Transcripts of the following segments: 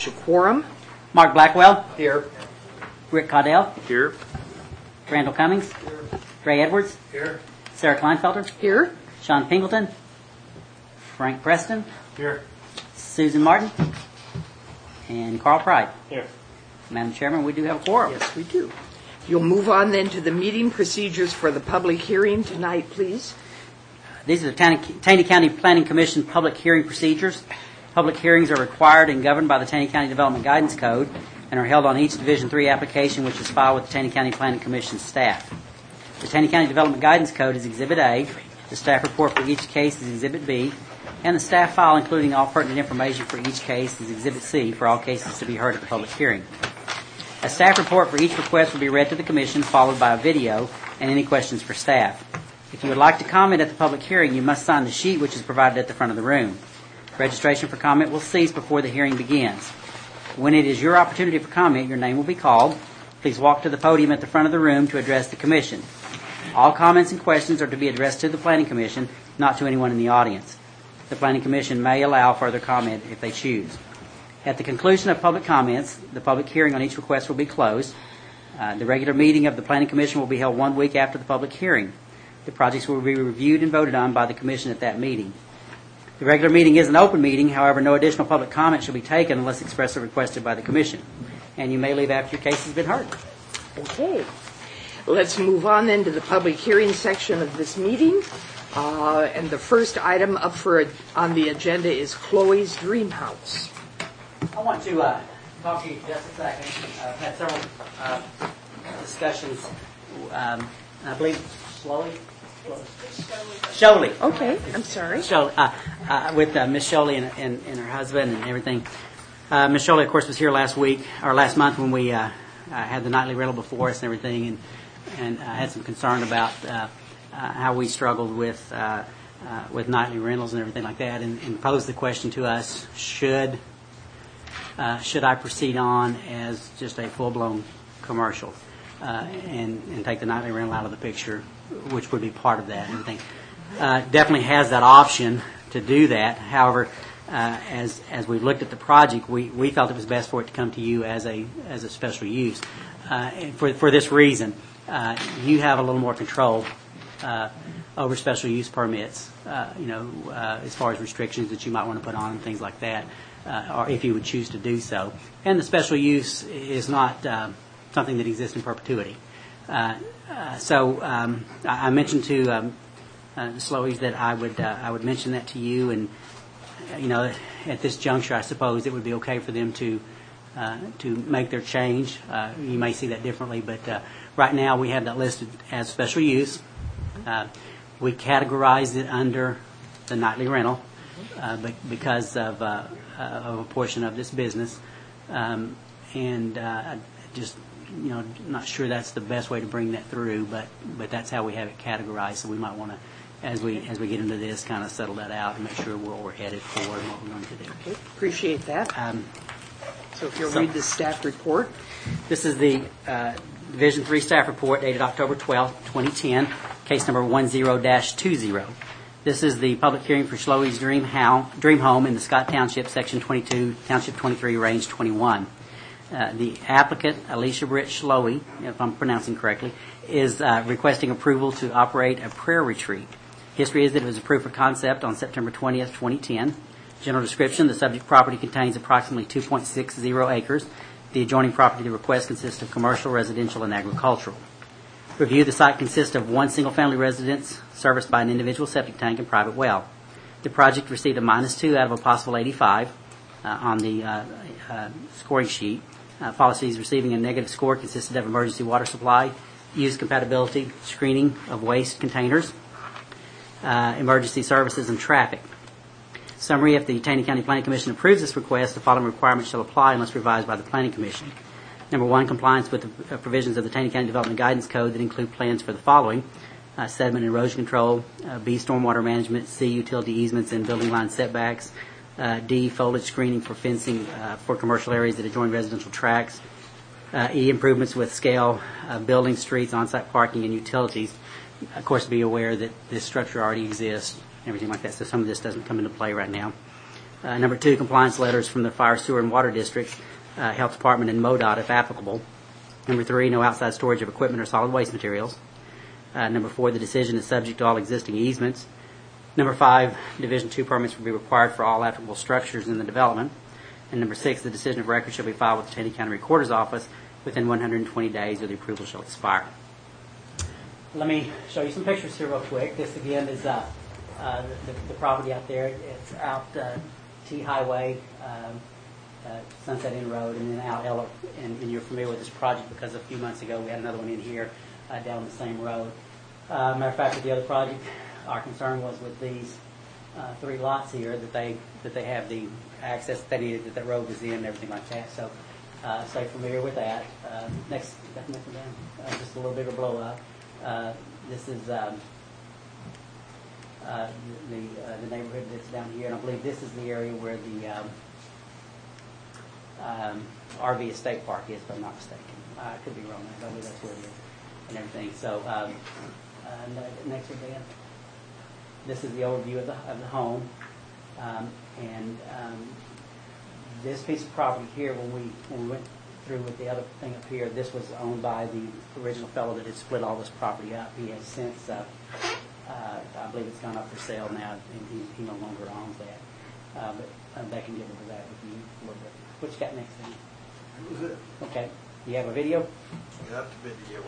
Quorum. Mark Blackwell. Here. Rick Caudell. Here. Randall Cummings. Here. Ray Edwards. Here. Sarah Kleinfelder. Here. Sean Pingleton. Frank Preston. Here. Susan Martin. And Carl Pride. Here. Madam Chairman, we do have a quorum. Yes, we do. You'll move on then to the meeting procedures for the public hearing tonight, please. These are the Taney County Planning Commission public hearing procedures. Public hearings are required and governed by the Taney County Development Guidance Code and are held on each Division III application which is filed with the Taney County Planning Commission staff. The Taney County Development Guidance Code is Exhibit A, the staff report for each case is Exhibit B, and the staff file including all pertinent information for each case is Exhibit C for all cases to be heard at the public hearing. A staff report for each request will be read to the Commission, followed by a video and any questions for staff. If you would like to comment at the public hearing, you must sign the sheet which is provided at the front of the room. Registration for comment will cease before the hearing begins. When it is your opportunity for comment, your name will be called. Please walk to the podium at the front of the room to address the Commission. All comments and questions are to be addressed to the Planning Commission, not to anyone in the audience. The Planning Commission may allow further comment if they choose. At the conclusion of public comments, the public hearing on each request will be closed. The regular meeting of the Planning Commission will be held 1 week after the public hearing. The projects will be reviewed and voted on by the Commission at that meeting. The regular meeting is an open meeting. However, no additional public comment shall be taken unless expressly requested by the Commission. And you may leave after your case has been heard. Okay. Let's move on then to the public hearing section of this meeting. And the first item up on the agenda is Chloe's Dream House. I want to talk to you just a second. I've had several discussions. I believe Sholey. Okay, I'm sorry. With Miss Sholey and her husband and everything. Miss Sholey, of course, was here last month when we had the nightly rental before us and everything, and had some concern about how we struggled with nightly rentals and everything like that, and posed the question to us: should I proceed on as just a full-blown commercial and take the nightly rental out of the picture, which would be part of that and everything. Definitely has that option to do that. However, as we looked at the project, we felt it was best for it to come to you as a special use. And for this reason, you have a little more control over special use permits, as far as restrictions that you might want to put on and things like that, or if you would choose to do so. And the special use is not something that exists in perpetuity. So I mentioned to Slowies that I would mention that to you, and at this juncture, I suppose it would be okay for them to make their change. You may see that differently, but right now we have that listed as special use. We categorized it under the nightly rental because of a portion of this business, and just not sure that's the best way to bring that through, but that's how we have it categorized. So we might want to, as we get into this, kind of settle that out and make sure where we're headed for and what we're going to do. Okay, appreciate that. So if you'll read the staff report. This is the Division III staff report dated October 12, 2010, case number 10-20. This is the public hearing for Slowies Dream Home in the Scott Township, Section 22, Township 23, Range 21. The applicant, Alicia Britt Slowey, if I'm pronouncing correctly, is requesting approval to operate a prayer retreat. History is that it was approved for concept on September 20th, 2010. General description: the subject property contains approximately 2.60 acres. The adjoining property to request consists of commercial, residential, and agricultural. Review: the site consists of one single-family residence serviced by an individual septic tank and private well. The project received a -2 out of a possible 85 on the scoring sheet. Policies receiving a negative score consisted of emergency water supply, use compatibility, screening of waste containers, emergency services, and traffic. Summary: if the Taney County Planning Commission approves this request, the following requirements shall apply unless revised by the Planning Commission. Number 1, compliance with the provisions of the Taney County Development Guidance Code that include plans for the following: sediment and erosion control, B, stormwater management, C, utility easements and building line setbacks, D, foliage screening for fencing for commercial areas that adjoin residential tracts, E, improvements with scale, buildings, streets, on-site parking, and utilities. Of course, be aware that this structure already exists, everything like that, so some of this doesn't come into play right now. Number 2, compliance letters from the fire, sewer, and water districts, health department, and MoDOT if applicable. Number 3, no outside storage of equipment or solid waste materials. Number 4, the decision is subject to all existing easements. Number 5, Division 2 permits will be required for all applicable structures in the development. And number 6, the decision of record shall be filed with the Taney County Recorder's Office within 120 days, or the approval shall expire. Let me show you some pictures here real quick. This again is the property out there. It's out T Highway, Sunset Inn Road, and then out Ella. And you're familiar with this project because a few months ago we had another one in here down the same road. Matter of fact, with the other project, our concern was with these 3 lots here that they have the access that they needed, that the road was in and everything like that. So stay familiar with that. Next one down, just a little bigger blow up. This is the neighborhood that's down here, and I believe this is the area where the RV Estate Park is, if I'm not mistaken. I could be wrong. I believe that's where it is and everything. So next one, Dan. This is the overview of the home, and this piece of property here, when we went through with the other thing up here, this was owned by the original fellow that had split all this property up. He has since, I believe it's gone up for sale now, and he no longer owns that. But they can get into that with you a little bit. What you got next thing? That was it. Okay. Do you have a video? Got the video.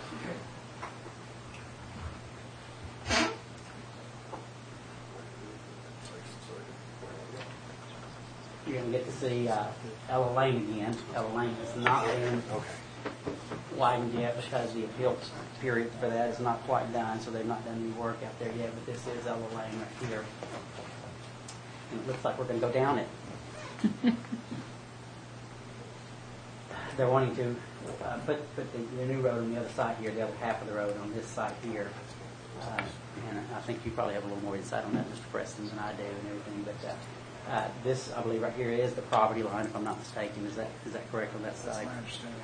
You're going to get to see Ella Lane again. Ella Lane is not been widened yet because the appeal period for that is not quite done, so they've not done any work out there yet, but this is Ella Lane right here. And it looks like we're going to go down it. They're wanting to put the new road on the other side here, the other half of the road on this side here. And I think you probably have a little more insight on that, Mr. Preston, than I do and everything, but this, I believe, right here is the property line, if I'm not mistaken. Is that correct on that side? That's my understanding.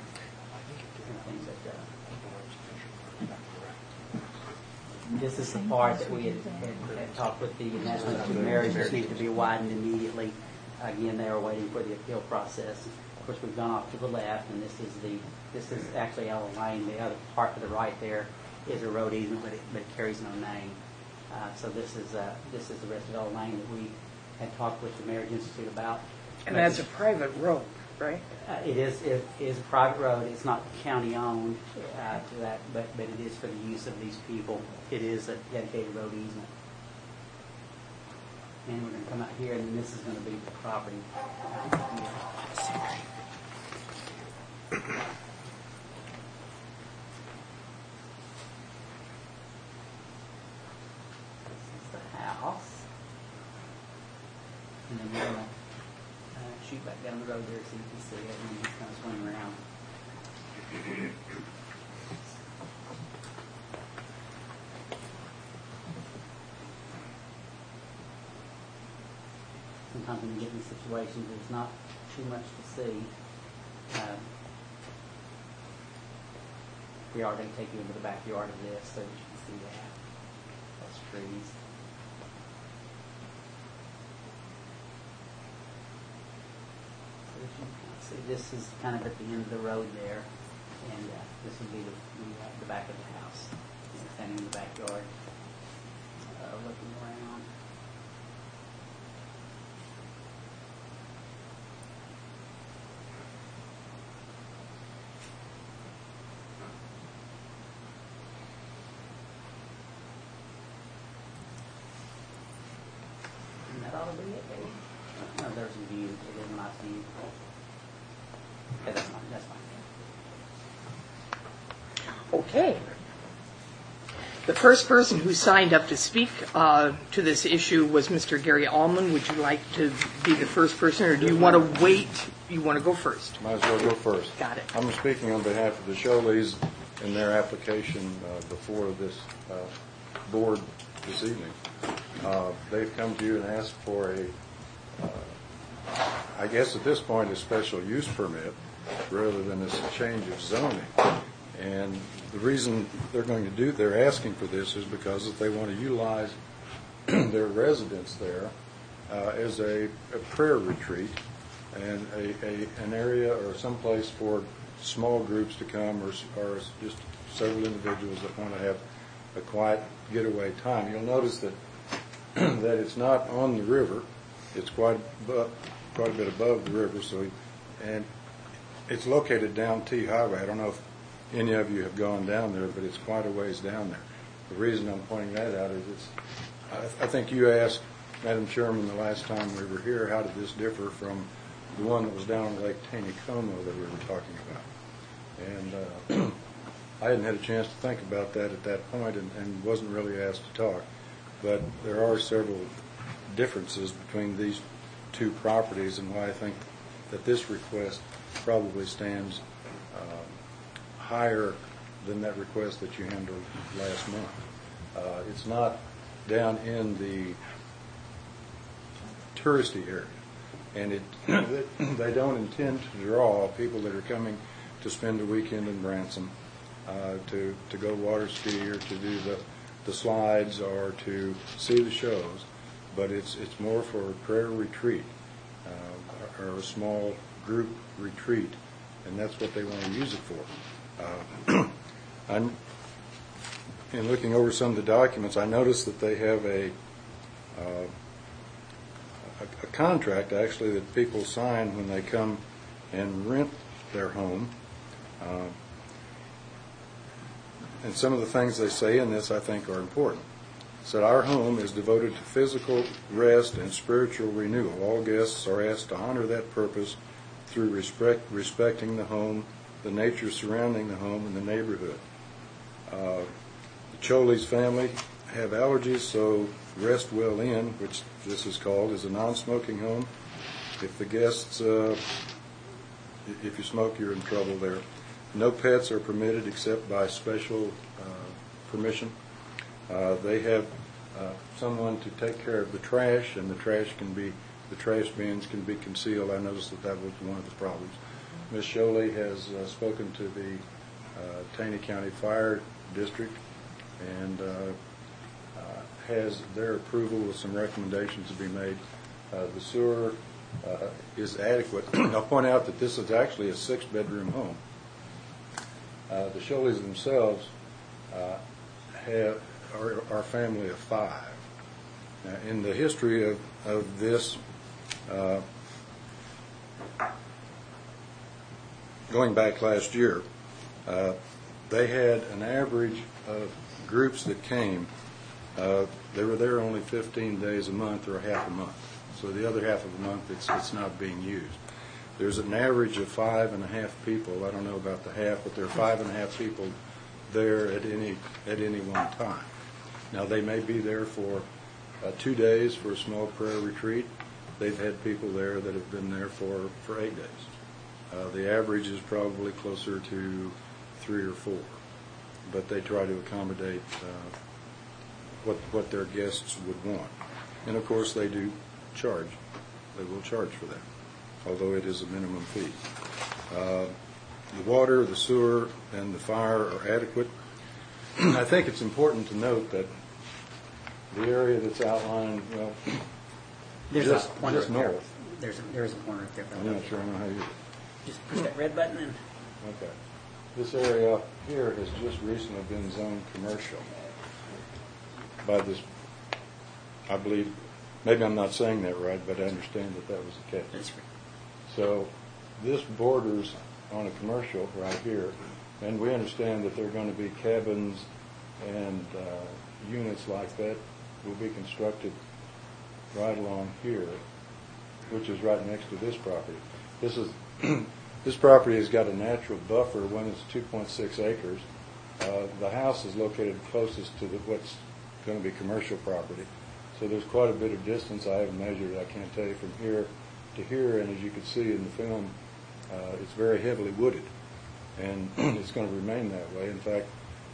This is the part that we had talked with the National Institute of Marriage, which needs to be widened immediately. Again, they are waiting for the appeal process. Of course, we've gone off to the left, and this is actually Ella Lane. The other part to the right there is a road easement, but it carries no name. So this is the rest of Ella Lane that we had talked with the Marriage Institute about. And that's a private road, right? It is a private road. It's not county owned to that, but it is for the use of these people. It is a dedicated road easement. And we're going to come out here, and then this is going to be the property. This is the house. And then we're going to shoot back down the road there so you can see it, and then just kind of swing around. Sometimes when you get in situations, there's not too much to see. We are going to take you into the backyard of this so that you can see that. That's trees. So as you can see, this is kind of at the end of the road there, and this would be the back of the house. Standing in the backyard, looking around. That ought to be it, baby. Oh, there's a view. It is a nice view. Okay, that's fine. Okay. The first person who signed up to speak to this issue was Mr. Gary Allman. Would you like to be the first person, or do you want to wait? You want to go first? Might as well go first. Got it. I'm speaking on behalf of the Sholeys in their application before this board this evening. They've come to you and asked for I guess at this point, a special use permit rather than a change of zoning. And the reason they're asking for this is because if they want to utilize their residence there as a prayer retreat and an area or some place for small groups to come or just several individuals that want to have a quiet getaway time. You'll notice that that it's not on the river. It's quite a bit above the river. And it's located down T Highway. I don't know if any of you have gone down there, but it's quite a ways down there. The reason I'm pointing that out is I think you asked Madam Chairman the last time we were here, how did this differ from the one that was down on Lake Taneycomo that we were talking about? And I hadn't had a chance to think about that at that point and wasn't really asked to talk. But there are several differences between these two properties and why I think that this request probably stands higher than that request that you handled last month. It's not down in the touristy area, and they don't intend to draw people that are coming to spend a weekend in Branson, to go water ski or to do the slides or to see the shows, but it's more for a prayer retreat or a small group retreat, and that's what they want to use it for. In looking over some of the documents, I noticed that they have a contract actually that people sign when they come and rent their home. And some of the things they say in this I think are important. It said, our home is devoted to physical rest and spiritual renewal. All guests are asked to honor that purpose through respecting the home, the nature surrounding the home, and the neighborhood. The Choles family have allergies, so Rest Well Inn, which this is called, is a non-smoking home. If the guests, if you smoke, you're in trouble there. No pets are permitted except by special permission. They have someone to take care of the trash, and the trash bins can be concealed. I noticed that was one of the problems. Ms. Sholey has spoken to the Taney County Fire District and has their approval with some recommendations to be made. The sewer is adequate. I'll point out that this is actually a 6-bedroom home. The Sholeys themselves are a family of 5. Now, in the history of this, going back last year, they had an average of groups that came. They were there only 15 days a month or half a month. So the other half of the month, it's not being used. There's an average of 5.5 people. I don't know about the half, but there are 5.5 people there at any one time. Now they may be there for 2 days for a small prayer retreat. They've had people there that have been there for 8 days. The average is probably closer to 3 or 4, but they try to accommodate what their guests would want. And of course they do charge. They will charge for that, although it is a minimum fee. The water, the sewer, and the fire are adequate. I think it's important to note that the area that's outlined, well, There's just a pointer up there. north. There is a pointer up there. I'm not sure I know how you. Just push that red button and Okay. This area up here has just recently been zoned commercial by this, I believe, maybe I'm not saying that right, but I understand that was the case. that's great. So this borders on a commercial right here, and we understand that there are going to be cabins and units like that will be constructed right along here, which is right next to this property. This property has got a natural buffer when it's 2.6 acres. The house is located closest to what's going to be commercial property. So there's quite a bit of distance. I haven't measured it. I can't tell you from here to here. And as you can see in the film, it's very heavily wooded. And it's going to remain that way. In fact,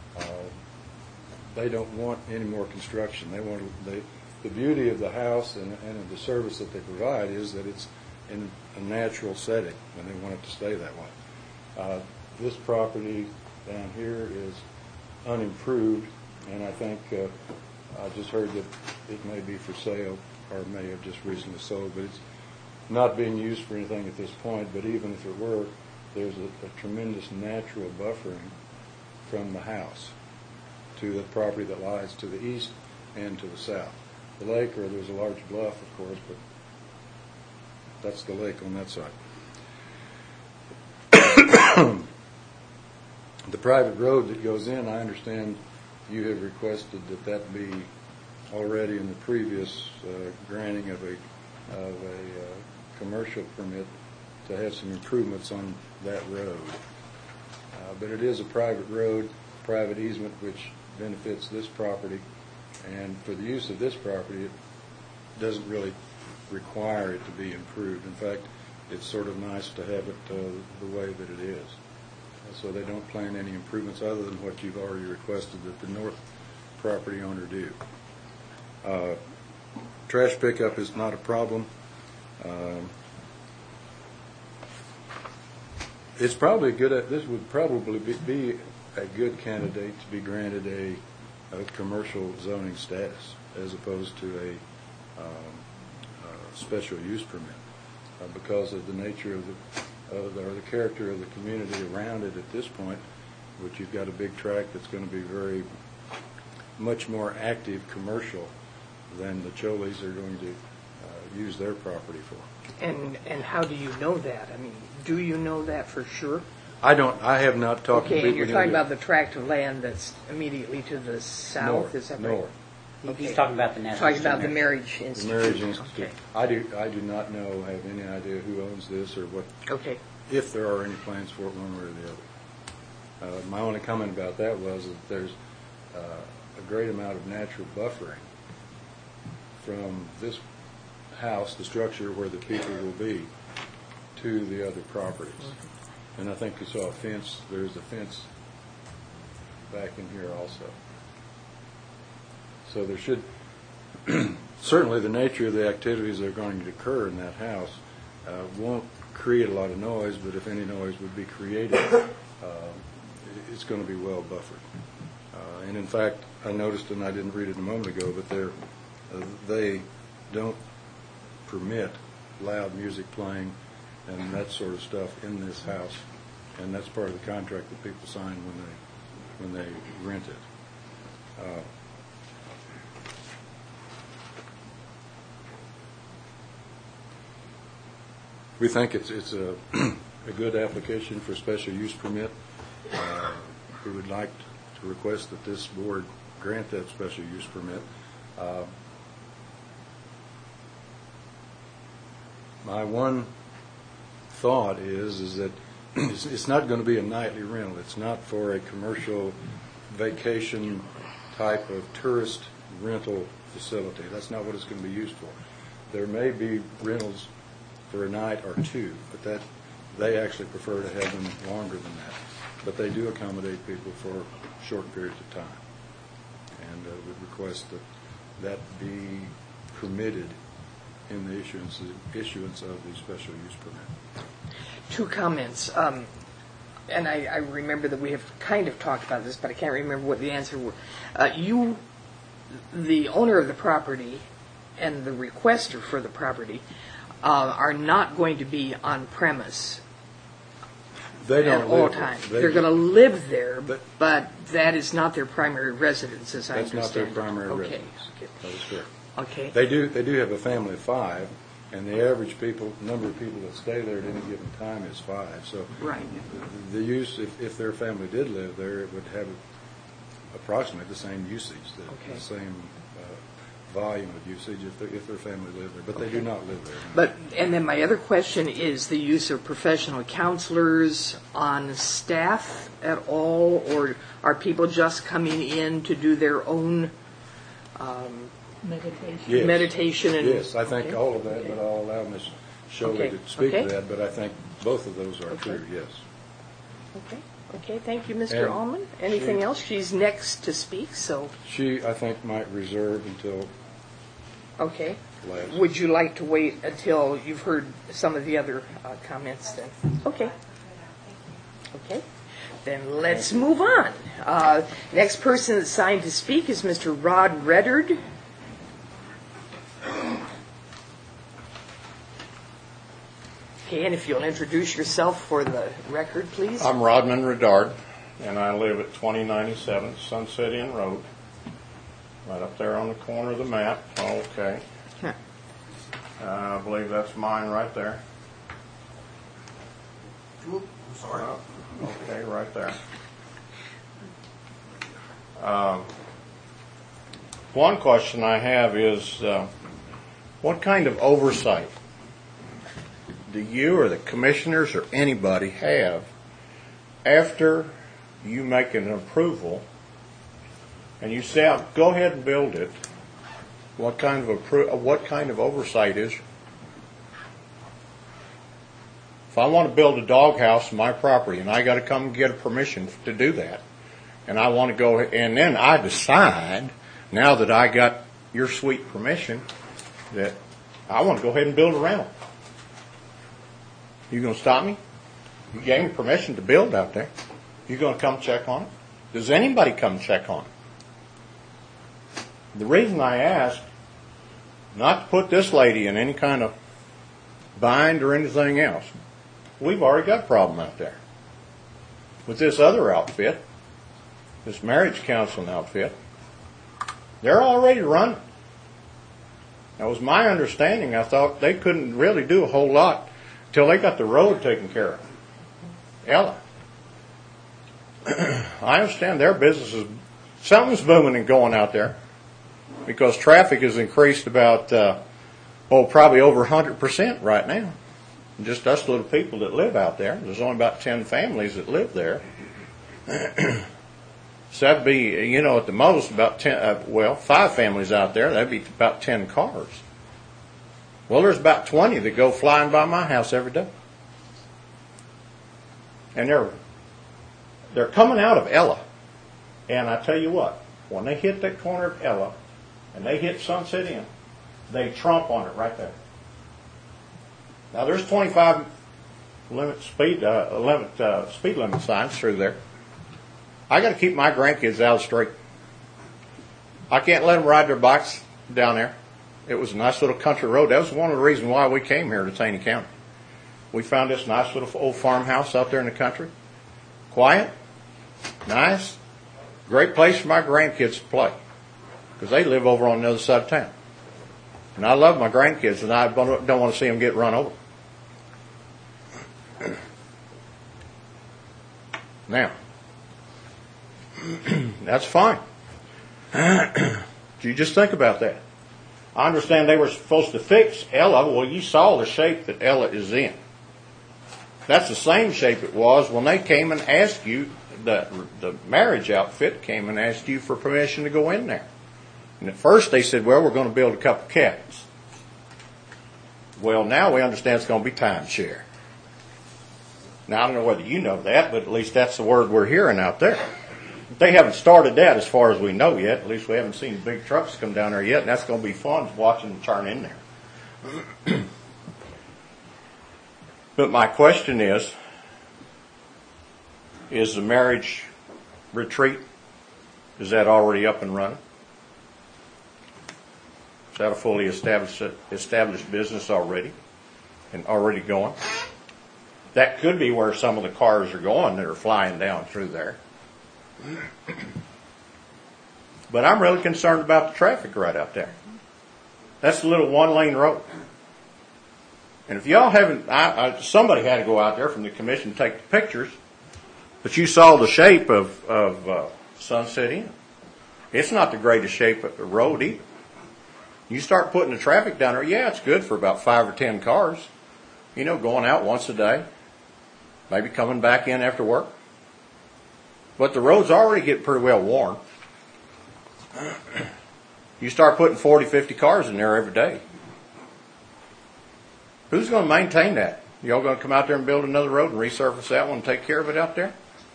they don't want any more construction. The beauty of the house and of the service that they provide is that it's in a natural setting, and they want it to stay that way. This property down here is unimproved, and I think I just heard that it may be for sale. or may have just recently sold, but it's not being used for anything at this point. But even if it were, there's a tremendous natural buffering from the house to the property that lies to the east and to the south. The lake, or there's a large bluff, of course, but that's the lake on that side. The private road that goes in, I understand you have requested that be already in the previous granting of a commercial permit to have some improvements on that road. But it is a private road, private easement, which benefits this property. And for the use of this property, it doesn't really require it to be improved. In fact, it's sort of nice to have it the way that it is. So they don't plan any improvements other than what you've already requested that the north property owner do. Trash pickup is not a problem. It's probably good. This would probably be a good candidate to be granted a commercial zoning status as opposed to a special use permit because of the nature of the character of the community around it at this point, which you've got a big tract that's going to be very much more active commercial than the Choles are going to use their property for. And how do you know that? I mean, do you know that for sure? I don't. I have not talked to Okay, people. and you're talking about the tract of land that's immediately to the south, north, is that right? north. Okay. He's talking about the National Talking about the Marriage. marriage The institute. Marriage Institute. Okay. I do not know, have any idea who owns this or what, Okay. if there are any plans for it one way or the other. My only comment about that was that there's a great amount of natural buffering from this house, the structure where the people will be, to the other properties. And I think you saw a fence. There's a fence back in here also. So there should, certainly the nature of the activities that are going to occur in that house won't create a lot of noise, but if any noise would be created, it's going to be well buffered. And in fact, I noticed, and I didn't read it a moment ago, but they don't permit loud music playing and that sort of stuff in this house, and that's part of the contract that people sign when they rent it. We think it's a good application for special use permit. We would like to request that this board grant that special use permit. My one thought is that it's not going to be a nightly rental. It's not for a commercial vacation type of tourist rental facility. That's not what it's going to be used for. There may be rentals for a night or two, but that they actually prefer to have them longer than that. But they do accommodate people for short periods of time, and would request that be permitted in the issuance of the special use permit. Two comments. And I remember that we have kind of talked about this, but I can't remember what the answer were. You, the owner of the property and the requester for the property, are not going to be on premise They at don't all live times. there. They're going to live there, But- but that is not their primary residence, as I That's not understand their it. primary Okay. residence. That is correct. Okay. They do have a family of 5, and the average number of people that stay there at any given time is 5. So Right. the use, if their family did live there, it would have approximately the same usage, Okay. the same volume of usage if their family lived there. But they do not live there. And then my other question is the use of professional counselors on staff at all, or are people just coming in to do their own Yes. meditation? And, Yes, I think okay. all of that, but I'll allow Ms. Sholey Okay. to speak Okay. to that. But I think both of those are Okay. true, yes. Okay, thank you, Mr. And Allman. Anything she- else? She's next to speak, so, She, I think, might reserve until okay. last. Would you like to wait until you've heard some of the other comments then? Okay. Okay. Then let's move on. Next person that's signed to speak is Mr. Rod Reddard. Okay, and if you'll introduce yourself for the record, please. I'm Rodman Redard, and I live at 2097 Sunset Inn Road, right up there on the corner of the map. Okay. Huh. I believe that's mine right there. Oop, sorry. Okay, right there. One question I have is, what kind of oversight do you or the commissioners or anybody have after you make an approval and you say, go ahead and build it? What kind of oversight is? If I want to build a doghouse on my property and I got to come and get a permission to do that, and I want to go, and then I decide, now that I got your sweet permission, that I want to go ahead and build a rental. You going to stop me? You gave me permission to build out there. You going to come check on it? Does anybody come check on it? The reason I ask, not to put this lady in any kind of bind or anything else, we've already got a problem out there. With this other outfit, this marriage counseling outfit, they're already running. That was my understanding. I thought they couldn't really do a whole lot until they got the road taken care of. Ella. I understand their business is, something's booming and going out there because traffic has increased about, probably over 100% right now. Just us little people that live out there. There's only about 10 families that live there. So that'd be, at the most about 10, 5 families out there. That'd be about 10 cars. Well, there's about 20 that go flying by my house every day. And they're coming out of Ella. And I tell you what, when they hit that corner of Ella and they hit Sunset Inn, they trump on it right there. Now there's 25 speed limit signs through there. I got to keep my grandkids out of the street. I can't let them ride their bikes down there. It was a nice little country road. That was one of the reasons why we came here to Taney County. We found this nice little old farmhouse out there in the country. Quiet, nice, great place for my grandkids to play because they live over on the other side of town. And I love my grandkids, and I don't want to see them get run over. Now, that's fine. You just think about that. I understand they were supposed to fix Ella. Well, you saw the shape that Ella is in. That's the same shape it was when they came and asked you, the marriage outfit came and asked you for permission to go in there. And at first they said, well, we're going to build a couple cabins. Well, now we understand it's going to be timeshare. Now, I don't know whether you know that, but at least that's the word we're hearing out there. They haven't started that as far as we know yet. At least we haven't seen big trucks come down there yet, and that's going to be fun watching them turn in there. But my question is the marriage retreat, is that already up and running? Is that a fully established business already and already going? That could be where some of the cars are going that are flying down through there. But I'm really concerned about the traffic right out there. That's a little one-lane road. And if y'all haven't, somebody had to go out there from the commission to take the pictures, but you saw the shape of Sunset Inn. It's not the greatest shape of the road either. You start putting the traffic down there, yeah, it's good for about 5 or 10 cars, going out once a day, maybe coming back in after work. But the roads already get pretty well worn. You start putting 40, 50 cars in there every day. Who's going to maintain that? Y'all going to come out there and build another road and resurface that one and take care of it out there?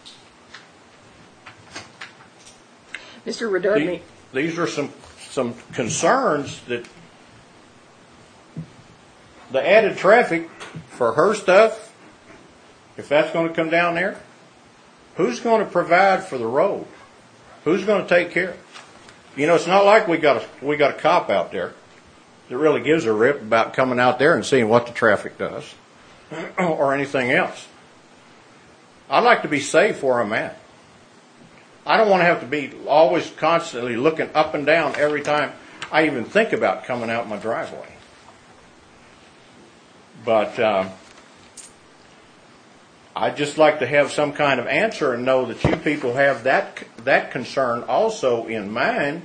Mr. Redard, these are some concerns that the added traffic for her stuff, if that's going to come down there, who's going to provide for the road? Who's going to take care? It's not like we got a cop out there that really gives a rip about coming out there and seeing what the traffic does. or anything else. I'd like to be safe where I'm at. I don't want to have to be always constantly looking up and down every time I even think about coming out my driveway. But I'd just like to have some kind of answer and know that you people have that concern also in mind.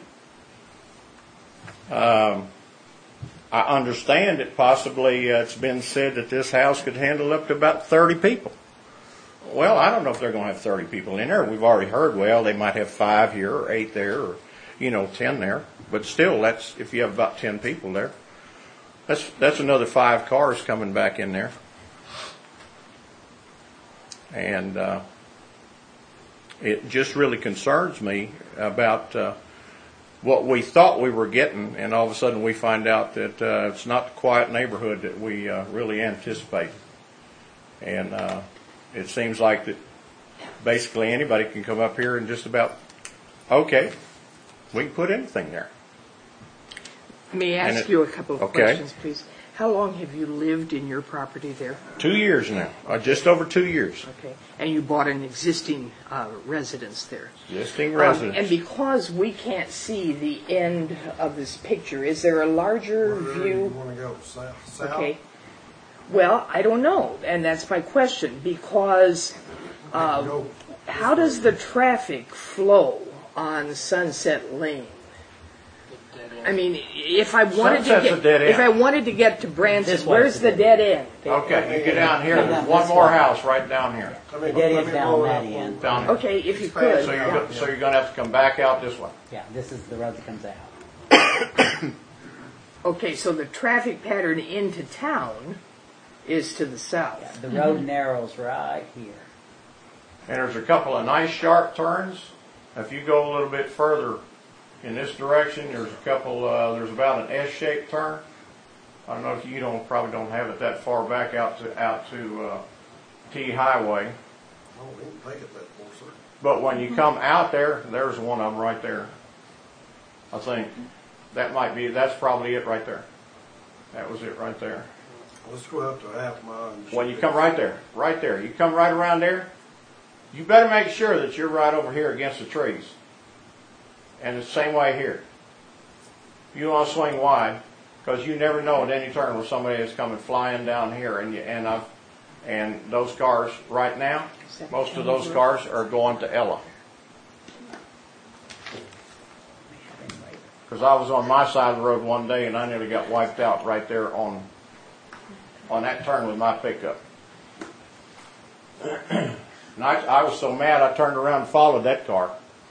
I understand that possibly it's been said that this house could handle up to about 30 people. Well, I don't know if they're going to have 30 people in there. We've already heard, well, they might have 5 here or 8 there or, 10 there. But still, that's if you have about 10 people there. That's another 5 cars coming back in there. And it just really concerns me about what we thought we were getting, and all of a sudden we find out that it's not the quiet neighborhood that we really anticipated. And it seems like that basically anybody can come up here and just about, okay, we can put anything there. May I ask you a couple of okay. questions, please? How long have you lived in your property there? 2 years now, just over 2 years. Okay. And you bought an existing residence there? Existing residence. And because we can't see the end of this picture, is there a larger Where view? you want to go? South? Okay. Well, I don't know, and that's my question, because Go. how does the traffic flow on Sunset Lane? I mean, if I wanted Sunset's a dead end. if I wanted to get to Branson, This way where's is the the dead end? Okay, you get down here, Come there's down one this more way. house right down here. Let me- The dead let end's me down blow that it up. end. Down here. Okay, if you could. So you're, yeah. so you're going to have to come back out this way. Yeah, this is the road that comes out. Okay, so the traffic pattern into town is to the south. The road narrows right here. And there's a couple of nice sharp turns. If you go a little bit further in this direction, there's a couple, there's about an S-shaped turn. I don't know if you probably don't have it that far back out to T Highway. Oh, we didn't take it that far, sir. But when you come out there, there's one of them right there. I think that's probably it right there. That was it right there. Let's go up to a half mile. and When you shoot come it. right there, you come right around there, you better make sure that you're right over here against the trees. And it's the same way here. You want to swing wide, because you never know at any turn when somebody is coming flying down here, and those cars right now, most of those cars are going to Ella. Because I was on my side of the road one day and I nearly got wiped out right there on that turn with my pickup. And I was so mad I turned around and followed that car.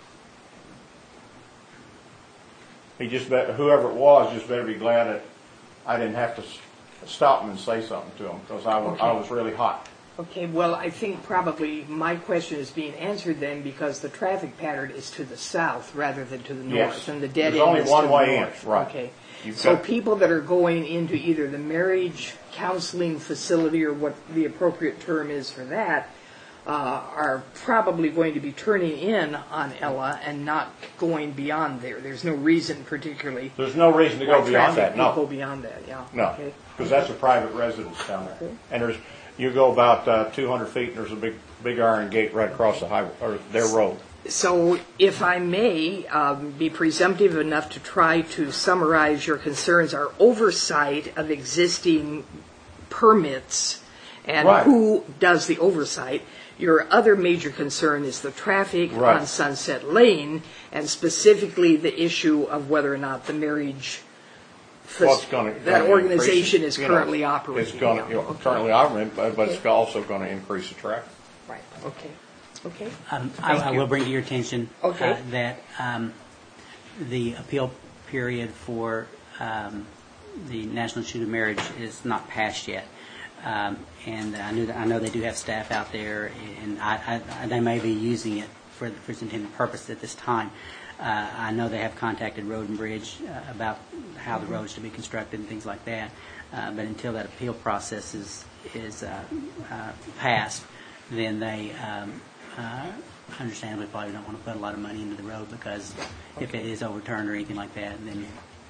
Whoever it was just better be glad that I didn't have to stop him and say something to him, because I was really hot. Okay, well, I think probably my question is being answered then because the traffic pattern is to the south rather than to the north. Yes. And the dead There's end only is one to the way in, north. right. Okay. You've So got- people that are going into either the marriage counseling facility or what the appropriate term is for that are probably going to be turning in on Ella and not going beyond there. There's no reason particularly. There's no reason to go why beyond traffic that, would Go no. beyond that, yeah. No, Okay. because that's a private residence down there. Okay. And you go about 200 feet and there's a big iron gate right across the highway, or their road. So, if I may be presumptive enough to try to summarize your concerns, are oversight of existing permits and Right. who does the oversight. Your other major concern is the traffic Right. on Sunset Lane, and specifically the issue of whether or not the marriage that organization is currently operating. It's going Yeah. to currently operating, but it's also going to increase the traffic. Right. Okay. Okay. I will bring to your attention Okay. that the appeal period for the National Institute of Marriage is not passed yet. And I know they do have staff out there, and they may be using it for its intended purpose at this time. I know they have contacted Road and Bridge about how the roads to be constructed and things like that. But until that appeal process is passed, then they understandably probably don't want to put a lot of money into the road, because if it is overturned or anything like that, then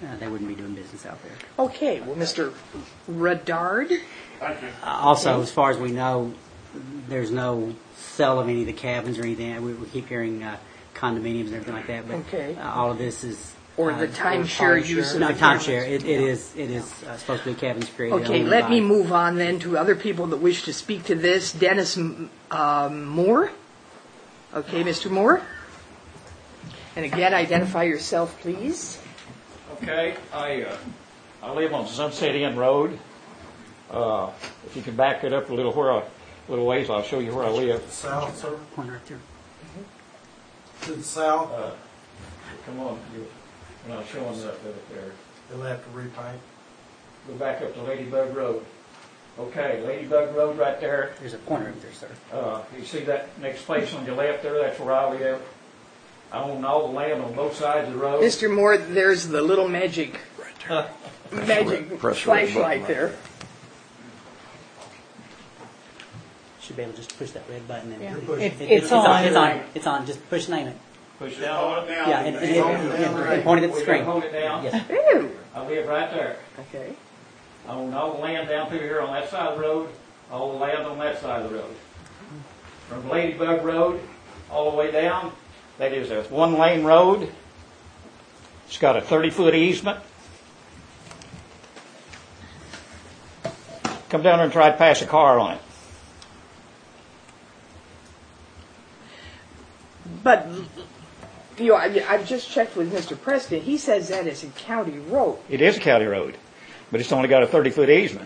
they wouldn't be doing business out there. Okay, well, Mr. Radard? Also, as far as we know, there's no sale of any of the cabins or anything. We keep hearing condominiums and everything like that, but Okay. all of this is... Or the timeshare use of No, the timeshare. cabins. It is supposed to be cabins created. Okay, only let by- me move on then to other people that wish to speak to this. Dennis Moore? Okay, Mr. Moore? And again, identify yourself, please. Okay, I live on Sunset Inn Road. If you can back it up a little little ways, I'll show you where I live. South, sir, Corner right there. to the south, Come on, I'm not showing that there. they'll have to repaint. Go back up to Ladybug Road. Okay, Ladybug Road right there. There's a corner up there, sir. You see that next place on your left there? That's where I live. I own all the land on both sides of the road. Mr. Moore, there's the little magic flashlight there. Should be able to just push that red button. And Yeah. It's on. It's on. It's on. Just push name it. Push down. Yeah, and point it at the screen. Hold it down. Yes. Ooh, I live right there. okay. I own all the land down through here on that side of the road, all the land on that side of the road. From Ladybug Road all the way down, that is a one-lane road. It's got a 30-foot easement. Come down there and try to pass a car on it. But, you know, I've just checked with Mr. Preston. He says that is a county road. It is a county road, but it's only got a 30-foot easement.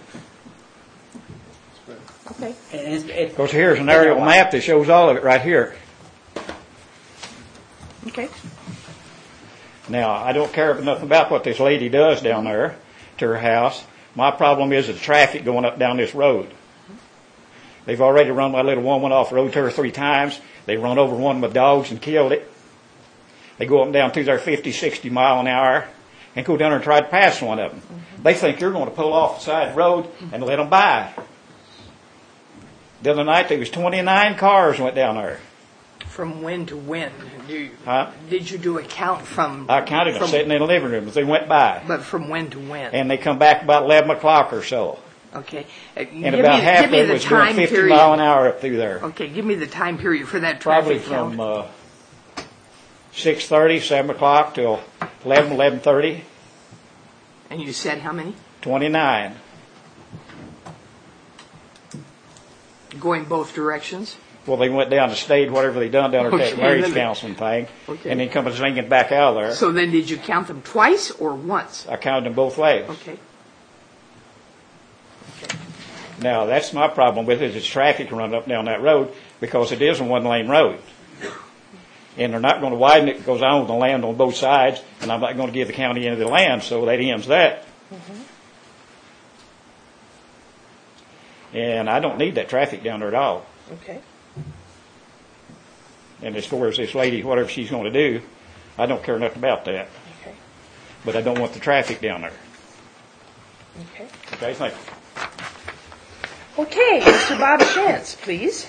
Okay. And Of course, here's an aerial map that shows all of it right here. Okay. Now, I don't care enough about what this lady does down there to her house. My problem is the traffic going up down this road. They've already run my little woman off the road 2 or 3 times. They run over one with dogs and killed it. They go up and down through there 50, 60 mile an hour and go down there and try to pass one of them. They think you're going to pull off the side of the road and let them by. The other night there was 29 cars went down there. From when to when? Huh? Did you do a count from... I counted them from- sitting in the living room as they went by. But from when to when? And they come back about 11 o'clock or so. Okay. And about half of it was doing 50 mile an hour up through there. Okay, give me the time period for that Probably traffic count. from 6:30, 7 o'clock till 11, 11:30, And you said how many? 29. Going both directions? Well, they went down to state, whatever they done down there, Okay, that marriage then- counseling thing, Okay. and then come swinging back out of there. So then did you count them twice or once? I counted them both ways. Okay. Now, that's my problem with it, is traffic running up and down that road, because it is a one-lane road. And they're not going to widen it because I own the land on both sides, and I'm not going to give the county any of the land, so that ends that. And I don't need that traffic down there at all. Okay. And as far as this lady, whatever she's going to do, I don't care nothing about that. Okay. But I don't want the traffic down there. Okay. Okay, thank you. Okay, Mr. Bob Shantz, please.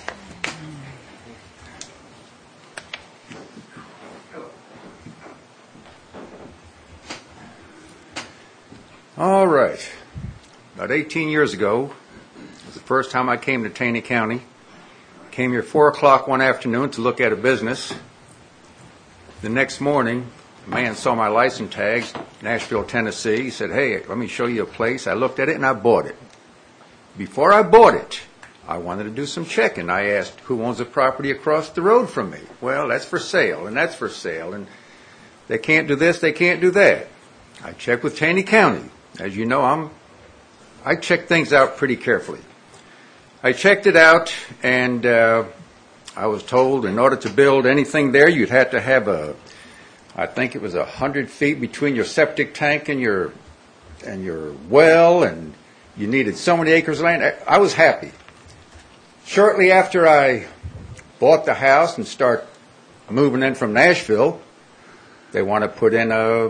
All right. About 18 years ago, it was the first time I came to Taney County. Came here 4 o'clock one afternoon to look at a business. The next morning, a man saw my license tags, Nashville, Tennessee. He said, "Hey, let me show you a place." I looked at it and I bought it. Before I bought it, I wanted to do some checking. I asked, who owns the property across the road from me? Well, that's for sale, and that's for sale, and they can't do this, they can't do that. I checked with Taney County. As you know, I check things out pretty carefully. I checked it out, and I was told in order to build anything there, you'd have to have I think it was 100 feet between your septic tank and your well, and you needed so many acres of land. I was happy. Shortly after I bought the house and start moving in from Nashville, they want to put in an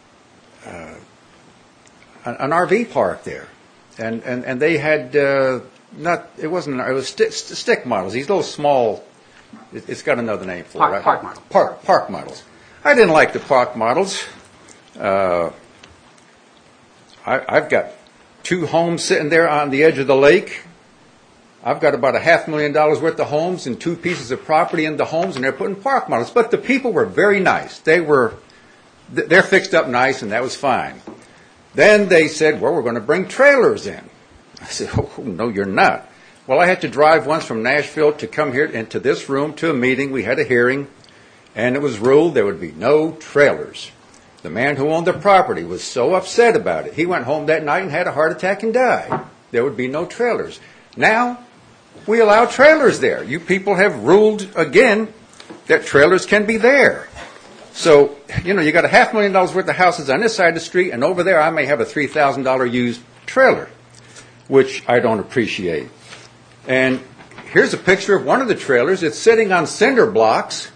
RV park there, and they had it was stick models. These little small. It's got another name for it. Park models. Park models. I didn't like the park models. I've got 2 homes sitting there on the edge of the lake. I've got about $500,000 worth of homes and 2 pieces of property in the homes, and they're putting park models. But the people were very nice. They're fixed up nice, and that was fine. Then they said, well, we're going to bring trailers in. I said, oh, no, you're not. Well, I had to drive once from Nashville to come here into this room to a meeting. We had a hearing, and it was ruled there would be no trailers. The man who owned the property was so upset about it. He went home that night and had a heart attack and died. There would be no trailers. Now, we allow trailers there. You people have ruled again that trailers can be there. So, you got $500,000 worth of houses on this side of the street, and over there I may have a $3,000 used trailer, which I don't appreciate. And here's a picture of one of the trailers. It's sitting on cinder blocks.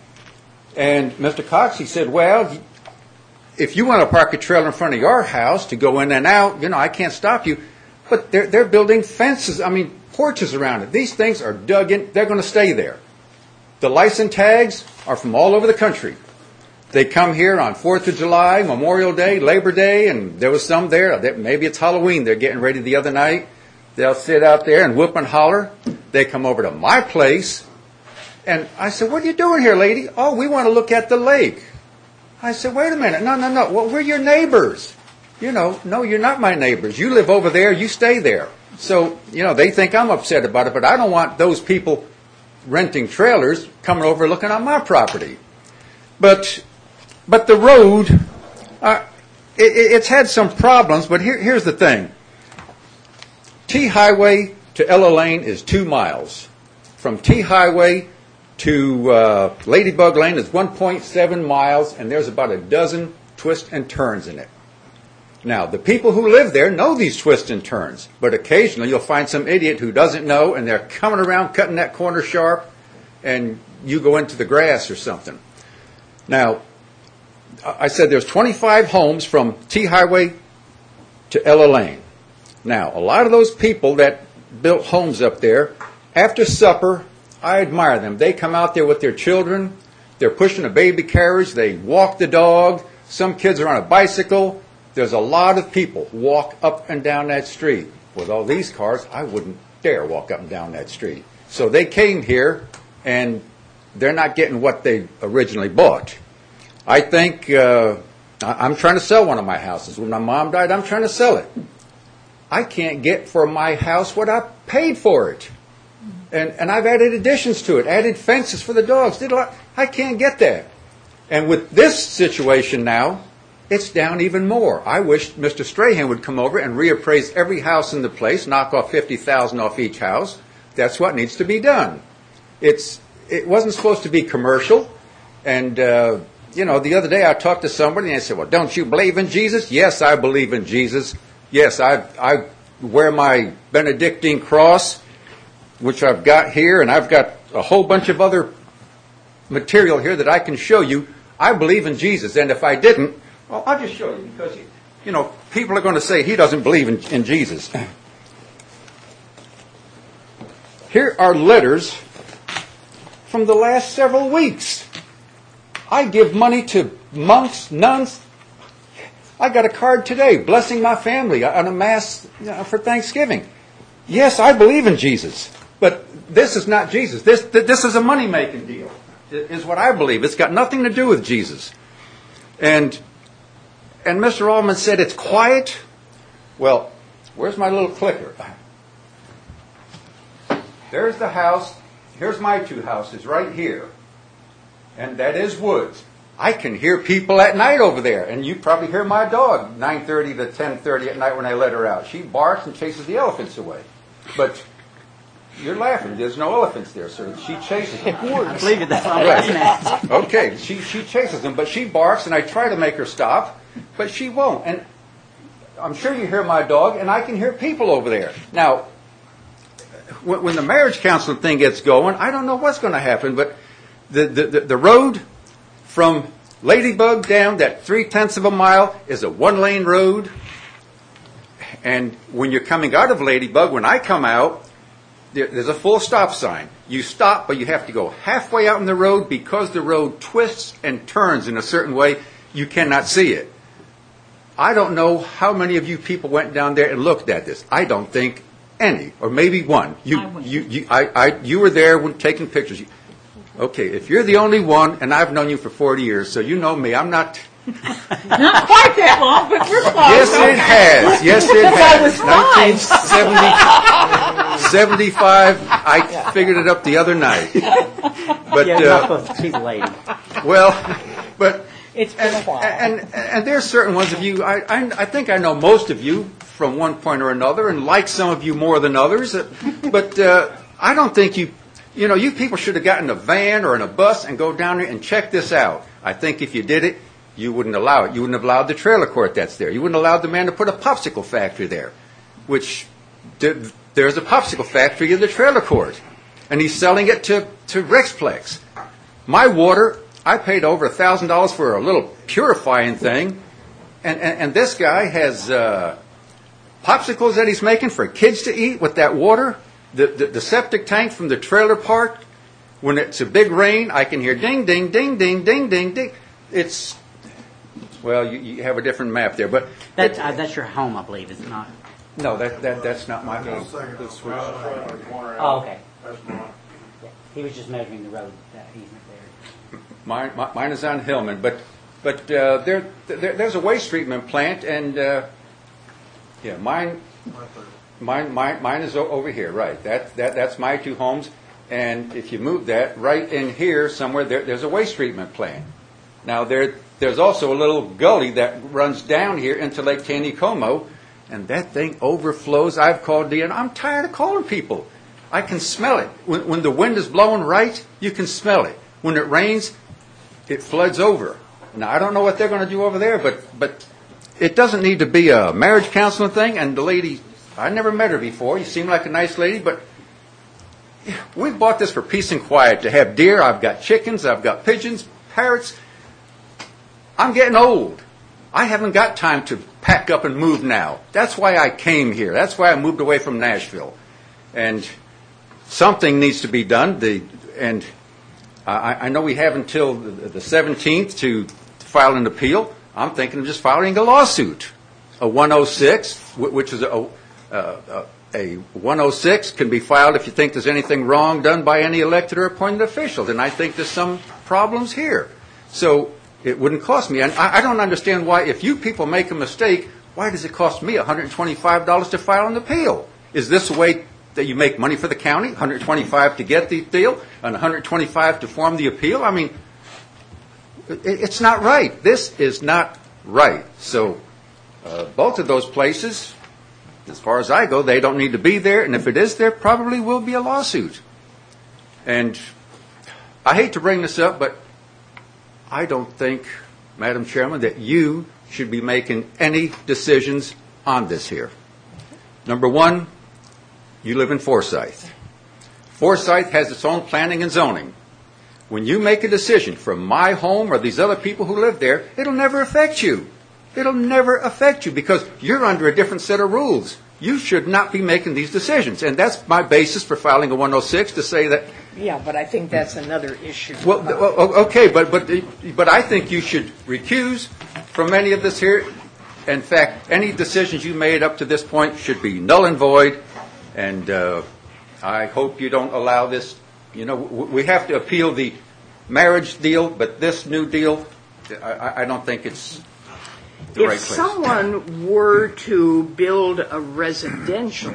And Mr. Cox, he said, well, if you want to park a trailer in front of your house to go in and out, I can't stop you. But they're building fences, porches around it. These things are dug in. They're going to stay there. The license tags are from all over the country. They come here on 4th of July, Memorial Day, Labor Day, and there was some there. Maybe it's Halloween. They're getting ready the other night. They'll sit out there and whoop and holler. They come over to my place. And I said, what are you doing here, lady? Oh, we want to look at the lake. I said, wait a minute. No. Well, we're your neighbors. No, you're not my neighbors. You live over there. You stay there. So, they think I'm upset about it, but I don't want those people renting trailers coming over looking at my property. But the road, it's had some problems, but here's the thing. T Highway to Ella Lane is 2 miles. From T Highway to Ladybug Lane is 1.7 miles, and there's about a dozen twists and turns in it. Now, the people who live there know these twists and turns, but occasionally you'll find some idiot who doesn't know, and they're coming around cutting that corner sharp, and you go into the grass or something. Now, I said there's 25 homes from T Highway to Ella Lane. Now, a lot of those people that built homes up there, after supper, I admire them. They come out there with their children. They're pushing a baby carriage. They walk the dog. Some kids are on a bicycle. There's a lot of people walk up and down that street. With all these cars, I wouldn't dare walk up and down that street. So they came here, and they're not getting what they originally bought. I think I'm trying to sell one of my houses. When my mom died, I'm trying to sell it. I can't get for my house what I paid for it. And I've added additions to it, added fences for the dogs, did a lot. I can't get that. And with this situation now, it's down even more. I wish Mr. Strahan would come over and reappraise every house in the place, knock off $50,000 off each house. That's what needs to be done. It wasn't supposed to be commercial. And, the other day I talked to somebody and they said, well, don't you believe in Jesus? Yes, I believe in Jesus. Yes, I wear my Benedictine cross, which I've got here, and I've got a whole bunch of other material here that I can show you. I believe in Jesus, and if I didn't, well, I'll just show you, because, people are going to say he doesn't believe in Jesus. Here are letters from the last several weeks. I give money to monks, nuns. I got a card today blessing my family on a mass for Thanksgiving. Yes, I believe in Jesus, but this is not Jesus. This is a money-making deal, is what I believe. It's got nothing to do with Jesus. And Mr. Allman said it's quiet. Well, where's my little clicker? There's the house. Here's my 2 houses right here. And that is woods. I can hear people at night over there, and you probably hear my dog 9:30 to 10:30 at night when I let her out. She barks and chases the elephants away. But you're laughing. There's no elephants there, so she chases them. I believe it. That's what I'm laughing at. Okay, she chases them, but she barks, and I try to make her stop, but she won't. And I'm sure you hear my dog, and I can hear people over there. Now, when the marriage counseling thing gets going, I don't know what's going to happen, but the road from Ladybug down that 0.3 of a mile is a 1-lane road. And when you're coming out of Ladybug, when I come out, there's a full stop sign. You stop, but you have to go halfway out in the road because the road twists and turns in a certain way. You cannot see it. I don't know how many of you people went down there and looked at this. I don't think any, or maybe one. You were there when taking pictures. Okay, if you're the only one, and I've known you for 40 years, so you know me, I'm not... Not quite that long, but we're close. Yes, it has. Yes, it has. I was 1975, I figured it up the other night. But, Yeah, you're not supposed to. She's a lady. well, but... It's been a while. And there's certain ones of you, I think I know most of you from one point or another, and like some of you more than others, but I don't think you people should have gotten a van or in a bus and go down there and check this out. I think if you did it, you wouldn't allow it. You wouldn't have allowed the trailer court that's there. You wouldn't have allowed the man to put a popsicle factory there, which there's a popsicle factory in the trailer court, and he's selling it to Rexplex. My water, I paid over $1,000 for a little purifying thing, and this guy has popsicles that he's making for kids to eat with that water. The septic tank from the trailer park, when it's a big rain, I can hear ding, ding, ding, ding, ding, ding, ding. It's, well, you have a different map there, but... That's your home, I believe, is it not? No, that's not my home. Oh, okay. He was just measuring the road, that easement there. Mine is on Hillman, but there's a waste treatment plant, and mine is over here, right? That's my two homes, and if you move that right in here somewhere, there's a waste treatment plant. Now there's also a little gully that runs down here into Lake Taneycomo, and that thing overflows. I've called DNR. I'm tired of calling people. I can smell it. When the wind is blowing right, you can smell it. When it rains, it floods over. Now, I don't know what they're going to do over there, but it doesn't need to be a marriage counseling thing. And the lady, I never met her before. You seem like a nice lady, but we bought this for peace and quiet, to have deer. I've got chickens. I've got pigeons, parrots. I'm getting old. I haven't got time to pack up and move now. That's why I came here. That's why I moved away from Nashville. And something needs to be done. And I know we have until the 17th to file an appeal. I'm thinking of just filing a lawsuit. A 106, which is a 106 can be filed if you think there's anything wrong done by any elected or appointed official. Then I think there's some problems here. So it wouldn't cost me. And I don't understand why, if you people make a mistake, why does it cost me $125 to file an appeal? Is this a way that you make money for the county? $125 to get the deal and $125 to form the appeal? I mean, it's not right. This is not right. So both of those places, as far as I go, they don't need to be there. And if it is, there probably will be a lawsuit. And I hate to bring this up, but I don't think, Madam Chairman, that you should be making any decisions on this here. Number one, you live in Forsyth. Forsyth has its own planning and zoning. When you make a decision from my home or these other people who live there, it'll never affect you. It'll never affect you because you're under a different set of rules. You should not be making these decisions. And that's my basis for filing a 106 to say that. Yeah, but I think that's another issue. Well, okay, but I think you should recuse from any of this here. In fact, any decisions you made up to this point should be null and void. And I hope you don't allow this. You know, we have to appeal the marriage deal, but this new deal, I don't think it's the right place. If someone were to build a residential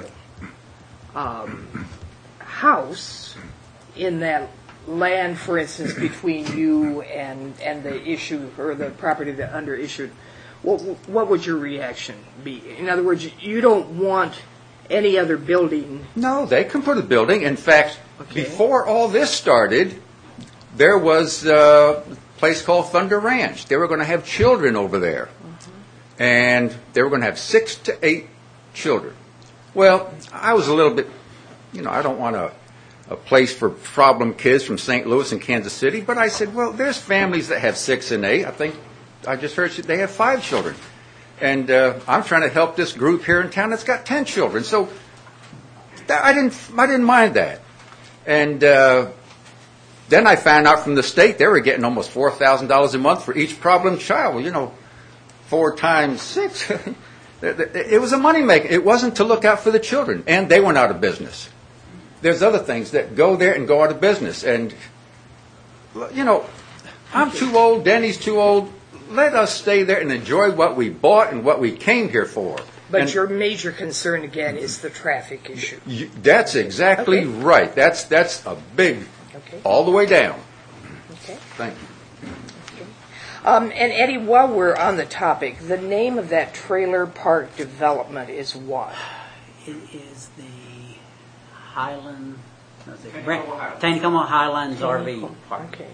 house in that land, for instance, between you and the issue or the property that under issued, what would your reaction be? In other words, you don't want any other building. No, they can put a building. In fact, before all this started, there was a place called Thunder Ranch. They were going to have children over there. And they were going to have 6 to 8 children. Well, I was a little bit, I don't want a place for problem kids from St. Louis and Kansas City, but I said, well, there's families that have 6 and 8. I think I just heard they have 5 children. And I'm trying to help this group here in town that's got 10 children. So I didn't mind that. And then I found out from the state they were getting almost $4,000 a month for each problem child. Well, 4 times 6. It was a moneymaker. It wasn't to look out for the children, and they went out of business. There's other things that go there and go out of business, and I'm too old. Denny's too old. Let us stay there and enjoy what we bought and what we came here for. But And your major concern, again, is the traffic issue. that's exactly Okay. right. That's a big, Okay. all the way down. Okay. Thank you. And Eddie, while we're on the topic, the name of that trailer park development is what? It is the Highland, Taneycomo Highlands RV Park. Okay.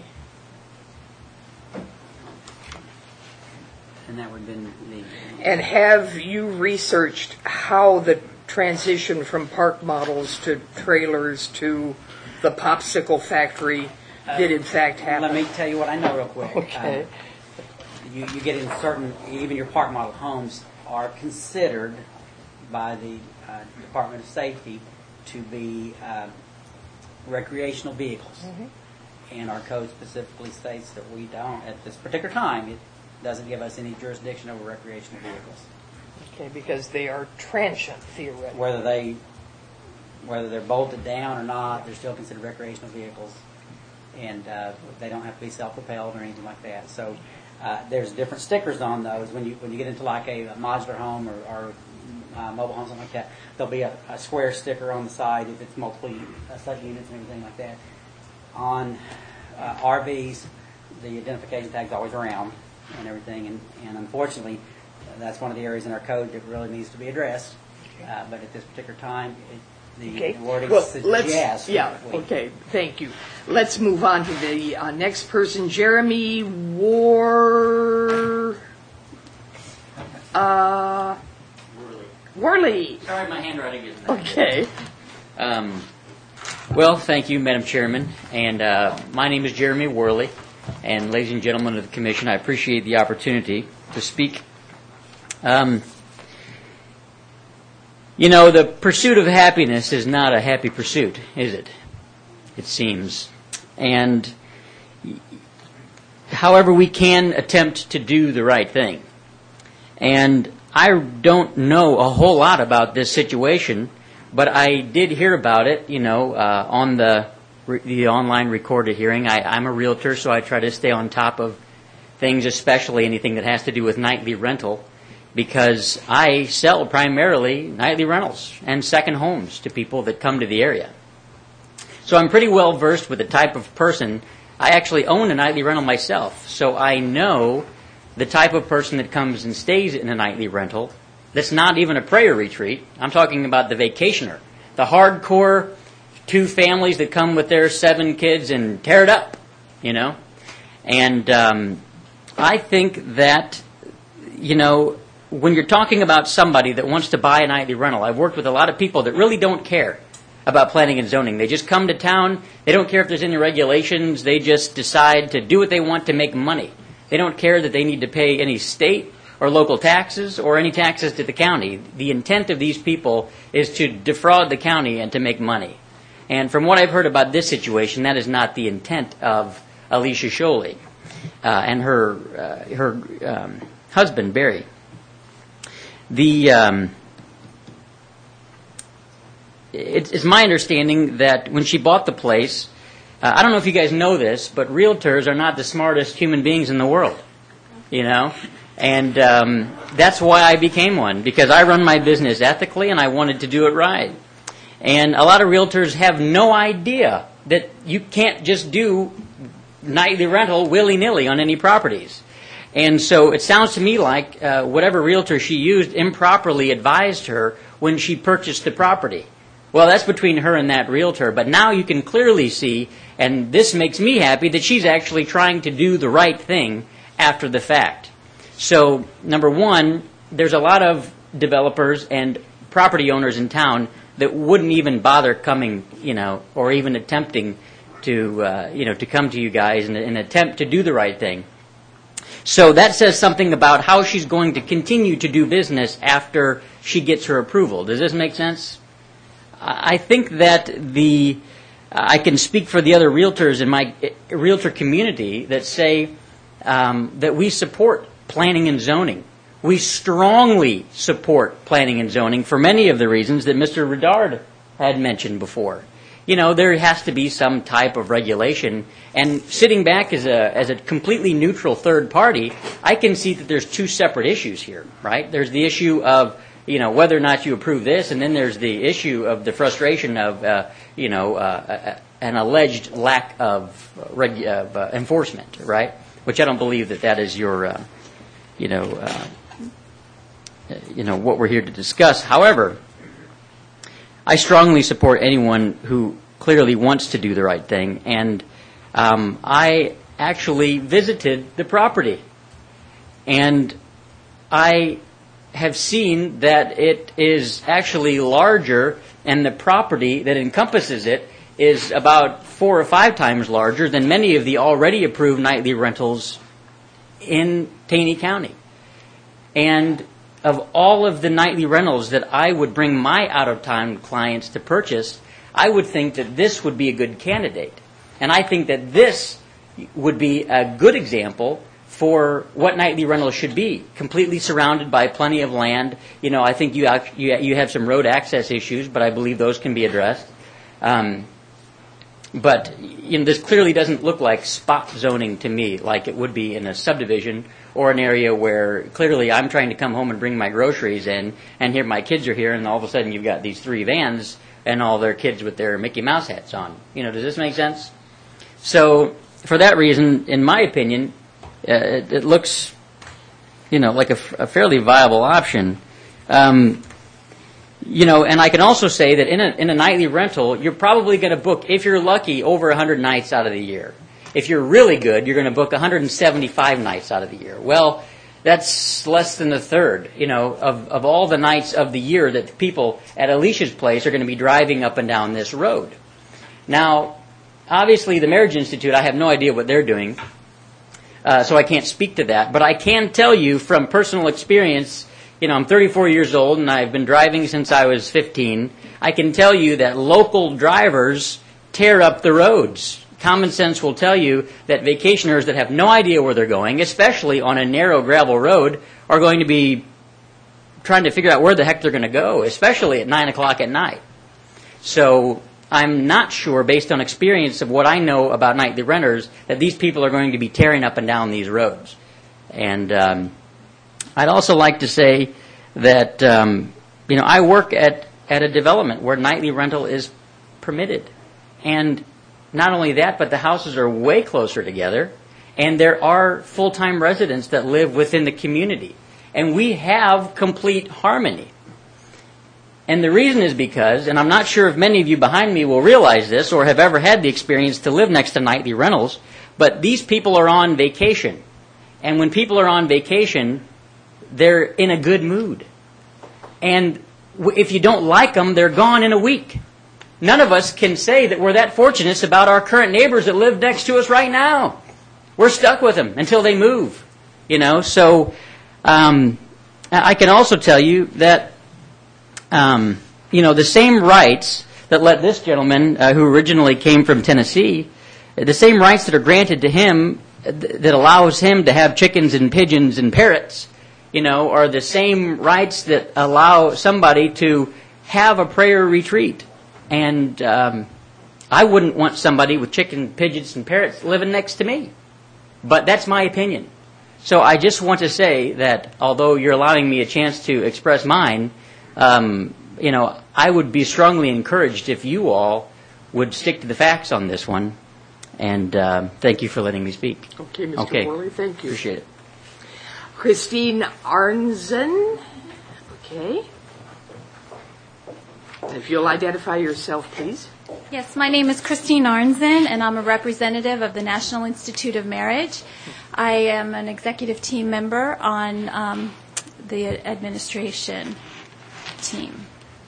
And that would have been the, And have you researched how the transition from park models to trailers to the popsicle factory did in fact happen? let me tell you what I know real quick. Okay. You get in certain, even your park model homes are considered by the Department of Safety to be recreational vehicles. And our code specifically states that we don't, at this particular time, it doesn't give us any jurisdiction over recreational vehicles. Okay, because they are transient, theoretically. Whether they're bolted down or not, they're still considered recreational vehicles. And they don't have to be self-propelled or anything like that. So there's different stickers on those. When you get into like a modular home or mobile home, something like that, there'll be a square sticker on the side if it's multiple such units and everything like that. On RVs, the identification tag's always around and everything. And unfortunately, that's one of the areas in our code that really needs to be addressed. But at this particular time, the wording suggests. Okay, thank you. Let's move on to the next person, Jeremy Worley. Sorry, my handwriting isn't Okay. Well, thank you, Madam Chairman. And my name is Jeremy Worley. And ladies and gentlemen of the Commission, I appreciate the opportunity to speak. The pursuit of happiness is not a happy pursuit, is it? It seems. And however, we can attempt to do the right thing. And I don't know a whole lot about this situation, but I did hear about it, on the online recorded hearing. I'm a realtor, so I try to stay on top of things, especially anything that has to do with nightly rental, because I sell primarily nightly rentals and second homes to people that come to the area. So I'm pretty well versed with the type of person. I actually own a nightly rental myself, so I know the type of person that comes and stays in a nightly rental that's not even a prayer retreat. I'm talking about the vacationer, the hardcore 2 families that come with their 7 kids and tear it up, And I think that, when you're talking about somebody that wants to buy a nightly rental, I've worked with a lot of people that really don't care about planning and zoning. They just come to town. They don't care if there's any regulations. They just decide to do what they want to make money. They don't care that they need to pay any state or local taxes or any taxes to the county. The intent of these people is to defraud the county and to make money. And from what I've heard about this situation, that is not the intent of Alicia Sholey and her husband, Barry. It's my understanding that when she bought the place, I don't know if you guys know this, but realtors are not the smartest human beings in the world, And that's why I became one, because I run my business ethically and I wanted to do it right. And a lot of realtors have no idea that you can't just do nightly rental willy-nilly on any properties. And so it sounds to me like whatever realtor she used improperly advised her when she purchased the property. Well, that's between her and that realtor. But now you can clearly see, and this makes me happy, that she's actually trying to do the right thing after the fact. So, number one, there's a lot of developers and property owners in town that wouldn't even bother coming, or even attempting to come to you guys and attempt to do the right thing. So that says something about how she's going to continue to do business after she gets her approval. Does this make sense? I think that I can speak for the other realtors in my realtor community that say that we support planning and zoning. We strongly support planning and zoning for many of the reasons that Mr. Redard had mentioned before. You know, there has to be some type of regulation. And sitting back as a completely neutral third party, I can see that there's two separate issues here, right? There's the issue of, you know, whether or not you approve this, and then there's the issue of the frustration of, an alleged lack of enforcement, right? Which I don't believe that is your, what we're here to discuss. However, I strongly support anyone who clearly wants to do the right thing, and I actually visited the property, and I have seen that it is actually larger, and the property that encompasses it is about 4 or 5 times larger than many of the already approved nightly rentals in Taney County. And of all of the nightly rentals that I would bring my out-of-town clients to purchase, I would think that this would be a good candidate. And I think that this would be a good example for what nightly rentals should be, completely surrounded by plenty of land. You know, I think you have some road access issues, but I believe those can be addressed. But this clearly doesn't look like spot zoning to me, like it would be in a subdivision or an area where clearly I'm trying to come home and bring my groceries in, and here my kids are here, and all of a sudden you've got these 3 vans and all their kids with their Mickey Mouse hats on. You know, does this make sense? So for that reason, in my opinion, it looks, like a fairly viable option. And I can also say that in a nightly rental, you're probably going to book, if you're lucky, over 100 nights out of the year. If you're really good, you're going to book 175 nights out of the year. Well, that's less than a third, of all the nights of the year that people at Alicia's place are going to be driving up and down this road. Now, obviously, the Marriage Institute, I have no idea what they're doing, so I can't speak to that. But I can tell you from personal experience, I'm 34 years old, and I've been driving since I was 15. I can tell you that local drivers tear up the roads. Common sense will tell you that vacationers that have no idea where they're going, especially on a narrow gravel road, are going to be trying to figure out where the heck they're going to go, especially at 9 o'clock at night. So I'm not sure, based on experience of what I know about nightly renters, that these people are going to be tearing up and down these roads. And I'd also like to say that, I work at a development where nightly rental is permitted. And not only that, but the houses are way closer together, and there are full-time residents that live within the community. And we have complete harmony. And the reason is because, and I'm not sure if many of you behind me will realize this or have ever had the experience to live next to nightly rentals, but these people are on vacation. And when people are on vacation, they're in a good mood. And if you don't like them, they're gone in a week. None of us can say that we're that fortunate about our current neighbors that live next to us right now. We're stuck with them until they move. So I can also tell you that, the same rights that let this gentleman, who originally came from Tennessee, the same rights that are granted to him that allows him to have chickens and pigeons and parrots, are the same rights that allow somebody to have a prayer retreat. And I wouldn't want somebody with chickens, pigeons, and parrots living next to me. But that's my opinion. So I just want to say that although you're allowing me a chance to express mine, I would be strongly encouraged if you all would stick to the facts on this one. And thank you for letting me speak. Okay, Mr. Worley, thank you. Appreciate it. Christine Arnzen. Okay. If you'll identify yourself, please. Yes, my name is Christine Arnzen, and I'm a representative of the National Institute of Marriage. I am an executive team member on the administration team.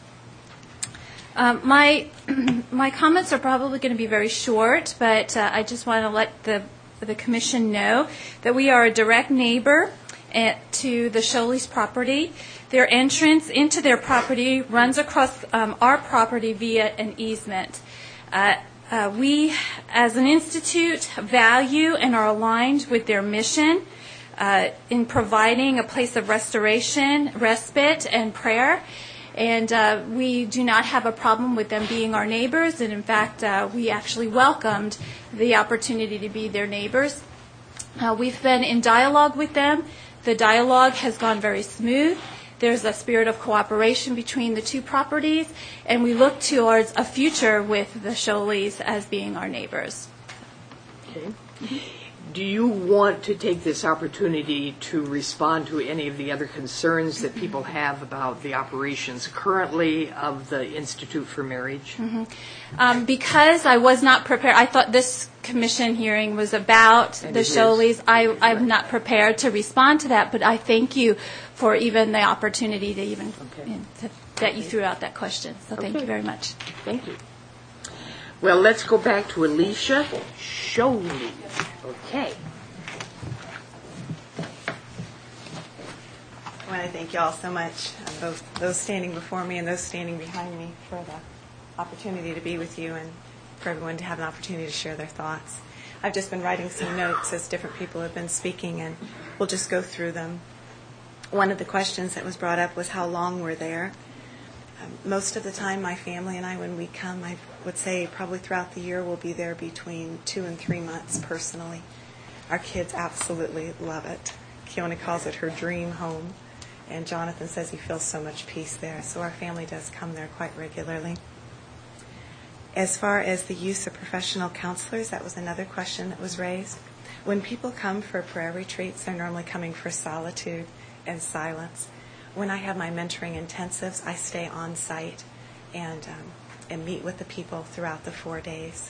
My comments are probably going to be very short, but I just want to let the commission know that we are a direct neighbor to the Sholey's property. Their entrance into their property runs across our property via an easement. We, as an institute, value and are aligned with their mission. in providing a place of restoration, respite, and prayer. And we do not have a problem with them being our neighbors. And in fact, we actually welcomed the opportunity to be their neighbors. We've been in dialogue with them. The dialogue has gone very smooth. There's a spirit of cooperation between the two properties, and we look towards a future with the Scholes as being our neighbors. Okay. Do you want to take this opportunity to respond to any of the other concerns that people have about the operations currently of the Institute for Marriage? Because I was not prepared, I thought this commission hearing was about the Scholes. I'm not prepared to respond to that, but I thank you for even the opportunity to even that you threw out that question. So thank you very much. Thank you. Well, let's go back to Alicia Scholes. Okay. I want to thank you all so much, both those standing before me and those standing behind me, for the opportunity to be with you and for everyone to have an opportunity to share their thoughts. I've just been writing some notes as different people have been speaking, and we'll just go through them. One of the questions that was brought up was how long we're there. Most of the time, my family and I, when we come, I would say probably throughout the year, we'll be there between 2 and 3 months personally. Our kids absolutely love it. Keone calls it her dream home, and Jonathan says he feels so much peace there. So our family does come there quite regularly. As far as the use of professional counselors, that was another question that was raised. When people come for prayer retreats, they're normally coming for solitude and silence. When I have my mentoring intensives, I stay on site and meet with the people throughout the 4 days.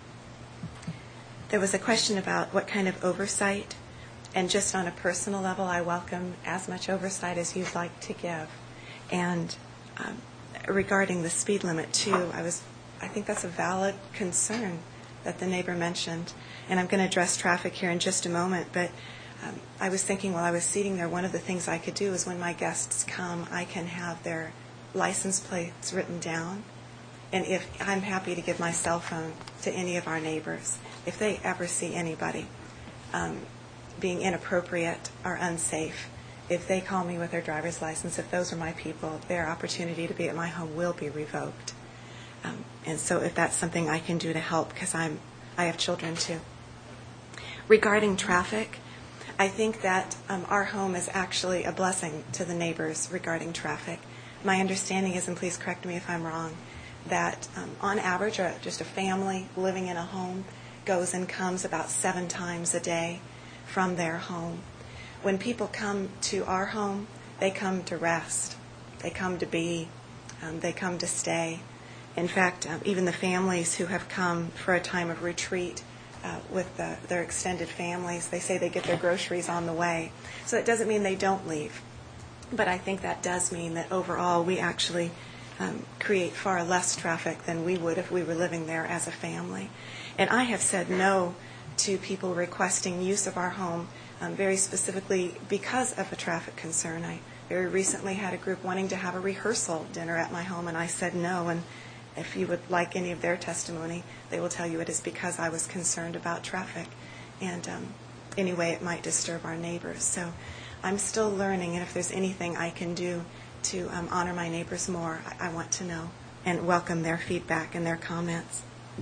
There was a question about what kind of oversight, and just on a personal level, I welcome as much oversight as you'd like to give. And regarding the speed limit too, I think that's a valid concern that the neighbor mentioned, and I'm going to address traffic here in just a moment, but I was thinking while I was sitting there, one of the things I could do is when my guests come, I can have their license plates written down. And if I'm happy to give my cell phone to any of our neighbors, if they ever see anybody being inappropriate or unsafe, if they call me with their driver's license, if those are my people, their opportunity to be at my home will be revoked. And so if that's something I can do to help, because I have children too. Regarding traffic, I think that our home is actually a blessing to the neighbors regarding traffic. My understanding is, and please correct me if I'm wrong, that on average, just a family living in a home goes and comes about 7 times a day from their home. When people come to our home, they come to rest. They come to be. They come to stay. In fact, even the families who have come for a time of retreat with their extended families, they say they get their groceries on the way. So it doesn't mean they don't leave. But I think that does mean that overall we actually create far less traffic than we would if we were living there as a family. And I have said no to people requesting use of our home very specifically because of a traffic concern. I very recently had a group wanting to have a rehearsal dinner at my home, and I said no. And if you would like any of their testimony, they will tell you it is because I was concerned about traffic. And anyway, it might disturb our neighbors. So I'm still learning, and if there's anything I can do to honor my neighbors more, I want to know and welcome their feedback and their comments.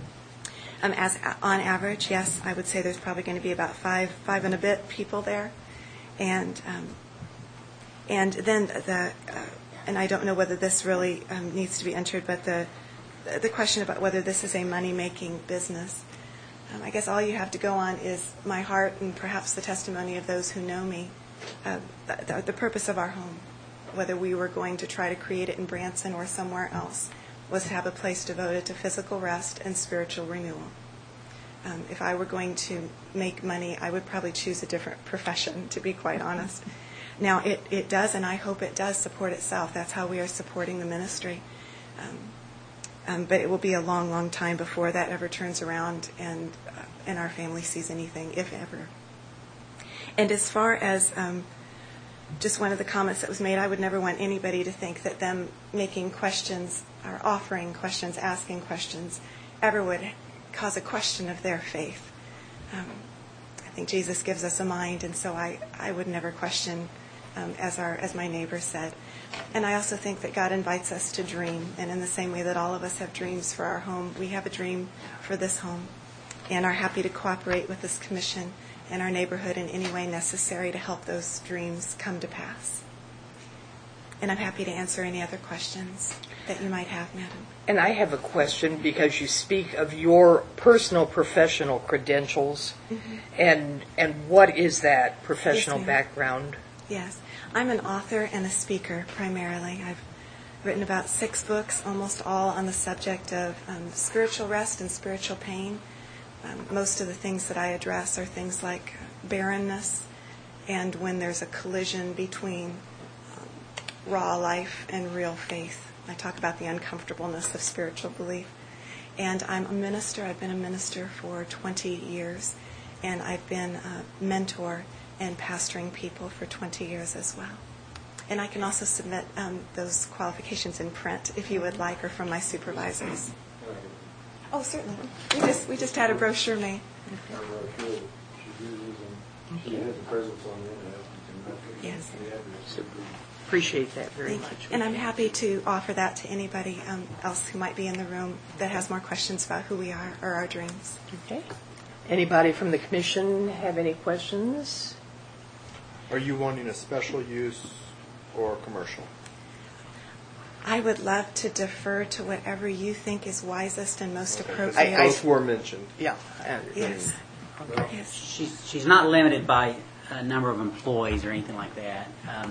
As on average, yes, I would say there's probably going to be about five and a bit people there. And then and I don't know whether this really needs to be entered, but the question about whether this is a money-making business. I guess all you have to go on is my heart and perhaps the testimony of those who know me. The purpose of our home, whether we were going to try to create it in Branson or somewhere else, was to have a place devoted to physical rest and spiritual renewal. If I were going to make money, I would probably choose a different profession, to be quite honest. Now, it does, and I hope it does support itself. That's how we are supporting the ministry. But it will be a long, long time before that ever turns around and our family sees anything, if ever. And as far as just one of the comments that was made, I would never want anybody to think that them making questions or offering questions, asking questions, ever would cause a question of their faith. think Jesus gives us a mind, and so I would never question, as my neighbor said. And I also think that God invites us to dream, and in the same way that all of us have dreams for our home, we have a dream for this home, and are happy to cooperate with this commission and our neighborhood in any way necessary to help those dreams come to pass. And I'm happy to answer any other questions that you might have, Madam. And I have a question, because you speak of your personal professional credentials, and what is that professional Yes, ma'am. background? Yes. I'm an author and a speaker primarily. I've written about 6 books, almost all on the subject of spiritual rest and spiritual pain. Most of the things that I address are things like barrenness, and when there's a collision between raw life and real faith. I talk about the uncomfortableness of spiritual belief. And I'm a minister. I've been a minister for 20 years, and I've been a mentor and pastoring people for 20 years as well. And I can also submit those qualifications in print if you would like, or from my supervisors. Oh, certainly. We just had a brochure made. Yes. Appreciate that very Thank much. you. And I'm happy to offer that to anybody else who might be in the room that has more questions about who we are or our dreams. Okay. Anybody from the commission have any questions? Are you wanting a special use or commercial? I would love to defer to whatever you think is wisest and most appropriate. Both were mentioned. Yeah. Yes. Yes. She's not limited by a number of employees or anything like that.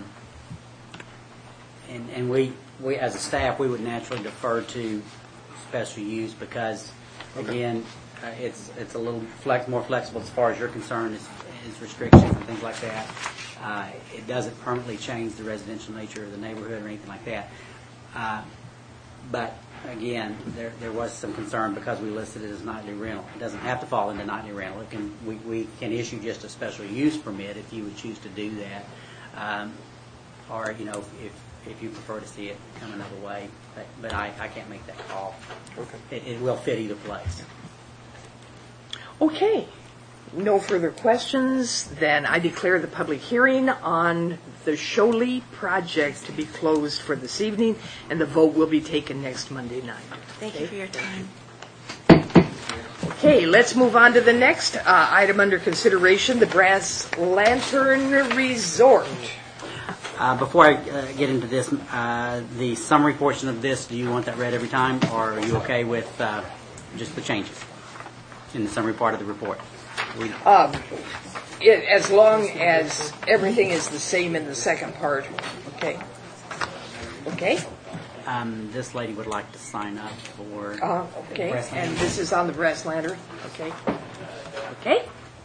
And we as a staff, we would naturally defer to special use because, again, it's a little more flexible as far as you're concerned, as restrictions and things like that. It doesn't permanently change the residential nature of the neighborhood or anything like that. But again, there was some concern because we listed it as nightly rental. It doesn't have to fall into nightly rental. We can issue just a special use permit if you would choose to do that, or if you prefer to see it come another way. But I can't make that call. Okay. It will fit either place. Okay. No further questions. Then I declare the public hearing on the Sholey project to be closed for this evening, and the vote will be taken next Monday night. Thank you for your time. Okay, let's move on to the next item under consideration, the Brass Lantern Resort. Before I get into this, the summary portion of this, do you want that read every time, or are you okay with just the changes in the summary part of the report? As long as everything is the same in the second part. Okay. Okay? This lady would like to sign up for... Okay, Brass and Lantern. this is on the Brass Lantern. Okay. Okay?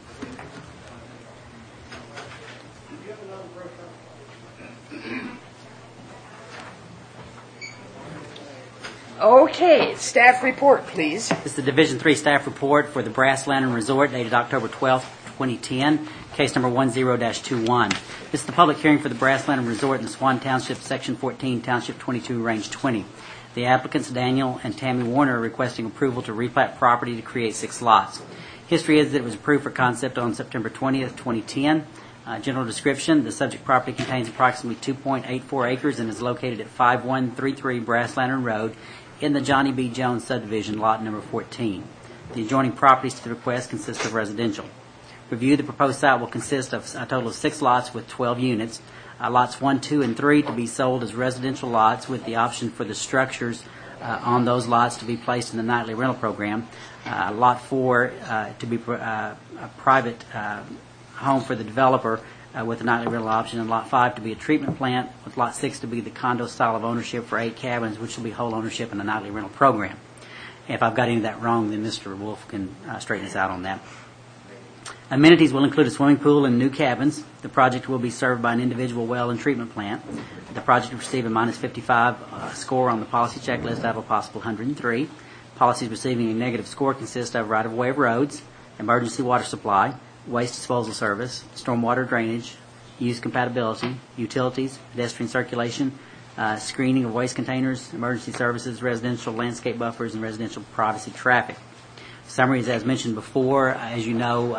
Okay, staff report, please. This is the Division 3 staff report for the Brass Lantern Resort dated October 12, 2010, case number 10-21. This is the public hearing for the Brass Lantern Resort in Swan Township, Section 14, Township 22, Range 20. The applicants, Daniel and Tammy Warner, are requesting approval to replat property to create 6 lots. History is that it was approved for concept on September 20th, 2010. General description, the subject property contains approximately 2.84 acres and is located at 5133 Brass Lantern Road in the Johnny B. Jones subdivision, lot number 14. The adjoining properties to the request consist of residential. Review, the proposed site will consist of a total of 6 lots with 12 units. Lots 1, 2, and 3 to be sold as residential lots with the option for the structures on those lots to be placed in the nightly rental program. Lot 4 to be a private home for the developer with a nightly rental option, and Lot 5 to be a treatment plant, with Lot 6 to be the condo style of ownership for 8 cabins, which will be whole ownership in the nightly rental program. If I've got any of that wrong, then Mr. Wolf can straighten us out on that. Amenities will include a swimming pool and new cabins. The project will be served by an individual well and treatment plant. The project will receive a minus 55 score on the policy checklist out of a possible 103. Policies receiving a negative score consist of right-of-way of roads, emergency water supply, waste disposal service, stormwater drainage, use compatibility, utilities, pedestrian circulation, screening of waste containers, emergency services, residential landscape buffers, and residential privacy traffic. Summary is as mentioned before. As you know,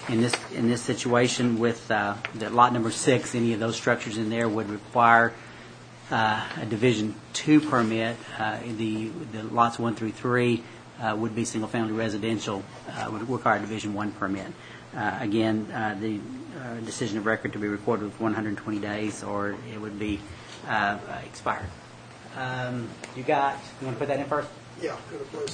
In this situation with the lot number 6, any of those structures in there would require a Division 2 permit. The lots 1 through 3 would be single-family residential, would require a Division 1 permit. Again, the decision of record to be recorded with 120 days, or it would be expired. You want to put that in first? Yeah, good place.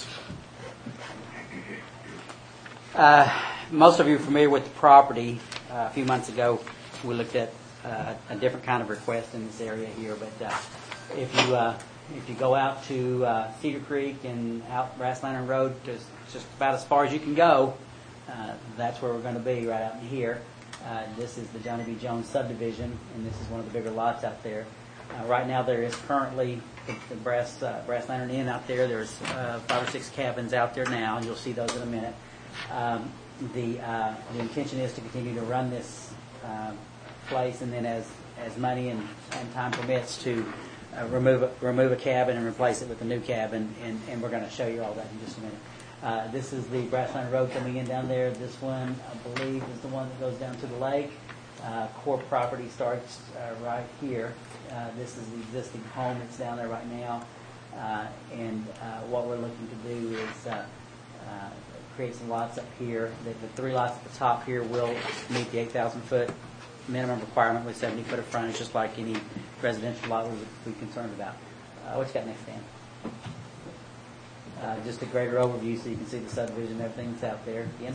Most of you are familiar with the property. A few months ago, we looked at a different kind of request in this area here. But if you go out to Cedar Creek and out Brass Lantern Road, just about as far as you can go, that's where we're going to be, right out in here. This is the Johnny B. Jones subdivision, and this is one of the bigger lots out there. Right now, there is currently the Brass Lantern Inn out there. There's 5 or 6 cabins out there now, and you'll see those in a minute. The intention is to continue to run this place, and then as money and time permits, to remove a cabin and replace it with a new cabin, and we're going to show you all that in just a minute. This is the Brass Lantern Road coming in down there. This one, I believe, is the one that goes down to the lake. Core property starts right here. This is the existing home that's down there right now, and what we're looking to do is create some lots up here. The 3 lots at the top here will meet the 8,000-foot minimum requirement with 70 foot of frontage, just like any residential lot we would be concerned about. What you got next, Dan? Just a greater overview so you can see the subdivision and everything that's out there. Again,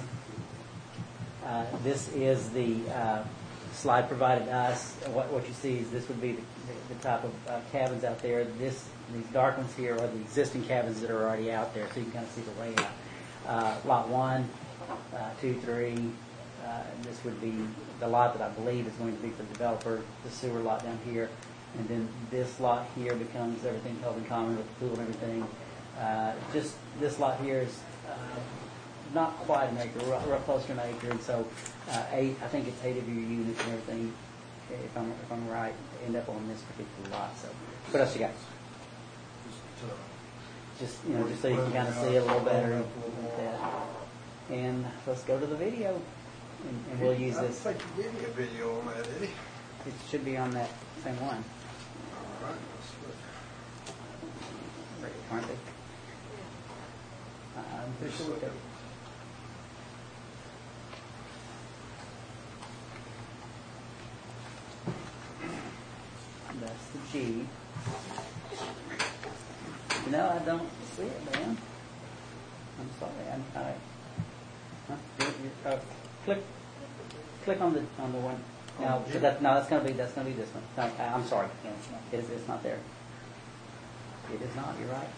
this is the slide provided us. What you see is this would be the type of cabins out there. These dark ones here are the existing cabins that are already out there, so you can kind of see the layout. Lot 1, 2, 3. This would be the lot that I believe is going to be for the developer, the sewer lot down here. And then this lot here becomes everything held in common with the pool and everything. Just this lot here is not quite an acre, we're close to an acre, and so I think it's 8 of your units and everything, if I'm right, end up on this particular lot. So, what else you got? Just so you can kind of see it a little better. Like that. And let's go to the video, and we'll use this. I think you gave me a video on that, Eddie. It should be on that same one. All right, let's look. Aren't they? I'm pretty sure we That's the G. No, I don't see it, man. I'm sorry. Click on the one. No, that's going to be this one. No, I'm sorry. It's not there. It is not. You're right.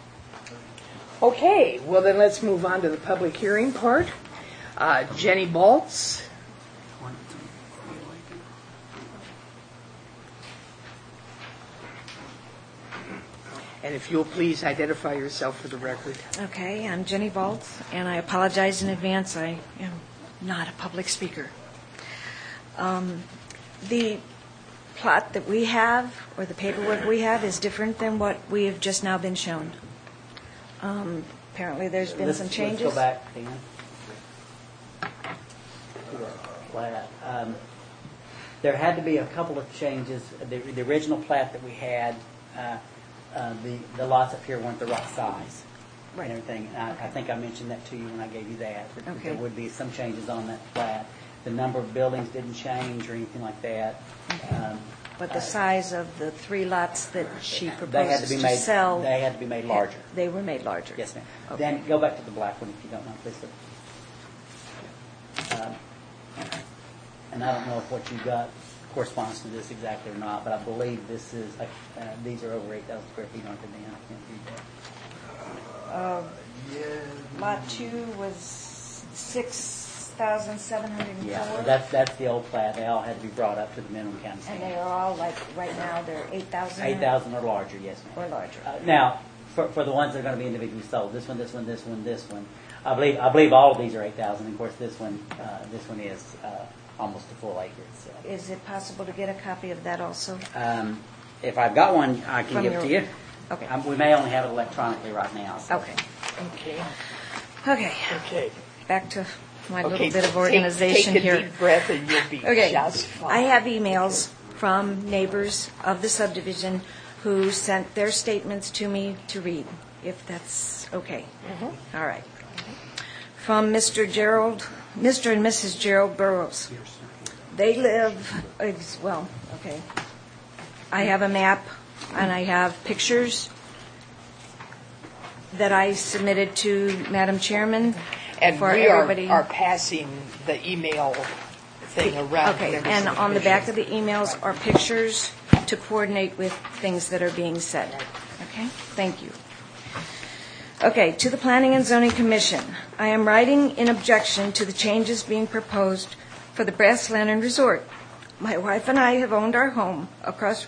Okay, well then let's move on to the public hearing part. Jenny Baltz. And if you'll please identify yourself for the record. Okay, I'm Jenny Baltz, and I apologize in advance. I am not a public speaker. The plot that we have, or the paperwork we have, is different than what we have just now been shown. Apparently there's been some changes. Let's go back, Dan. Plat. There had to be a couple of changes. The original plat that we had, the lots up here weren't the right size. Right. And everything. I think I mentioned that to you when I gave you that. Okay. There would be some changes on that plat. The number of buildings didn't change or anything like that. Okay. But the size of the 3 lots that she They had to proposes be to made. sell, They had to be made larger. they were made larger. Yes, ma'am. Okay. Then go back to the black one if you don't know, please. And I don't know if what you got corresponds to this exactly or not, but I believe this is these are over 8,000 square feet, aren't they, Dan? I can't read that. Lot 2 was 6,704. Yeah, so that's the old plat. They all had to be brought up to the minimum county And standard. they are all, like, right now, they're 8,000? 8,000 or larger, yes, ma'am. Or larger. Now, for the ones that are going to be individually sold, this one, this one, this one, this one, I believe all of these are 8,000. Of course, this one is almost a full acre. So. Is it possible to get a copy of that also? If I've got one, I can From give it to you. Okay. We may only have it electronically right now. So. Okay. Okay. Okay. Okay. Back to my Okay, little bit of organization take here. a deep breath and you'll be Okay, just fine. I have emails from neighbors of the subdivision who sent their statements to me to read, if that's okay. All right. From Mr. and Mrs. Gerald Burrows. They live, well, okay. I have a map and I have pictures that I submitted to Madam Chairman And for we everybody. are passing the email thing around. Okay, members and of the on the back of commission. the emails are pictures to coordinate with things that are being said. Okay, thank you. Okay, to the Planning and Zoning Commission. I am writing in objection to the changes being proposed for the Brass Lantern Resort. My wife and I have owned our home across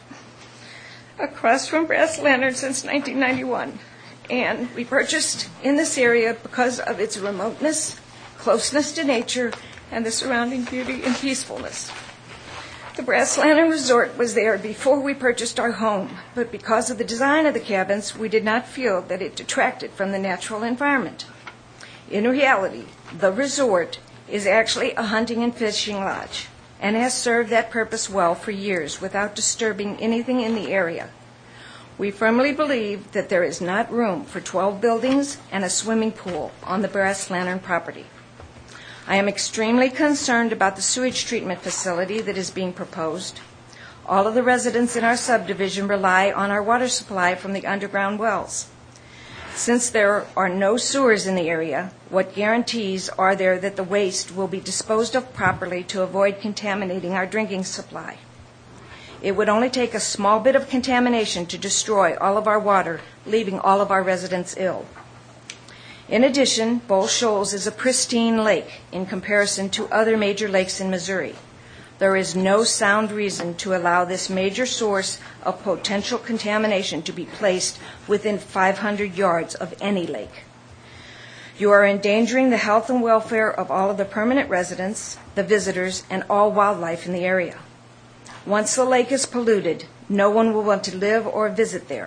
from Brass Lantern since 1991, and we purchased in this area because of its remoteness, closeness to nature, and the surrounding beauty and peacefulness. The Brass Lantern Resort was there before we purchased our home, but because of the design of the cabins, we did not feel that it detracted from the natural environment. In reality, the resort is actually a hunting and fishing lodge and has served that purpose well for years without disturbing anything in the area. We firmly believe that there is not room for 12 buildings and a swimming pool on the Brass Lantern property. I am extremely concerned about the sewage treatment facility that is being proposed. All of the residents in our subdivision rely on our water supply from the underground wells. Since there are no sewers in the area, what guarantees are there that the waste will be disposed of properly to avoid contaminating our drinking supply? It would only take a small bit of contamination to destroy all of our water, leaving all of our residents ill. In addition, Bull Shoals is a pristine lake in comparison to other major lakes in Missouri. There is no sound reason to allow this major source of potential contamination to be placed within 500 yards of any lake. You are endangering the health and welfare of all of the permanent residents, the visitors, and all wildlife in the area. Once the lake is polluted, no one will want to live or visit there.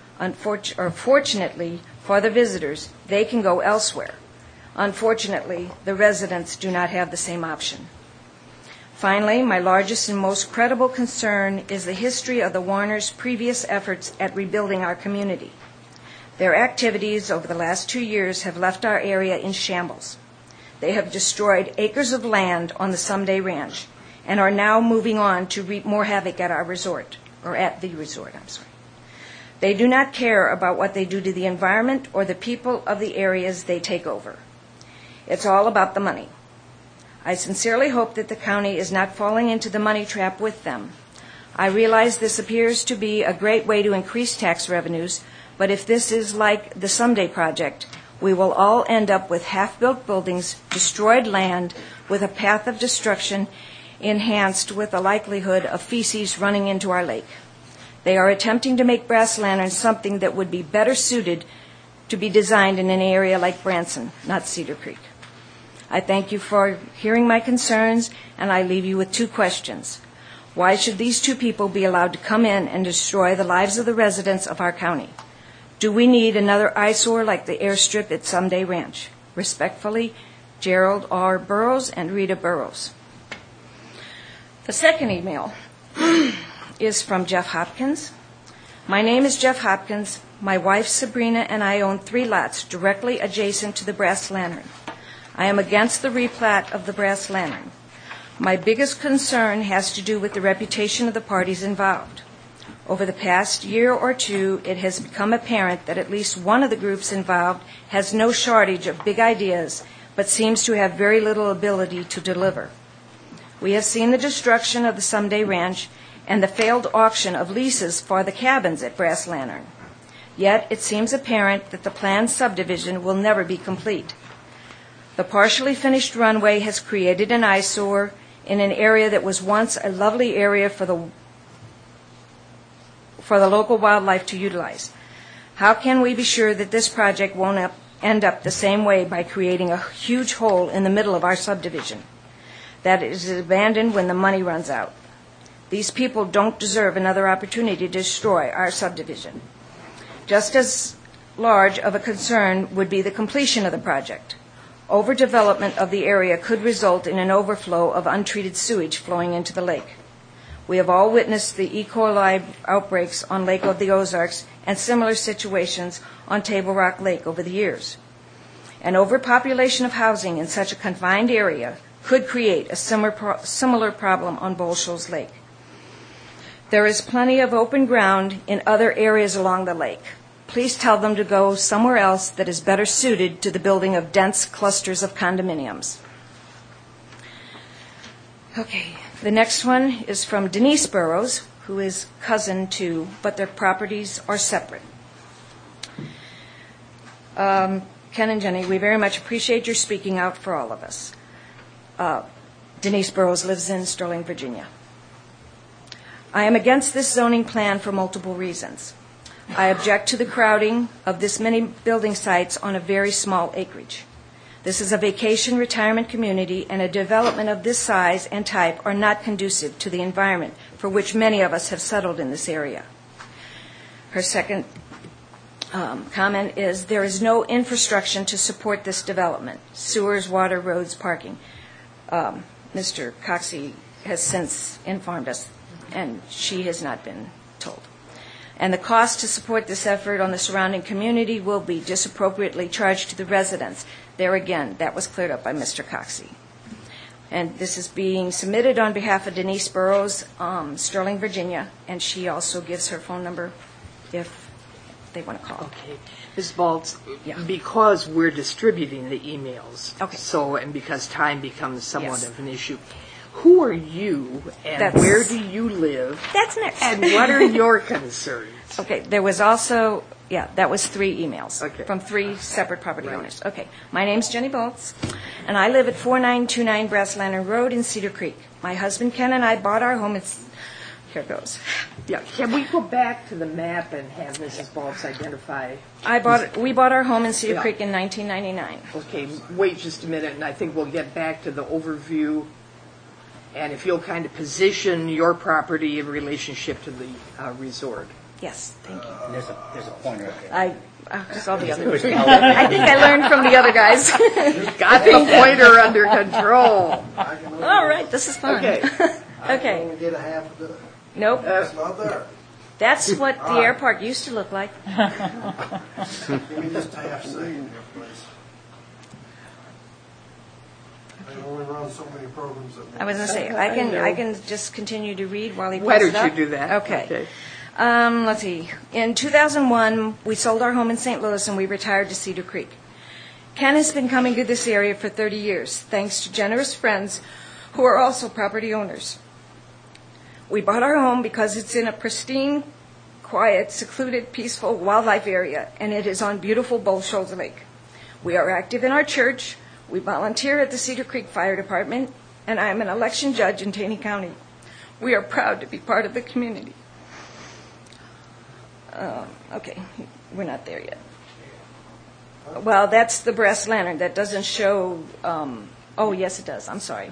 Fortunately for the visitors, they can go elsewhere. Unfortunately, the residents do not have the same option. Finally, my largest and most credible concern is the history of the Warners' previous efforts at rebuilding our community. Their activities over the last 2 years have left our area in shambles. They have destroyed acres of land on the Someday Ranch and are now moving on to reap more havoc at our resort, or at the resort, I'm sorry. They do not care about what they do to the environment or the people of the areas they take over. It's all about the money. I sincerely hope that the county is not falling into the money trap with them. I realize this appears to be a great way to increase tax revenues, but if this is like the Someday project, we will all end up with half-built buildings, destroyed land, with a path of destruction enhanced with the likelihood of feces running into our lake. They are attempting to make Brass Lantern something that would be better suited to be designed in an area like Branson, not Cedar Creek. I thank you for hearing my concerns, and I leave you with 2 questions. Why should these 2 people be allowed to come in and destroy the lives of the residents of our county? Do we need another eyesore like the airstrip at Someday Ranch? Respectfully, Gerald R. Burrows and Rita Burrows. The second email is from Jeff Hopkins. My name is Jeff Hopkins. My wife Sabrina and I own 3 lots directly adjacent to the Brass Lantern. I am against the replat of the Brass Lantern. My biggest concern has to do with the reputation of the parties involved. Over the past year or 2, it has become apparent that at least one of the groups involved has no shortage of big ideas, but seems to have very little ability to deliver. We have seen the destruction of the Someday Ranch and the failed auction of leases for the cabins at Brass Lantern. Yet it seems apparent that the planned subdivision will never be complete. The partially finished runway has created an eyesore in an area that was once a lovely area for the local wildlife to utilize. How can we be sure that this project won't end up the same way by creating a huge hole in the middle of our subdivision that is abandoned when the money runs out? These people don't deserve another opportunity to destroy our subdivision. Just as large of a concern would be the completion of the project. Overdevelopment of the area could result in an overflow of untreated sewage flowing into the lake. We have all witnessed the E. coli outbreaks on Lake of the Ozarks and similar situations on Table Rock Lake over the years. An overpopulation of housing in such a confined area could create a similar problem on Bull Shoals Lake. There is plenty of open ground in other areas along the lake. Please tell them to go somewhere else that is better suited to the building of dense clusters of condominiums. Okay, the next one is from Denise Burrows, who is cousin to, but their properties are separate. Ken and Jenny, we very much appreciate your speaking out for all of us. Denise Burrows lives in Sterling, Virginia. I am against this zoning plan for multiple reasons. I object to the crowding of this many building sites on a very small acreage. This is a vacation retirement community, and a development of this size and type are not conducive to the environment for which many of us have settled in this area. Her second comment is there is no infrastructure to support this development: sewers, water, roads, parking. Mr. Coxey has since informed us, and she has not been told. And the cost to support this effort on the surrounding community will be disappropriately charged to the residents. There again, that was cleared up by Mr. Coxey. And this is being submitted on behalf of Denise Burrows, Sterling, Virginia, and she also gives her phone number if they want to call. Okay. Ms. Baltz, Yeah. because we're distributing the emails, Okay. and because time becomes somewhat Yes. of an issue, who are you and That's- where do you live? That's next. And what are your concerns? Okay, there was also, that was 3 emails Okay. from 3 separate property Right. owners. Okay, my name's Jenny Baltz, and I live at 4929 Brass Lantern Road in Cedar Creek. My husband Ken and I bought our home. Here it goes. Yeah, can we go back to the map and have Mrs. Baltz identify? We bought our home in Cedar Yeah. Creek in 1999. Okay, wait just a minute, and I think we'll get back to the overview. And if you'll kind of position your property in relationship to the resort. Yes, thank you. There's a pointer up there. I saw the other. I think I learned from the other guys. Got the pointer under control. All right, this is fun. Okay. Okay. Only get a half of the, Nope. it's not there. That's what the air park used to look like. Give me just a half second here, please. I only run so many programs at once. I was going to say, I can just continue to read while he Why pulls it don't up. you do that? Okay. Let's see. In 2001, we sold our home in St. Louis and we retired to Cedar Creek. Ken has been coming to this area for 30 years, thanks to generous friends who are also property owners. We bought our home because it's in a pristine, quiet, secluded, peaceful wildlife area, and it is on beautiful Bull Shoals Lake. We are active in our church. We volunteer at the Cedar Creek Fire Department, and I am an election judge in Taney County. We are proud to be part of the community. Okay, we're not there yet. Well, that's the brass lantern. That doesn't show. Oh, yes, it does. I'm sorry.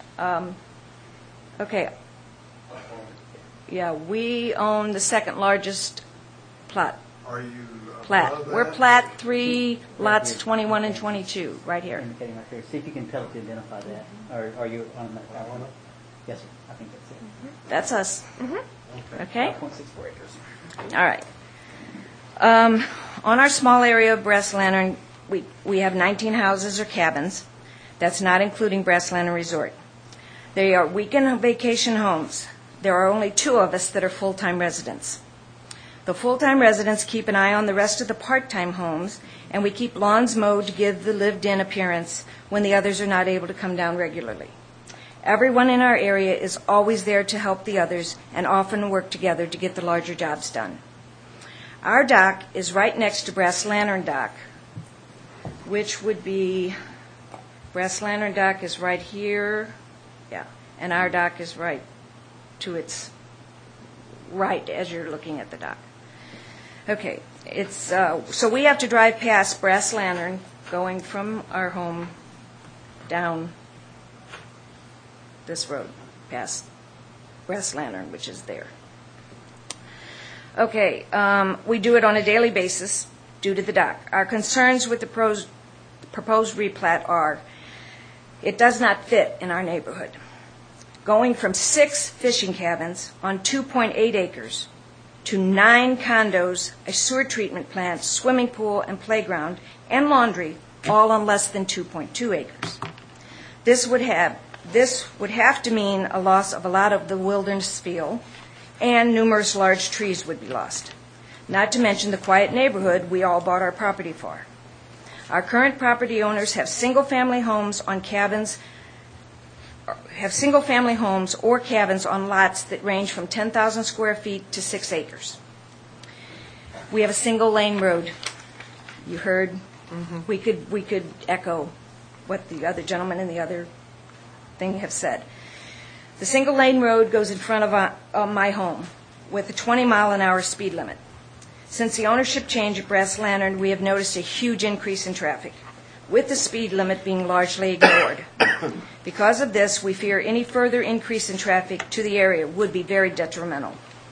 Okay. Yeah, we own the second largest plot. Are you Plat. above We're that? Plat 3, lots 21 and 22, right here. Indicating right there. See if you can tell to identify that. Or are you on that one? Yes, sir. I think that's it. That's us. Okay? 5.64 acres. All right. On our small area of Brass Lantern, we have 19 houses or cabins. That's not including Brass Lantern Resort. They are weekend vacation homes. There are only 2 of us that are full-time residents. The full-time residents keep an eye on the rest of the part-time homes, and we keep lawns mowed to give the lived-in appearance when the others are not able to come down regularly. Everyone in our area is always there to help the others and often work together to get the larger jobs done. Our dock is right next to Brass Lantern Dock, which would be, Brass Lantern Dock is right here, and our dock is right to its right as you're looking at the dock. Okay, it's so we have to drive past Brass Lantern going from our home down this road past Brass Lantern, which is there. Okay, we do it on a daily basis due to the dock. Our concerns with the proposed replat are, it does not fit in our neighborhood. Going from 6 fishing cabins on 2.8 acres to 9 condos, a sewer treatment plant, swimming pool and playground, and laundry, all on less than 2.2 acres. This would have to mean a loss of a lot of the wilderness feel, and numerous large trees would be lost. Not to mention the quiet neighborhood we all bought our property for. Our current property owners have single-family homes or cabins on lots that range from 10,000 square feet to 6 acres. We have a single-lane road. You heard. We could echo what the other gentleman in the other thing have said. The single-lane road goes in front of my home with a 20-mile-an-hour speed limit. Since the ownership change at Brass Lantern, we have noticed a huge increase in traffic, with the speed limit being largely ignored. Because of this, we fear any further increase in traffic to the area would be very detrimental.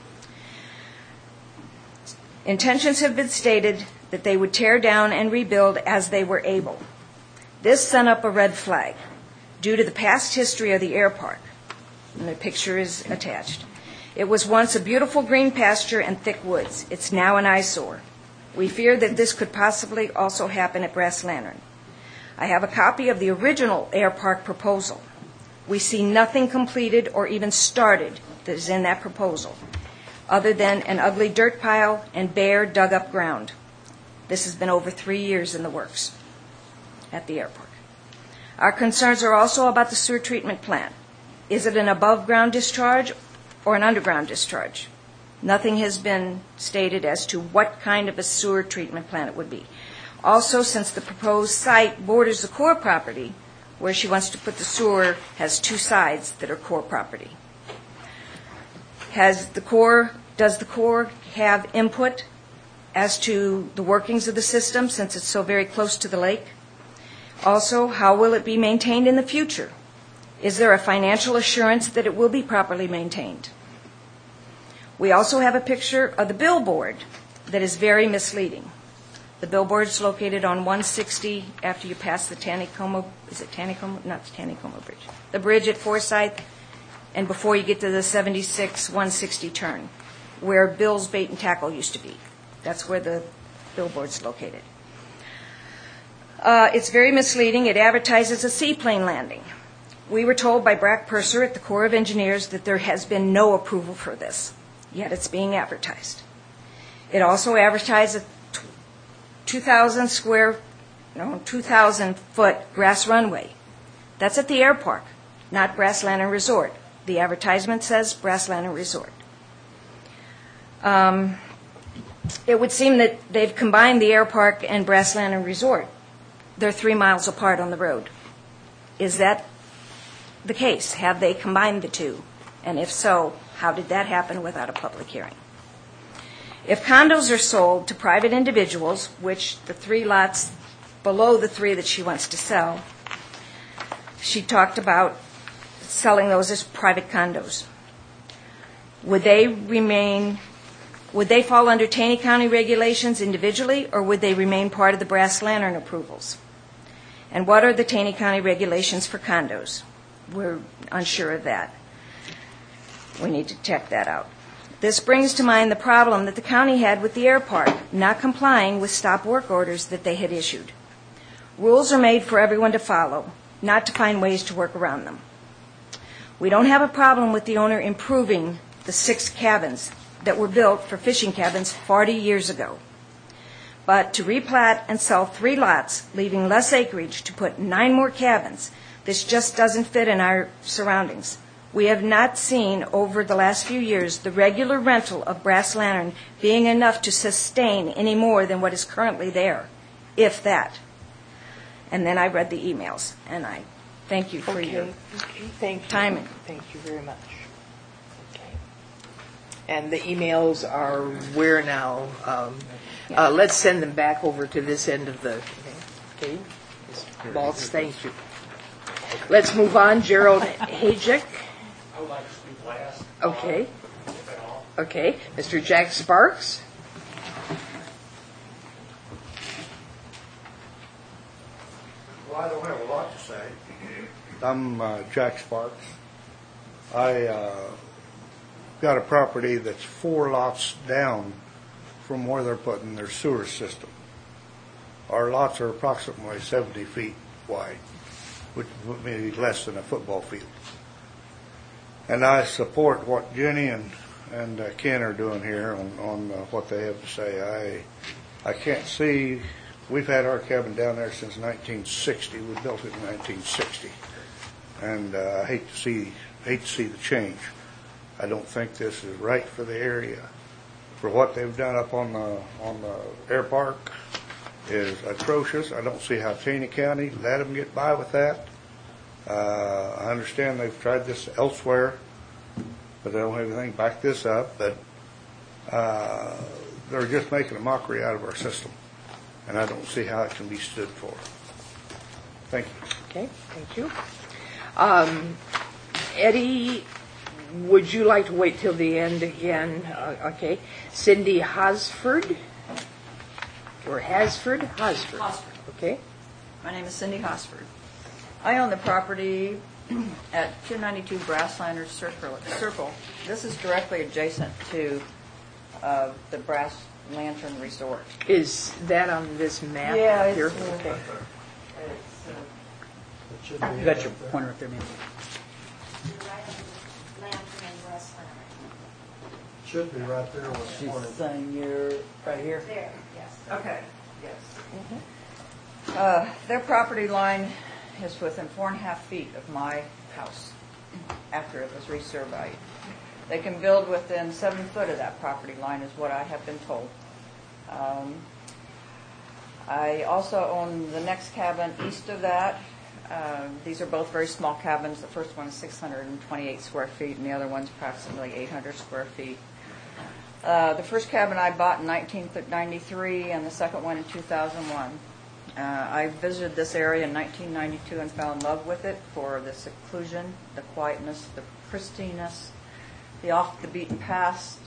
Intentions have been stated that they would tear down and rebuild as they were able. This sent up a red flag due to the past history of the air park, and the picture is attached. It was once a beautiful green pasture and thick woods. It's now an eyesore. We fear that this could possibly also happen at Brass Lantern. I have a copy of the original air park proposal. We see nothing completed or even started that is in that proposal, other than an ugly dirt pile and bare, dug-up ground. This has been over 3 years in the works at the airport. Our concerns are also about the sewer treatment plant. Is it an above-ground discharge or an underground discharge? Nothing has been stated as to what kind of a sewer treatment plant it would be. Also, since the proposed site borders the core property, where she wants to put the sewer has 2 sides that are core property. Does the Corps have input as to the workings of the system, since it's so very close to the lake? Also, how will it be maintained in the future? Is there a financial assurance that it will be properly maintained? We also have a picture of the billboard that is very misleading. The billboard is located on 160 after you pass the Taneycomo, is it Taneycomo? Not the Taneycomo Bridge. The bridge at Forsyth, and before you get to the 76 160 turn, where Bill's Bait and Tackle used to be. That's where the billboard's located. It's very misleading. It advertises a seaplane landing. We were told by Brack Purser at the Corps of Engineers that there has been no approval for this, yet it's being advertised. It also advertised a 2,000-foot grass runway. That's at the air park, not Brass Lantern Resort. The advertisement says Brass Lantern Resort. It would seem that they've combined the air park and Brass Lantern Resort. They're 3 miles apart on the road. Is that the case? Have they combined the two? And if so, how did that happen without a public hearing? If condos are sold to private individuals, which the 3 lots below the 3 that she wants to sell, she talked about selling those as private condos. Would they fall under Taney County regulations individually, or would they remain part of the Brass Lantern approvals? And what are the Taney County regulations for condos? We're unsure of that. We need to check that out. This brings to mind the problem that the county had with the air park, not complying with stop work orders that they had issued. Rules are made for everyone to follow, not to find ways to work around them. We don't have a problem with the owner improving the 6 cabins that were built for fishing cabins 40 years ago. But to replat and sell 3 lots, leaving less acreage to put 9 more cabins, this just doesn't fit in our surroundings. We have not seen over the last few years the regular rental of Brass Lantern being enough to sustain any more than what is currently there, if that. And then I read the emails, and I thank you for your time. Thank you very much. Okay. And the emails are where now? Let's send them back over to this end of the. Okay. Balls, thank you. Let's move on. Gerald Hajek. I would like to speak last. Okay. Okay. Mr. Jack Sparks. I don't have a lot to say. I'm Jack Sparks. I got a property that's 4 lots down from where they're putting their sewer system. Our lots are approximately 70 feet wide, which would be less than a football field. And I support what Jenny and Ken are doing here on what they have to say. I can't see. We've had our cabin down there since 1960. We built it in 1960, and I hate to see the change. I don't think this is right for the area. For what they've done up on the air park is atrocious. I don't see how Taney County let them get by with that. I understand they've tried this elsewhere, but they don't have anything to back this up. But they're just making a mockery out of our system, and I don't see how it can be stood for. Thank you. Okay, thank you. Eddie, would you like to wait till the end again? Okay. Cindy Hosford? Or Hasford? Hosford. Okay. My name is Cindy Hosford. I own the property at 292 Brasslander Circle. This is directly adjacent to the Brass Lantern Resort. Is that on this map yeah, here? Okay. You got your pointer up there, man. Should be right there. She's saying you're right here? There, yes. Okay, yes. Their property line is within 4.5 feet of my house after it was resurveyed. They can build within 7 foot of that property line is what I have been told. I also own the next cabin east of that. These are both very small cabins. The first one is 628 square feet and the other one's approximately 800 square feet. The first cabin I bought in 1993 and the second one in 2001. I visited this area in 1992 and fell in love with it for the seclusion, the quietness, the pristineness, the off-the-beaten path.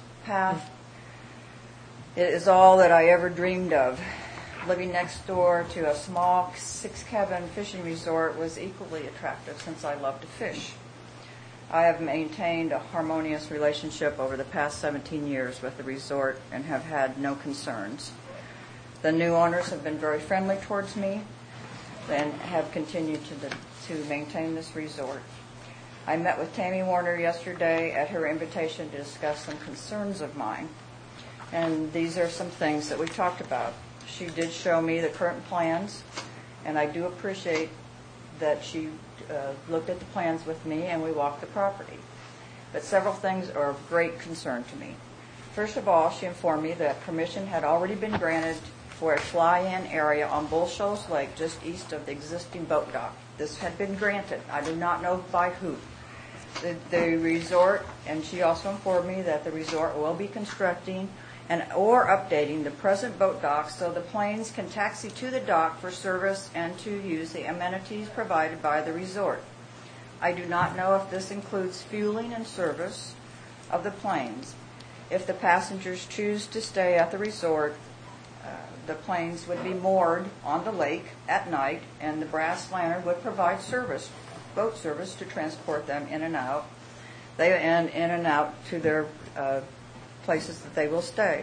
It is all that I ever dreamed of. Living next door to a small 6-cabin fishing resort was equally attractive since I love to fish. I have maintained a harmonious relationship over the past 17 years with the resort and have had no concerns. The new owners have been very friendly towards me and have continued to maintain this resort. I met with Tammy Warner yesterday at her invitation to discuss some concerns of mine, and these are some things that we talked about. She did show me the current plans, and I do appreciate that she looked at the plans with me and we walked the property. But several things are of great concern to me. First of all, she informed me that permission had already been granted for a fly-in area on Bull Shoals Lake just east of the existing boat dock. This had been granted. I do not know by who. The resort, and she also informed me that the resort will be constructing or updating the present boat dock so the planes can taxi to the dock for service and to use the amenities provided by the resort. I do not know if this includes fueling and service of the planes. If the passengers choose to stay at the resort, the planes would be moored on the lake at night, and the Brass Lantern would provide boat service to transport them in and out. They in and out to their places that they will stay.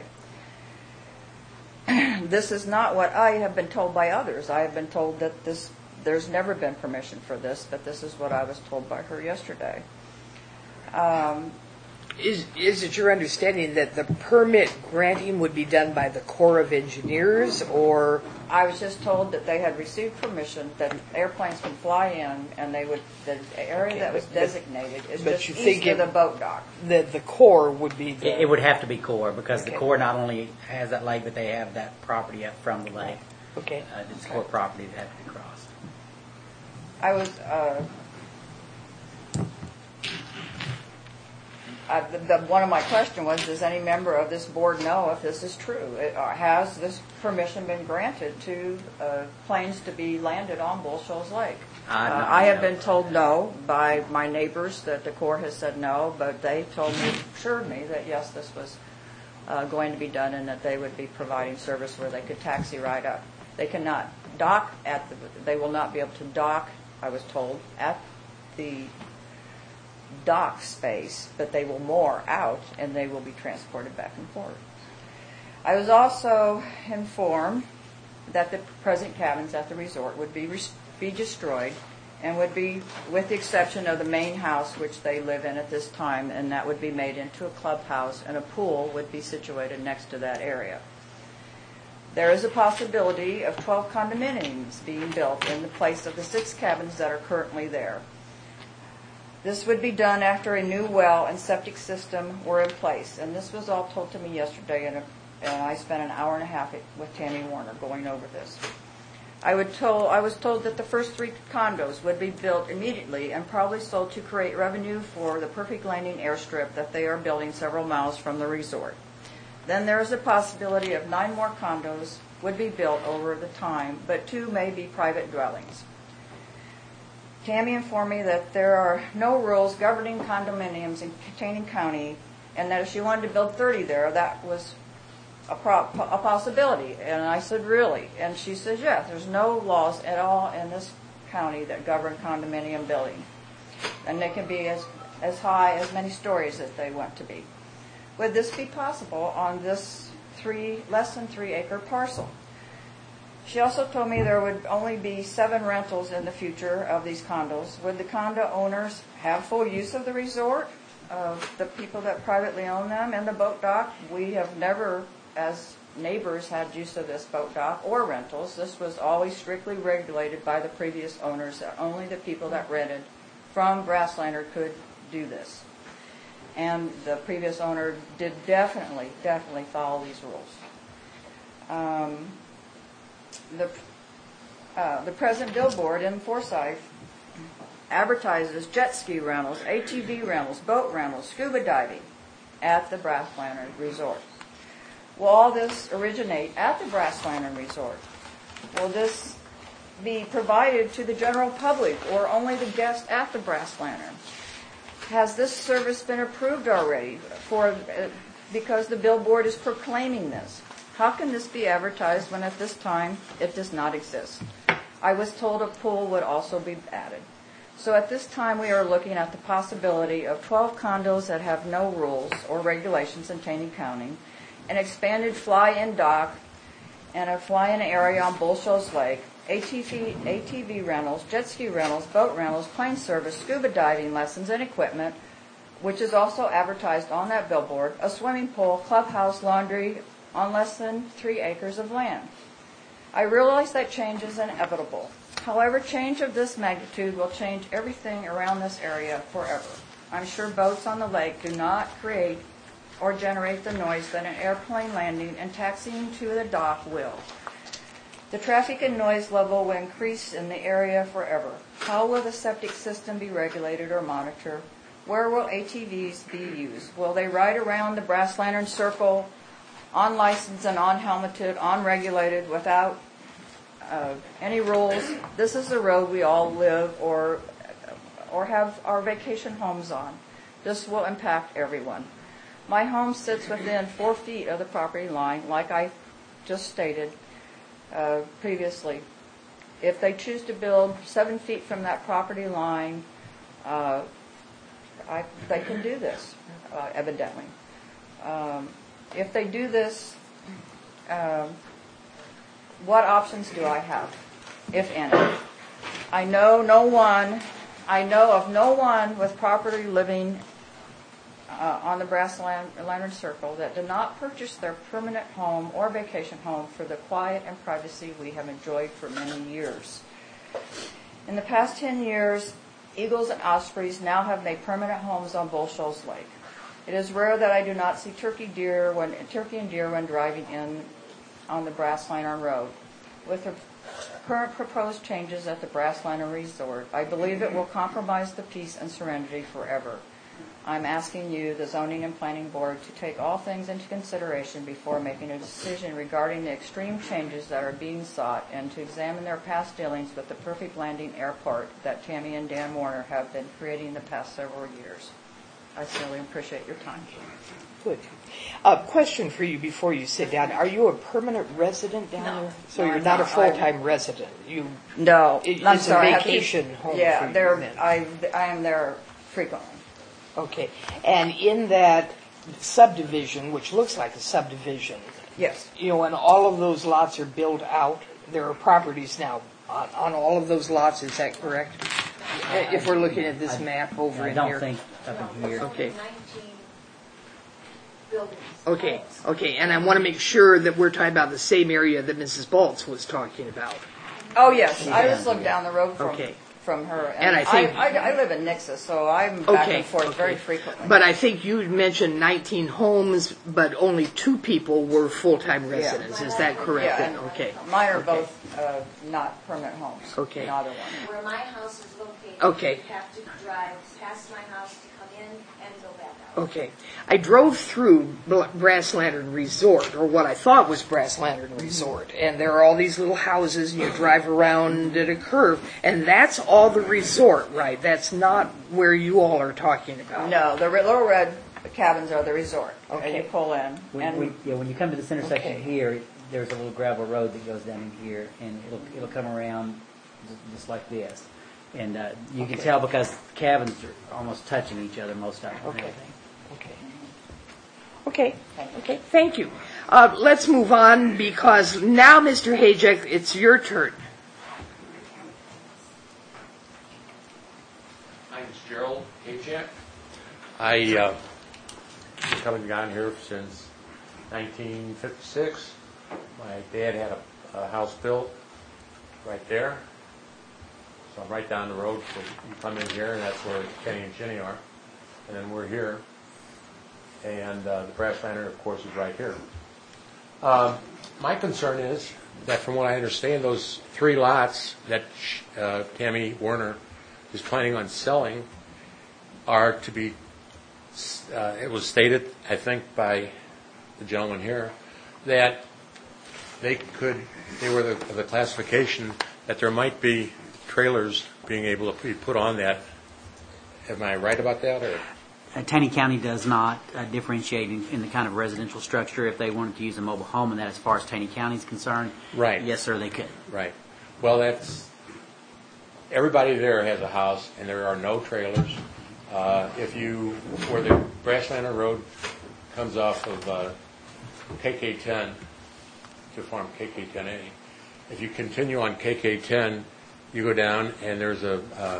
This is not what I have been told by others. I have been told that there's never been permission for this, but this is what I was told by her yesterday. Is it your understanding that the permit granting would be done by the Corps of Engineers, or? I was just told that they had received permission that airplanes can fly in, and the area that was designated is just east of the boat dock. That the Corps would be the... It would have to be Corps, because the Corps not only has that lake, but they have that property up from the lake. Okay. It's Corps property that had to be crossed. I was... one of my questions was, does any member of this board know if this is true? Has this permission been granted to planes to be landed on Bull Shoals Lake? I have been told no by my neighbors, that the Corps has said no, but they assured me that yes, this was going to be done and that they would be providing service where they could taxi right up. They cannot dock they will not be able to dock, I was told, at the dock space, but they will moor out and they will be transported back and forth. I was also informed that the present cabins at the resort would be destroyed and would be, with the exception of the main house which they live in at this time, and that would be made into a clubhouse, and a pool would be situated next to that area. There is a possibility of 12 condominiums being built in the place of the 6 cabins that are currently there. This would be done after a new well and septic system were in place, and this was all told to me yesterday, and I spent an hour and a half with Tammy Warner going over this. I was told that the first 3 condos would be built immediately and probably sold to create revenue for the Perfect Landing airstrip that they are building several miles from the resort. Then there is a possibility of 9 more condos would be built over the time, but 2 may be private dwellings. Tammy informed me that there are no rules governing condominiums in Caney County, and that if she wanted to build 30 there, that was a possibility. And I said, really? And she says, yes, there's no laws at all in this county that govern condominium building. And they can be as high as many stories as they want to be. Would this be possible on this less than 3 acre parcel? She also told me there would only be 7 rentals in the future of these condos. Would the condo owners have full use of the resort, of the people that privately own them, and the boat dock? We have never, as neighbors, had use of this boat dock or rentals. This was always strictly regulated by the previous owners, that only the people that rented from Grasslander could do this. And the previous owner did definitely follow these rules. The present billboard in Forsyth advertises jet ski rentals, ATV rentals, boat rentals, scuba diving at the Brass Lantern Resort. Will all this originate at the Brass Lantern Resort? Will this be provided to the general public or only the guests at the Brass Lantern? Has this service been approved already because the billboard is proclaiming this? How can this be advertised when at this time it does not exist? I was told a pool would also be added. So at this time we are looking at the possibility of 12 condos that have no rules or regulations in Taney County, an expanded fly-in dock, and a fly-in area on Bull Shoals Lake, ATV rentals, jet ski rentals, boat rentals, plane service, scuba diving lessons and equipment, which is also advertised on that billboard, a swimming pool, clubhouse, laundry, on less than 3 acres of land. I realize that change is inevitable. However, change of this magnitude will change everything around this area forever. I'm sure boats on the lake do not create or generate the noise that an airplane landing and taxiing to the dock will. The traffic and noise level will increase in the area forever. How will the septic system be regulated or monitored? Where will ATVs be used? Will they ride around the Brass Lantern Circle unlicensed and unhelmeted, unregulated, without any rules? This is the road we all live or have our vacation homes on. This will impact everyone. My home sits within 4 feet of the property line, like I just stated previously. If they choose to build 7 feet from that property line, they can do this, evidently. If they do this, what options do I have, if any? I know of no one with property living on the Brass Lantern Circle that did not purchase their permanent home or vacation home for the quiet and privacy we have enjoyed for many years. In the past 10 years, eagles and ospreys now have made permanent homes on Bull Shoals Lake. It is rare that I do not see turkey and deer when driving in on the Brass Lantern Road. With the current proposed changes at the Brass Lantern Resort, I believe it will compromise the peace and serenity forever. I'm asking you, the Zoning and Planning Board, to take all things into consideration before making a decision regarding the extreme changes that are being sought, and to examine their past dealings with the Perfect Landing Airport that Tammy and Dan Warner have been creating the past several years. I sincerely appreciate your time. Good. Question for you before you sit down. Are you a permanent resident down there? So No, you're I'm not a not. full-time resident? No, It's I'm sorry. a vacation home Yeah, for you there. then. I am there frequently. Okay. And in that subdivision, which looks like a subdivision, Yes. and all of those lots are built out, there are properties now on all of those lots, is that correct? If we're looking at this map over I in don't here. think up in here. Okay. Okay, and I want to make sure that we're talking about the same area that Mrs. Baltz was talking about. Oh, yes. I just live down the road Okay. from her. And I think- I live in Nixon, so I'm back Okay, and forth okay. very frequently. But I think you mentioned 19 homes, but only 2 people were full-time residents. Is that correct? Yeah, then? and Okay. mine are Okay. both not permanent homes. Okay. Neither one. Where my house is located, Okay. you have to drive past my house to come in and go back out. Okay. I drove through Brass Lantern Resort, or what I thought was Brass Lantern Resort, and there are all these little houses, and you drive around at a curve, and that's all the resort, right? That's not where you all are talking about. No, the little red cabins are the resort. Okay. And you pull in. When you come to this intersection Okay. here, there's a little gravel road that goes down in here, and it'll come around just like this. And you can tell because cabins are almost touching each other most of them. and Okay. everything. Okay, thank you. Let's move on, because now, Mr. Hajek, it's your turn. My name's Gerald Hajek. I've been coming down here since 1956. My dad had a house built right there. So I'm right down the road. So you come in here, and that's where Kenny and Jenny are. And then we're here. And the Brass Lantern, of course, is right here. My concern is that, from what I understand, those 3 lots that Tammy Werner is planning on selling are to be, it was stated, I think, by the gentleman here, that they were the classification that there might be trailers being able to be put on that. Am I right about that? Or? Taney County does not differentiate in the kind of residential structure. If they wanted to use a mobile home, and that, as far as Taney County is concerned, Right. yes, sir, they could. Right. Well, everybody there has a house, and there are no trailers. Where the Brass Lantern Road comes off of KK10 to farm KK10A, if you continue on KK10, you go down, and there's a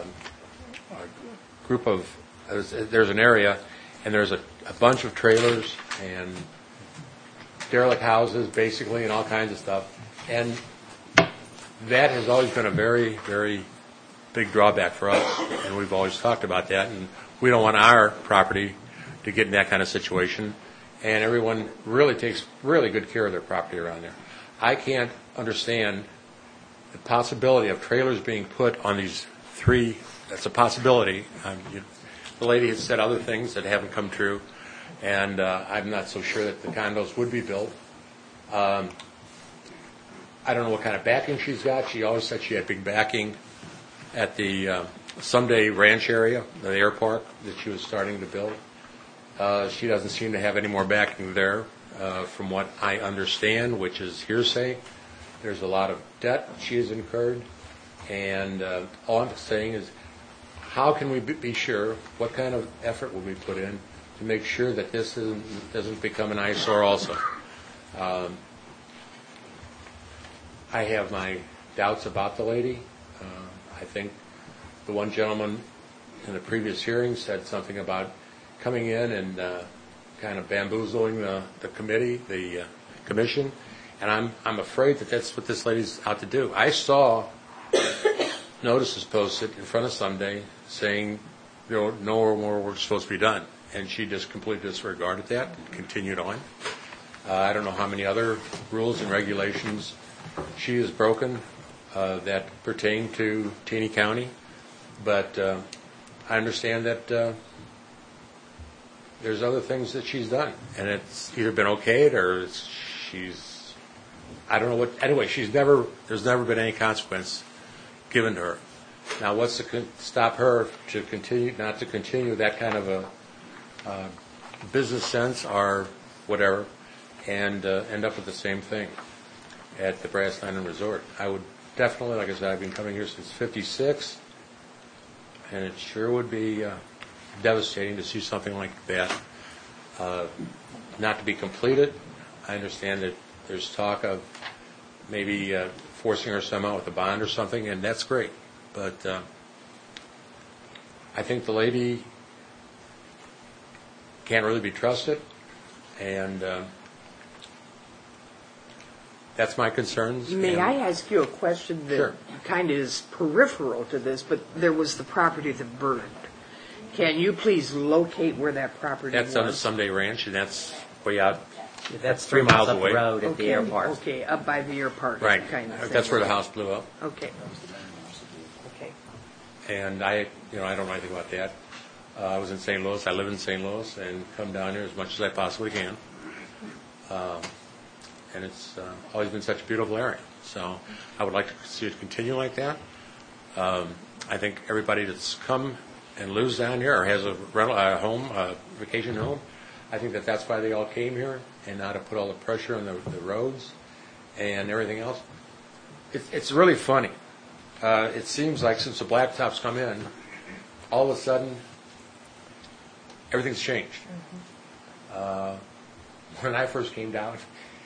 group of there's an area, and there's a bunch of trailers and derelict houses, basically, and all kinds of stuff. And that has always been a very, very big drawback for us, and we've always talked about that. And we don't want our property to get in that kind of situation. And everyone really takes really good care of their property around there. I can't understand the possibility of trailers being put on these 3. That's a possibility. The lady has said other things that haven't come true, and I'm not so sure that the condos would be built. I don't know what kind of backing she's got. She always said she had big backing at the Someday Ranch area, the air park that she was starting to build. She doesn't seem to have any more backing there, from what I understand, which is hearsay. There's a lot of debt she has incurred, and all I'm saying is, how can we be sure, what kind of effort will we put in to make sure that this doesn't become an eyesore also? I have my doubts about the lady. I think the one gentleman in the previous hearing said something about coming in and kind of bamboozling the committee, the commission, and I'm afraid that that's what this lady's out to do. I saw notices posted in front of Someday saying no more work is supposed to be done, and she just completely disregarded that and continued on. I don't know how many other rules and regulations she has broken that pertain to Taney County, but I understand that there's other things that she's done, and it's either been okayed or I don't know what. Anyway, there's never been any consequence given to her. Now, what's to stop her not to continue that kind of business sense or whatever, and end up with the same thing at the Brass Island Resort. I would definitely, like I said, I've been coming here since '56, and it sure would be devastating to see something like that not to be completed. I understand that there's talk of maybe forcing her somehow with a bond or something, and that's great. But I think the lady can't really be trusted, and that's my concerns. May I ask you a question that kind of is peripheral to this, but there was the property that burned. Can you please locate where that property was? That's on the Someday Ranch, and that's way out. That's 3 miles up away. the road at the airport. Okay, up by the airport. Right. Kind of thing. That's where the house blew up. Okay. Okay. And I don't know anything about that. I was in St. Louis. I live in St. Louis and come down here as much as I possibly can. And it's always been such a beautiful area. So I would like to see it continue like that. I think everybody that's come and lives down here or has a rental, a home, a vacation home, I think that's why they all came here, and not to put all the pressure on the roads and everything else. It's really funny. It seems like since the blacktops come in, all of a sudden, everything's changed. When I first came down,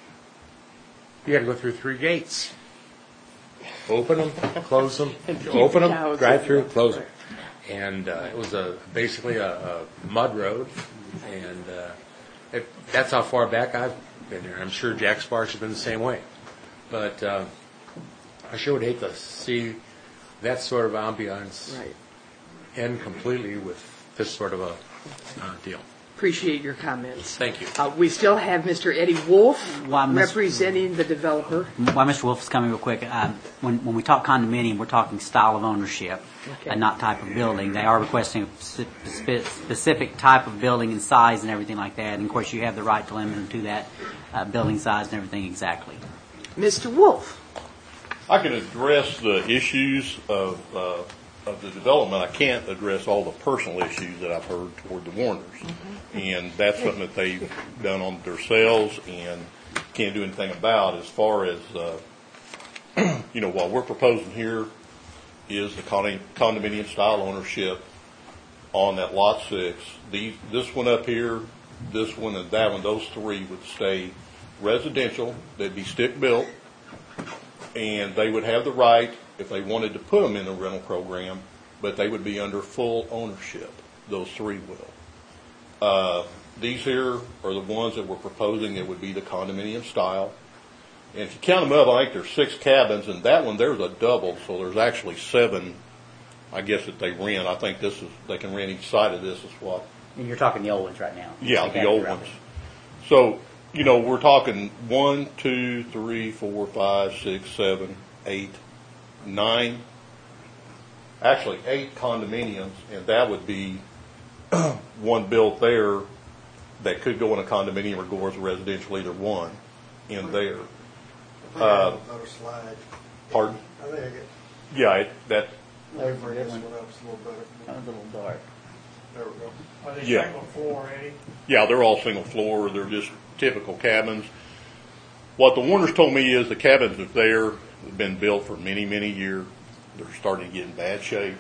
you had to go through 3 gates. Open them, close them, open them, drive through, close them. And it was basically a mud road, and that's how far back I've been here. I'm sure Jack Sparks has been the same way. But I sure would hate to see that sort of ambiance end completely with this sort of a deal. Appreciate your comments. Thank you. We still have Mr. Eddie Wolf representing the developer. While Mr. Wolf is coming real quick, when we talk condominium, we're talking style of ownership and not type of building. They are requesting a specific type of building and size and everything like that. And, of course, you have the right to limit them to that building size and everything exactly. Mr. Wolf. I can address the issues of the development. I can't address all the personal issues that I've heard toward the Warners. And that's something that they've done on themselves and can't do anything about. As far as, what we're proposing here is the condominium style ownership on that lot 6. This one up here, this one and that one, those 3 would stay residential. They'd be stick built, and they would have the right, if they wanted to put them in a rental program, but they would be under full ownership. Those 3 will. These here are the ones that we're proposing. It would be the condominium style. And if you count them up, I think there's 6 cabins, and that one there's a double, so there's actually 7, I guess, that they rent. I think they can rent each side of this is what. And you're talking the old ones right now. Yeah, the old ones. So, we're talking 1, 2, 3, 4, 5, 6, 7, 8, 9, actually 8 condominiums, and that would be one built there that could go in a condominium or go as a residential, either one in there. Another slide. Pardon? I think I get. Yeah, that. Wait for this one up a little better. That was a little dark. There we go. Are they Yeah. single floor, Eddie? Yeah, they're all single floor. They're just typical cabins. What the Warners told me is the cabins that there have been built for many, many years. They're starting to get in bad shape.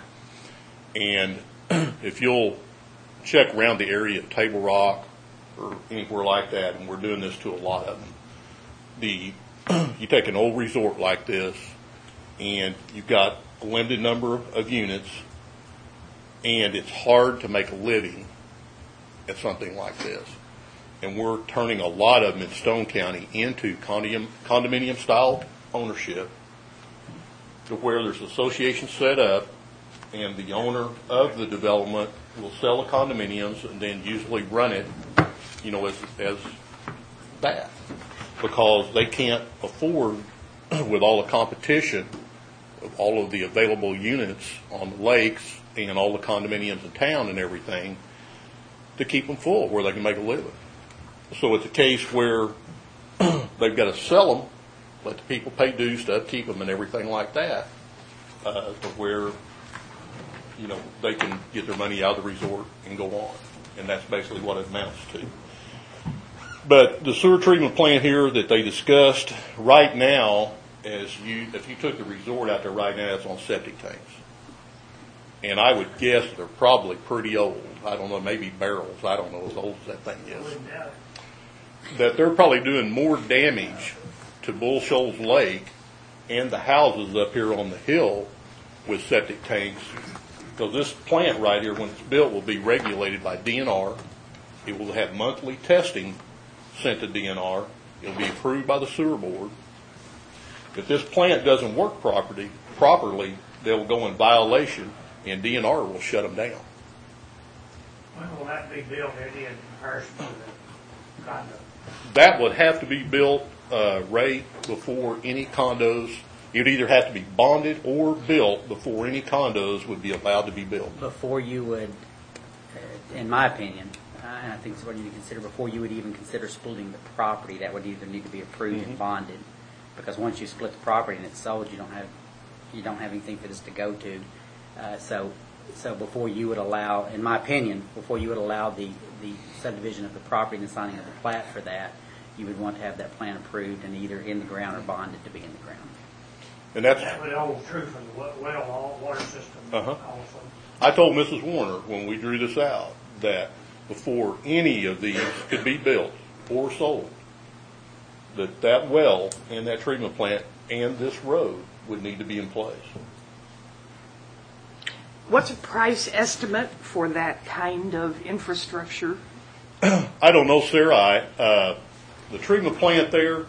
And if you'll check around the area of Table Rock or anywhere like that, and we're doing this to a lot of them, you take an old resort like this, and you've got a limited number of units, and it's hard to make a living at something like this. And we're turning a lot of them in Stone County into condominium style ownership, to where there's associations set up, and the owner of the development will sell the condominiums and then usually run it, as that, because they can't afford, with all the competition of all of the available units on the lakes and all the condominiums in town and everything, to keep them full where they can make a living. So it's a case where they've got to sell them, let the people pay dues to upkeep them and everything like that, to where they can get their money out of the resort and go on. and that's basically what it amounts to. But the sewer treatment plant here that they discussed right now, if you took the resort out there right now, it's on septic tanks. And I would guess they're probably pretty old. I don't know, maybe barrels. I don't know as old as that thing is. That they're probably doing more damage to Bull Shoals Lake and the houses up here on the hill with septic tanks. Because this plant right here, when it's built, will be regulated by DNR. It will have monthly testing sent to DNR. It'll be approved by the sewer board. If this plant doesn't work properly, they'll go in violation, and DNR will shut them down. When will that be built in comparison to the condo? That would have to be built, Ray, before any condos. You'd either have to be bonded or built before any condos would be allowed to be built. Before you would, in my opinion, and I think it's what you need to consider, before you would even consider splitting the property, that would either need to be approved and bonded. Because once you split the property and it's sold, you don't have anything for this to go to. So before you would allow, in my opinion, before you would allow the subdivision of the property and the signing of the plat for that, you would want to have that plan approved and either in the ground or bonded to be in the ground. And that would hold true for the well water system also. I told Mrs. Warner when we drew this out that before any of these could be built or sold, that well and that treatment plant and this road would need to be in place. What's a price estimate for that kind of infrastructure? I don't know, Sarah. The treatment plant there,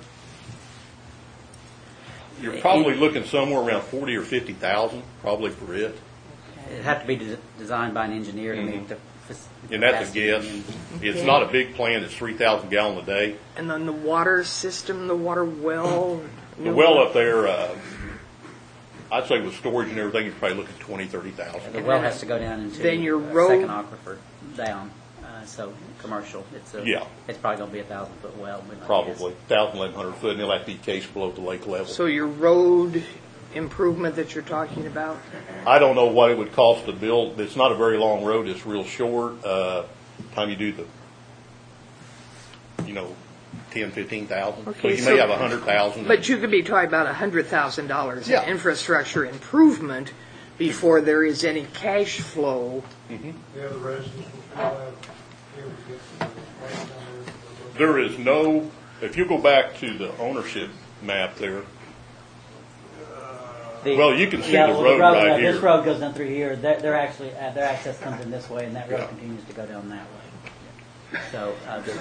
you're probably looking somewhere around 40 or 50,000, probably for it. It'd have to be designed by an engineer to meet the and that's a guess. It's not a big plant. It's 3,000 gallons a day. And then the water system, the water well? The well up there, I'd say with storage and everything, you're probably looking 20, 30,000. The well has to go down into then your a road, second aquifer down. So commercial, it's probably going to be 1,000-foot well. Probably 1,000, 1,100 foot, and it'll have to be cased below the lake level. So your road improvement that you're talking about? I don't know what it would cost to build. It's not a very long road. It's real short. Time you do the, 10, 15,000. Okay, so you may have 100,000. But you could be talking about $100,000 in infrastructure improvement before there is any cash flow. The other residents will have. There is no, if you go back to the ownership map there, you can see the road right here. This road goes down through here. Their access comes in this way, and that road continues to go down that way. So,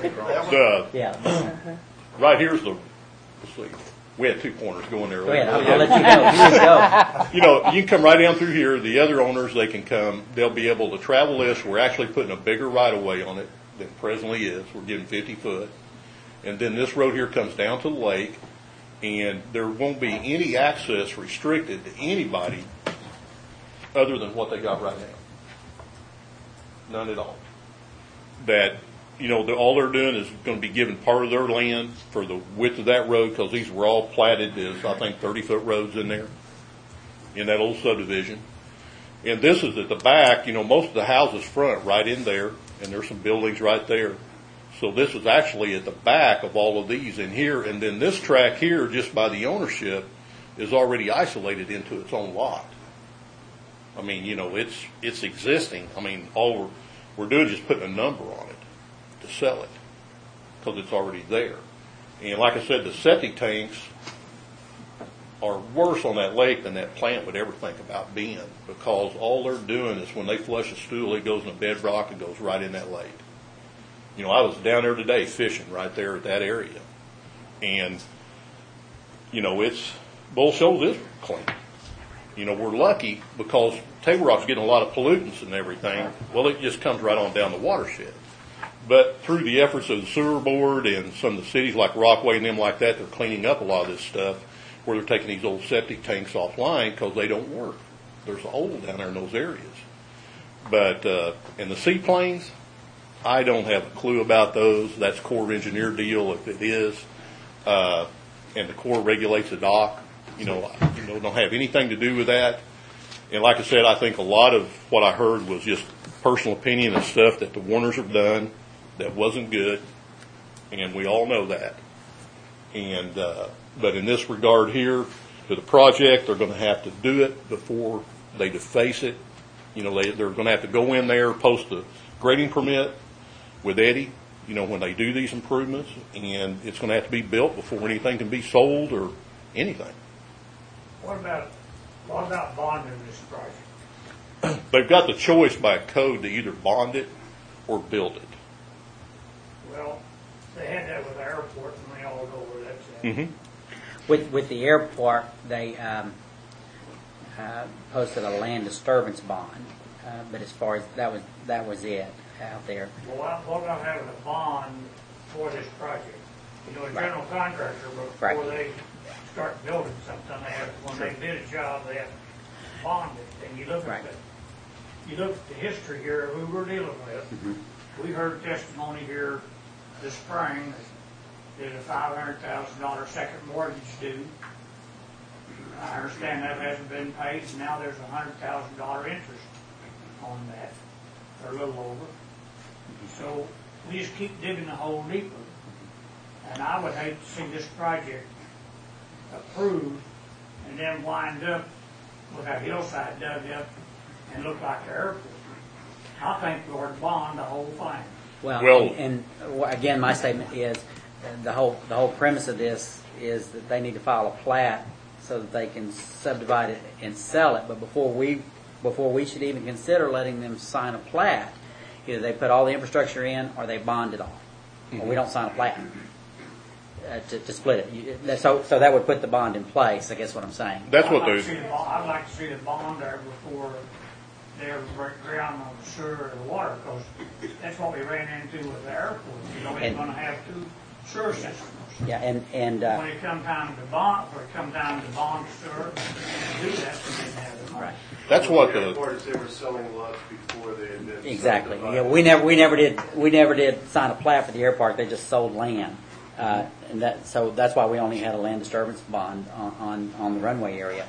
right here's the, let's see, we had two corners going there. Go ahead, I'll let you go. You can come right down through here. The other owners, they can come. They'll be able to travel this. We're actually putting a bigger right-of-way on it than it presently is. We're giving 50 foot. And then this road here comes down to the lake, and there won't be any access restricted to anybody other than what they got right now. None at all. That, all they're doing is going to be giving part of their land for the width of that road, because these were all platted as, I think, 30-foot roads in there, in that old subdivision. And this is at the back, most of the houses front right in there, and there's some buildings right there. So this is actually at the back of all of these in here, and then this track here, just by the ownership, is already isolated into its own lot. I mean, it's existing. I mean, all we're doing is just putting a number on it to sell it, because it's already there. And like I said, the septic tanks are worse on that lake than that plant would ever think about being, because all they're doing is when they flush a stool, it goes in the bedrock and goes right in that lake. I was down there today fishing right there at that area. And, it's, Bull Shoals is clean. We're lucky because Table Rock's getting a lot of pollutants and everything. Well, it just comes right on down the watershed. But through the efforts of the sewer board and some of the cities like Rockaway and them like that, they're cleaning up a lot of this stuff where they're taking these old septic tanks offline because they don't work. There's old down there in those areas. But in the seaplanes, I don't have a clue about those. That's Corps of Engineer deal if it is. And the Corps regulates the dock. Don't have anything to do with that. And like I said, I think a lot of what I heard was just personal opinion is stuff that the Warners have done that wasn't good, and we all know that. And but in this regard here, to the project, they're going to have to do it before they deface it. You know, they're going to have to go in there, post a grading permit with Eddie, you know, when they do these improvements, and it's going to have to be built before anything can be sold or anything. What about bonding this project? They've got the choice by code to either bond it or build it. Well, they had that with the airport, and we all know where that's at. Mm-hmm. With the airport, they posted a land disturbance bond, but as far as that was it out there. Well, what about having a bond for this project? You know, a general contractor, before they start building something, when they bid a job, they have to bond it. And you look at the history here, who we're dealing with. Mm-hmm. We heard testimony here this spring that there's a $500,000 second mortgage due. I understand that hasn't been paid, and now there's $100,000 interest on that, or a little over. So we just keep digging the hole deeper. And I would hate to see this project approved and then wind up with that hillside dug up and look like the airport. I think we ought to bond the whole thing. Well, and again, my statement is the whole premise of this is that they need to file a plat so that they can subdivide it and sell it. But before we should even consider letting them sign a plat, either they put all the infrastructure in or they bond it all, or we don't sign a plat to split it. So that would put the bond in place. I guess what I'm saying. That's what I'd like to see the bond there before they ever break ground on the sewer or the water, because that's what we ran into with the airport. You know, we're going to have two sewer systems. Yeah, and when it comes down to bond, sewer, do that, we didn't have the money. Right. That's what the airport is they were selling lots before they had been exactly. Yeah, subdivided. we never did sign a plat for the airport. They just sold land, and that's why we only had a land disturbance bond on the runway area.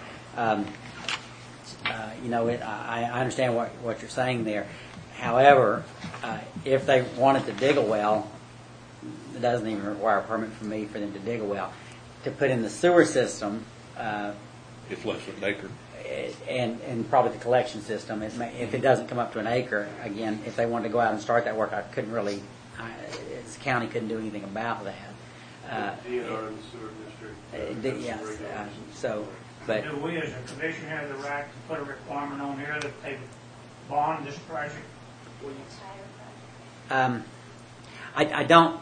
You know, I understand what you're saying there. However, if they wanted to dig a well, it doesn't even require a permit from me for them to dig a well. To put in the sewer system, it's less than an acre. And probably the collection system. If it doesn't come up to an acre, again, if they wanted to go out and start that work, I couldn't really. The county couldn't do anything about that. DNR and the sewer district. Yes. But do we as a commission have the right to put a requirement on here that they bond this project? I don't.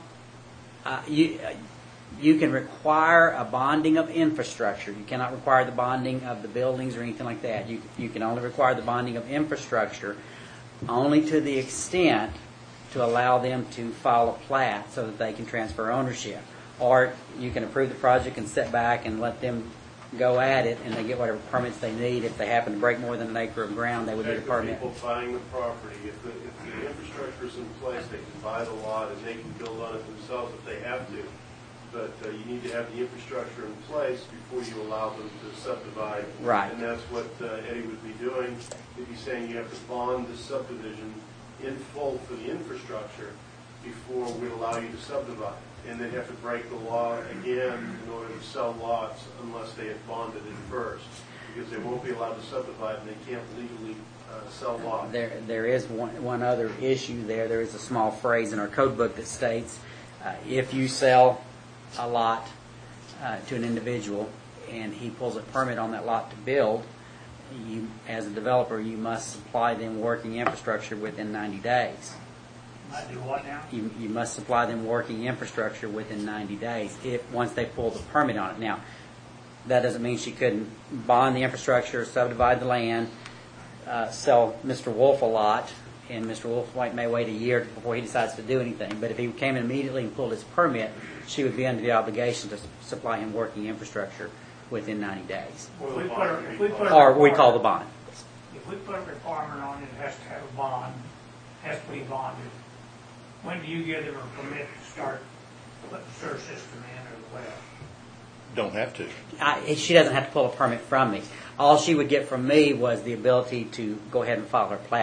You can require a bonding of infrastructure. You cannot require the bonding of the buildings or anything like that. You can only require the bonding of infrastructure only to the extent to allow them to file a plat so that they can transfer ownership. Or you can approve the project and sit back and let them go at it, and they get whatever permits they need. If they happen to break more than an acre of ground, they would need a permit. People buying the property, if the infrastructure is in place, they can buy the lot and they can build on it themselves if they have to. But you need to have the infrastructure in place before you allow them to subdivide. Right. And that's what Eddie would be doing. He'd be saying you have to bond the subdivision in full for the infrastructure before we'd allow you to subdivide. And they'd have to break the law again in order to sell lots unless they had bonded it first, because they won't be allowed to subdivide and they can't legally sell lots. There is one other issue there. There is a small phrase in our code book that states if you sell a lot to an individual and he pulls a permit on that lot to build, you, as a developer, you must supply them working infrastructure within 90 days. I do what now? You must supply them working infrastructure within 90 days once they pull the permit on it. Now, that doesn't mean she couldn't bond the infrastructure, subdivide the land, sell Mr. Wolf a lot, and Mr. Wolf may wait a year before he decides to do anything. But if he came in immediately and pulled his permit, she would be under the obligation to supply him working infrastructure within 90 days. Or we call the bond. If we put a requirement on it, it has to have a bond, has to be bonded. When do you give them a permit to start putting the sewer system in or the well? Don't have to. She doesn't have to pull a permit from me. All she would get from me was the ability to go ahead and file her plat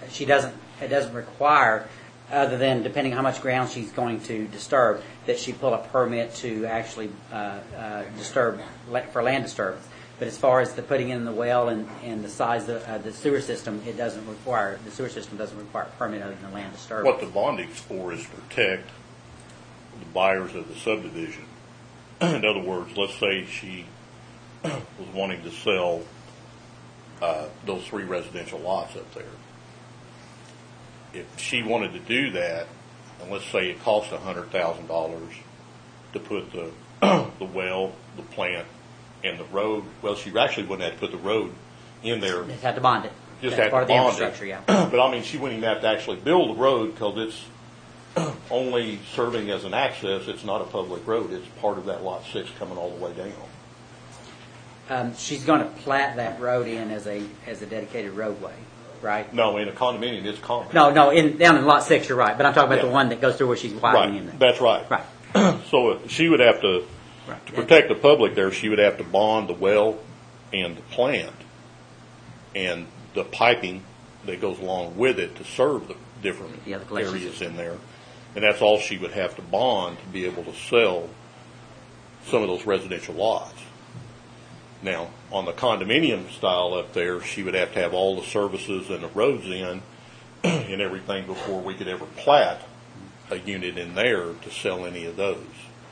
It doesn't require, other than depending how much ground she's going to disturb, that she pull a permit to actually disturb for land disturbance. But as far as the putting in the well and the size of the sewer system, the sewer system doesn't require a permit other than land disturbance. What the bonding's for is to protect the buyers of the subdivision. In other words, let's say she was wanting to sell those 3 residential lots up there. If she wanted to do that, and let's say it cost $100,000 to put the well, the plant, and the road, well, she actually wouldn't have to put the road in there. Just had to bond it. Just That's had part to of the bond infrastructure, it. yeah. But I mean, she wouldn't even have to actually build the road because it's only serving as an access. It's not a public road. It's part of that lot 6 coming all the way down. She's going to plat that road in as a dedicated roadway, right? No, in a condominium, it's common. No, down in lot 6, you're right. But I'm talking about Yeah. the one that goes through where she's widening in Right, there. that's right. Right. So she would have to protect the public there. She would have to bond the well and the plant and the piping that goes along with it to serve the different the collection areas system. in there. And that's all she would have to bond to be able to sell some of those residential lots. Now, on the condominium style up there, she would have to have all the services and the roads in and everything before we could ever plat a unit in there to sell any of those.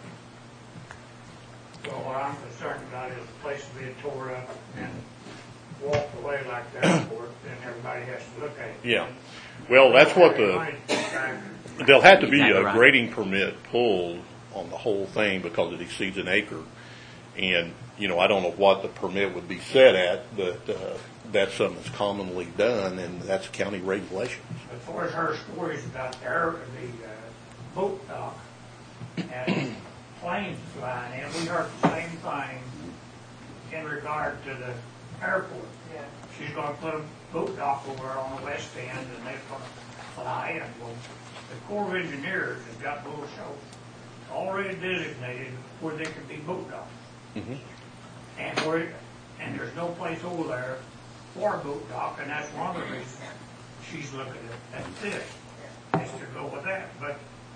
So what I'm concerned about is the place being tore up and walked away like the airport, and everybody has to look at it. Yeah. Well, that's what there'll have to be Exactly a right. grading permit pulled on the whole thing because it exceeds an acre. And, I don't know what the permit would be set at, but that's something that's commonly done, and that's county regulations. As far as her stories about the boat dock and planes flying in, we heard the same thing in regard to the airport. Yeah. She's going to put a boat dock over on the west end, and they're going to fly in. Well, the Corps of Engineers has got little shows already designated where there could be boat docks. Mm-hmm. And there's no place over there for a boat dock, and that's one of the reasons she's looking at this, is to go with that. But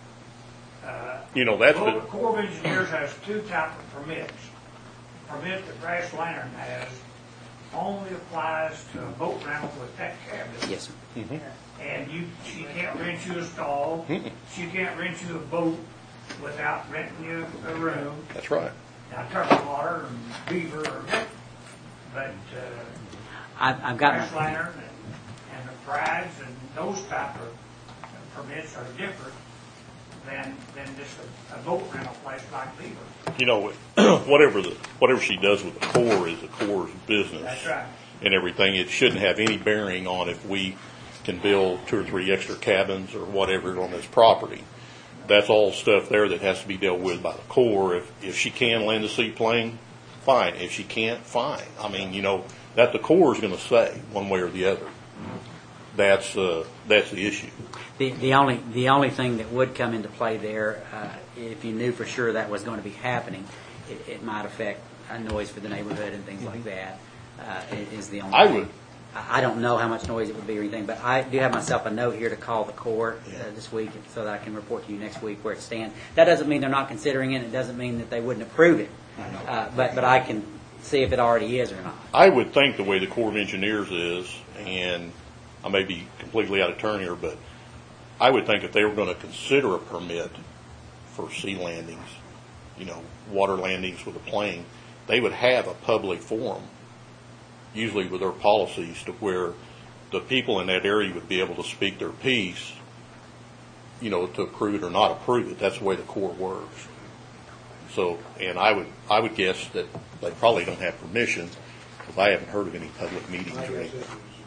that's the Corps of Engineers has 2 types of permits. Permit that Brass Lantern has only applies to a boat rental with pet cabins. Yes, sir. Mm-hmm. And she can't rent you a stall. Mm-mm. She can't rent you a boat without renting you a room. That's right. Now, turtle water and beaver, but I've got Brass Lantern and the frags and those type of permits are different than just a boat rental place like beaver. Whatever she does with the Corps is the Corps' business. That's right. And everything. It shouldn't have any bearing on if we can build 2 or 3 extra cabins or whatever on this property. That's all stuff there that has to be dealt with by the Corps. If she can land a seaplane, fine. If she can't, fine. I mean, that the Corps is going to say one way or the other. That's the issue. the only thing that would come into play there, if you knew for sure that was going to be happening, it might affect noise for the neighborhood and things like that. Is the only. I would. I don't know how much noise it would be or anything, but I do have myself a note here to call the Corps this week so that I can report to you next week where it stands. That doesn't mean they're not considering it. It doesn't mean that they wouldn't approve it. But I can see if it already is or not. I would think the way the Corps of Engineers is, and I may be completely out of turn here, but I would think if they were going to consider a permit for sea landings, water landings with a plane, they would have a public forum, usually with their policies, to where the people in that area would be able to speak their piece, to approve it or not approve it. That's the way the Corps works. So, and I would guess that they probably don't have permission, because I haven't heard of any public meetings or anything.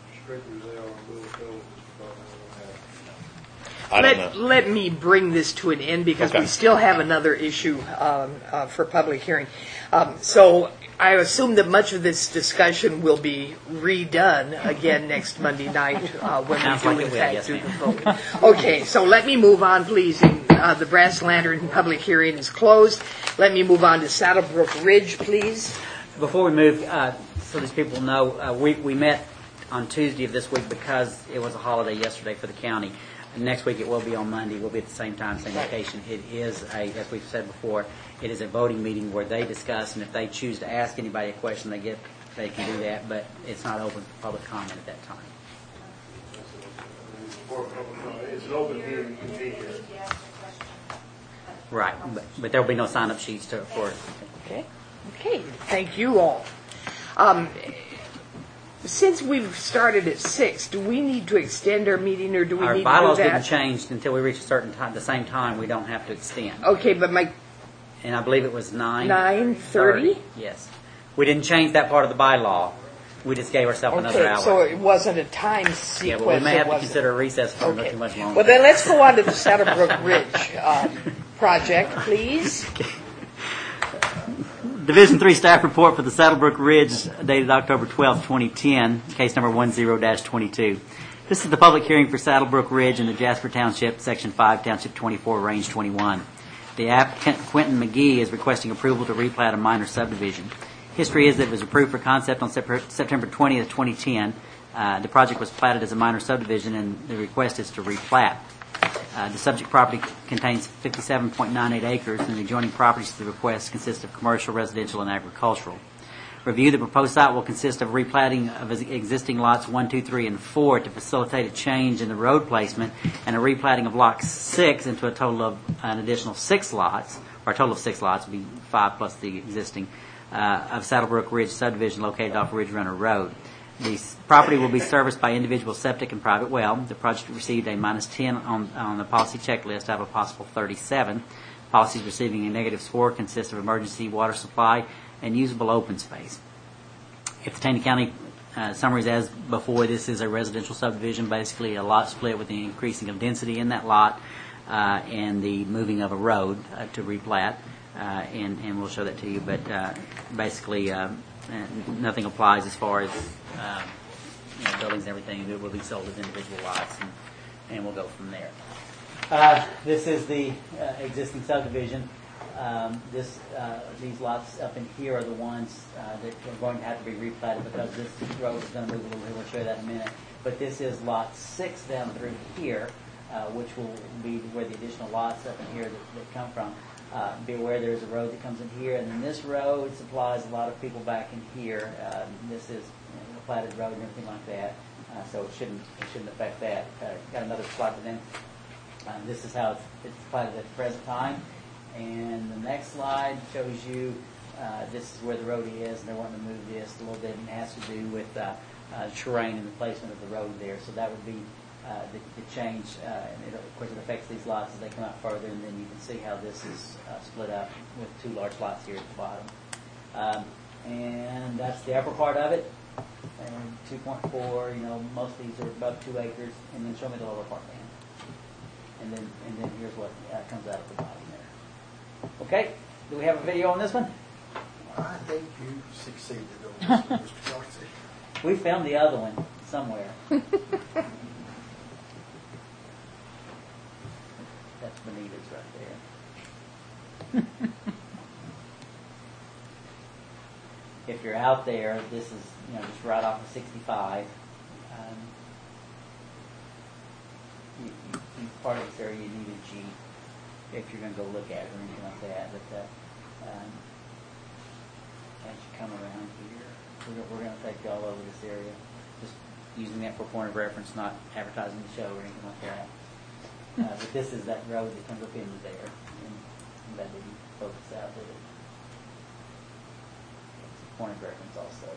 I don't know. Let me bring this to an end because we still have another issue for public hearing. So I assume that much of this discussion will be redone again next Monday night when we do in fact do the vote. Okay, so let me move on, please. The Brass Lantern public hearing is closed. Let me move on to Saddlebrook Ridge, please. Before we move, so these people know, we met on Tuesday of this week because it was a holiday yesterday for the county. Next week it will be on Monday. We'll be at the same time, same location. It is as we've said before, it is a voting meeting where they discuss, and if they choose to ask anybody a question, they can do that, but it's not open for public comment at that time. It's an open meeting, you can be here. Right, but there will be no sign-up sheets for it. Okay, thank you all. Since we've started at 6, do we need to extend our meeting, or do we Our need to do bylaws that? didn't change until we reach a certain time. The same time, we don't have to extend. Okay, but And I believe it was 9:30? Yes. We didn't change that part of the bylaw. We just gave ourselves another hour. So it wasn't a time sequence. Yeah, but we may have to consider a recess for not too much longer. Well, then let's go on to the Saddlebrook Ridge project, please. Division 3 staff report for the Saddlebrook Ridge dated October 12, 2010, case number 10-22. This is the public hearing for Saddlebrook Ridge in the Jasper Township, Section 5, Township 24, Range 21. The applicant, Quentin McGee, is requesting approval to replat a minor subdivision. History is that it was approved for concept on September 20th, 2010. The project was platted as a minor subdivision, and the request is to replat. The subject property contains 57.98 acres, and the adjoining properties to the request consist of commercial, residential, and agricultural. Review: the proposed site will consist of replatting of existing lots 1, 2, 3, and 4 to facilitate a change in the road placement, and a replatting of lot 6 into a total of an additional 6 lots, or a total of 6 lots, would be 5 plus the existing, of Saddlebrook Ridge subdivision located off Ridge Runner Road. The property will be serviced by individual septic and private well. The project received a -10 on the policy checklist out of a possible 37. Policies receiving a -4 consist of emergency water supply and usable open space. If the Taney County summaries as before, this is a residential subdivision, basically a lot split with the increasing of density in that lot and the moving of a road to replat, and we'll show that to you. But basically, nothing applies as far as buildings and everything. It will be sold as individual lots, and we'll go from there. This is the existing subdivision. These lots up in here are the ones that are going to have to be replatted because this road is going to move a little bit. We'll show you that in a minute. But this is lot 6 down through here, which will be where the additional lots up in here that come from. Be aware there's a road that comes in here, and then this road supplies a lot of people back in here. This is a platted road and everything like that, so it shouldn't affect that. Got another slide for them. This is how it's platted at the present time. And the next slide shows you this is where the road is, and they're wanting to move this a little bit, and it has to do with terrain and the placement of the road there. So that would be the change, and of course it affects these lots as they come out further, and then you can see how this is split up with 2 large lots here at the bottom. And that's the upper part of it, and 2.4, most of these are above 2 acres, and then show me the lower part, Dan. And then here's what comes out of the bottom there. Okay, do we have a video on this one? I think you succeeded on this one, Mr. Darcy. We found the other one somewhere. That's Benita's right there. If you're out there, this is just right off of 65. Part of this area you need a Jeep if you're going to go look at it or anything like that. But as you come around here, we're going to take you all over this area. Just using that for a point of reference, not advertising the show or anything like that. But this is that road that comes up into there, and that didn't focus out with it. It's a point of reference also.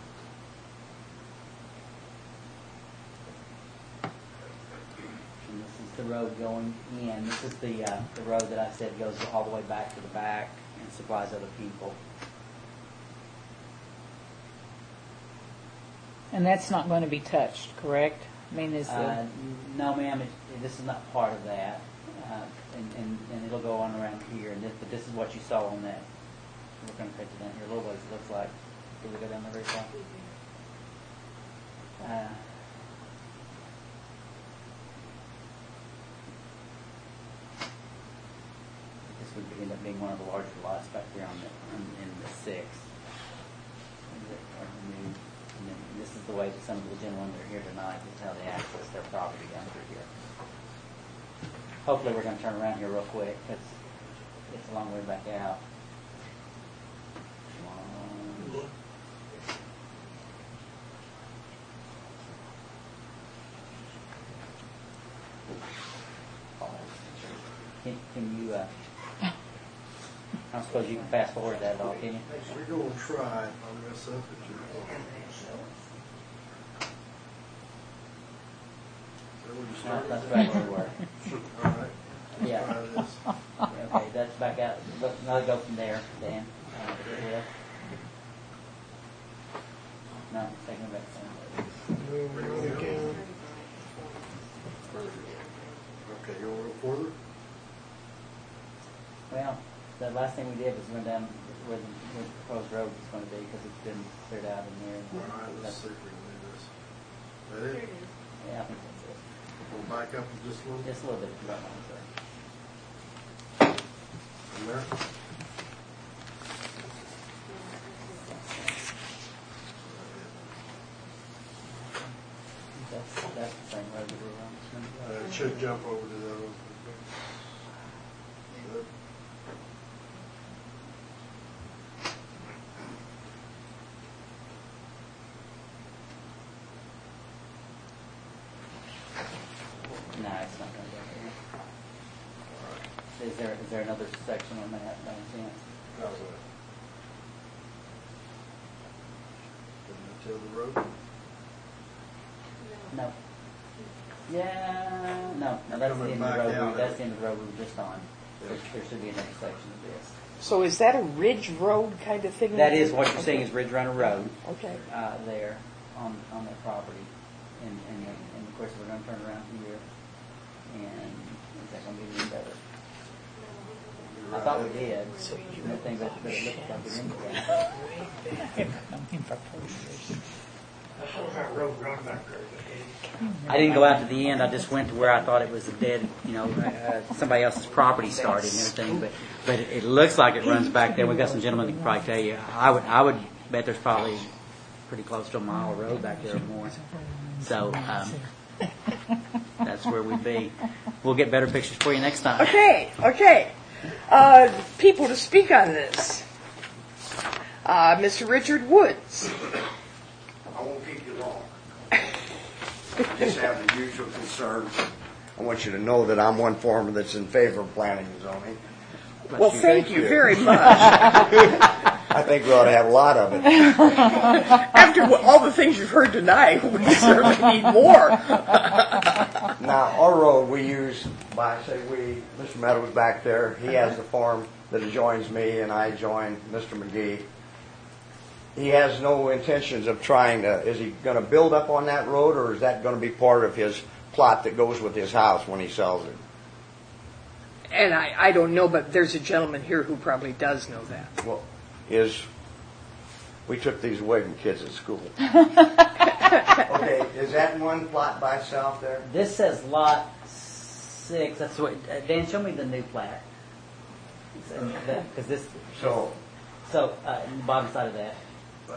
And this is the road going in. This is the road that I said goes all the way back to the back and supplies other people. And that's not going to be touched, correct? I mean, no, ma'am. This is not part of that, and it'll go on around here. But this is what you saw on that. We're going to take it down here a little ways. It looks like. Did we go down there very far? This would end up being one of the larger lots back there in the 6. And then this is the way that some of the gentlemen that are here tonight, this is how they access their property down through here. Hopefully we're going to turn around here real quick, because it's a long way back out. Can you, I don't suppose you can fast forward that at all, can you? We're going to try. I'll mess up at your No, that's back where we were. All right. Yeah. Try this. Yeah, okay, that's back out. Now go from there, Dan. Yeah. No, taking it back down. Okay, you want to go further? Well, the last thing we did was went down where the proposed road was going to be, because it's been cleared out in there. All right, let's see if we can do this. Is that it? Yeah, I think that's it. We'll back up just a little. Just a little bit, if you don't mind, sir. From there? That's the same road that we're on. It should jump over to the other one. Good. No, it's not going to go there. Is there another section on that by any chance? How's that? Didn't it tell the road? No. Yeah, no, that's the Coming end of the back road. down That's there. the end of the road we were just on. There should be another section of this. So is that a ridge road kind of thing? That is what you're seeing is Ridge Runner Road. Okay. There on that property, and of course we're going to turn around here, and is that going to be any better? I thought we did. Nothing, but it looks like we didn't. That's what that road run back there. I didn't go out to the end. I just went to where I thought it was a dead, somebody else's property started and everything. But it looks like it runs back there. We've got some gentlemen that can probably tell you. I would bet there's probably pretty close to a mile of road back there or more. So that's where we'd be. We'll get better pictures for you next time. Okay. People to speak on this. Mr. Richard Woods. I won't keep you long. Just have the usual concerns. I want you to know that I'm one farmer that's in favor of planning and zoning. Well, thank you very much. I think we ought to have a lot of it. After all the things you've heard tonight, we certainly need more. Now, our road we use, Mr. Meadows back there, he has the farm that adjoins me, and I join Mr. McGee. He has no intentions of trying to, is he going to build up on that road, or is that going to be part of his plot that goes with his house when he sells it? And I don't know, but there's a gentleman here who probably does know that. Well, we took these away from kids at school. Okay, is that one plot by itself there? This says Lot 6. That's what Dan. Show me the new plat. Because this. So, the bottom side of that.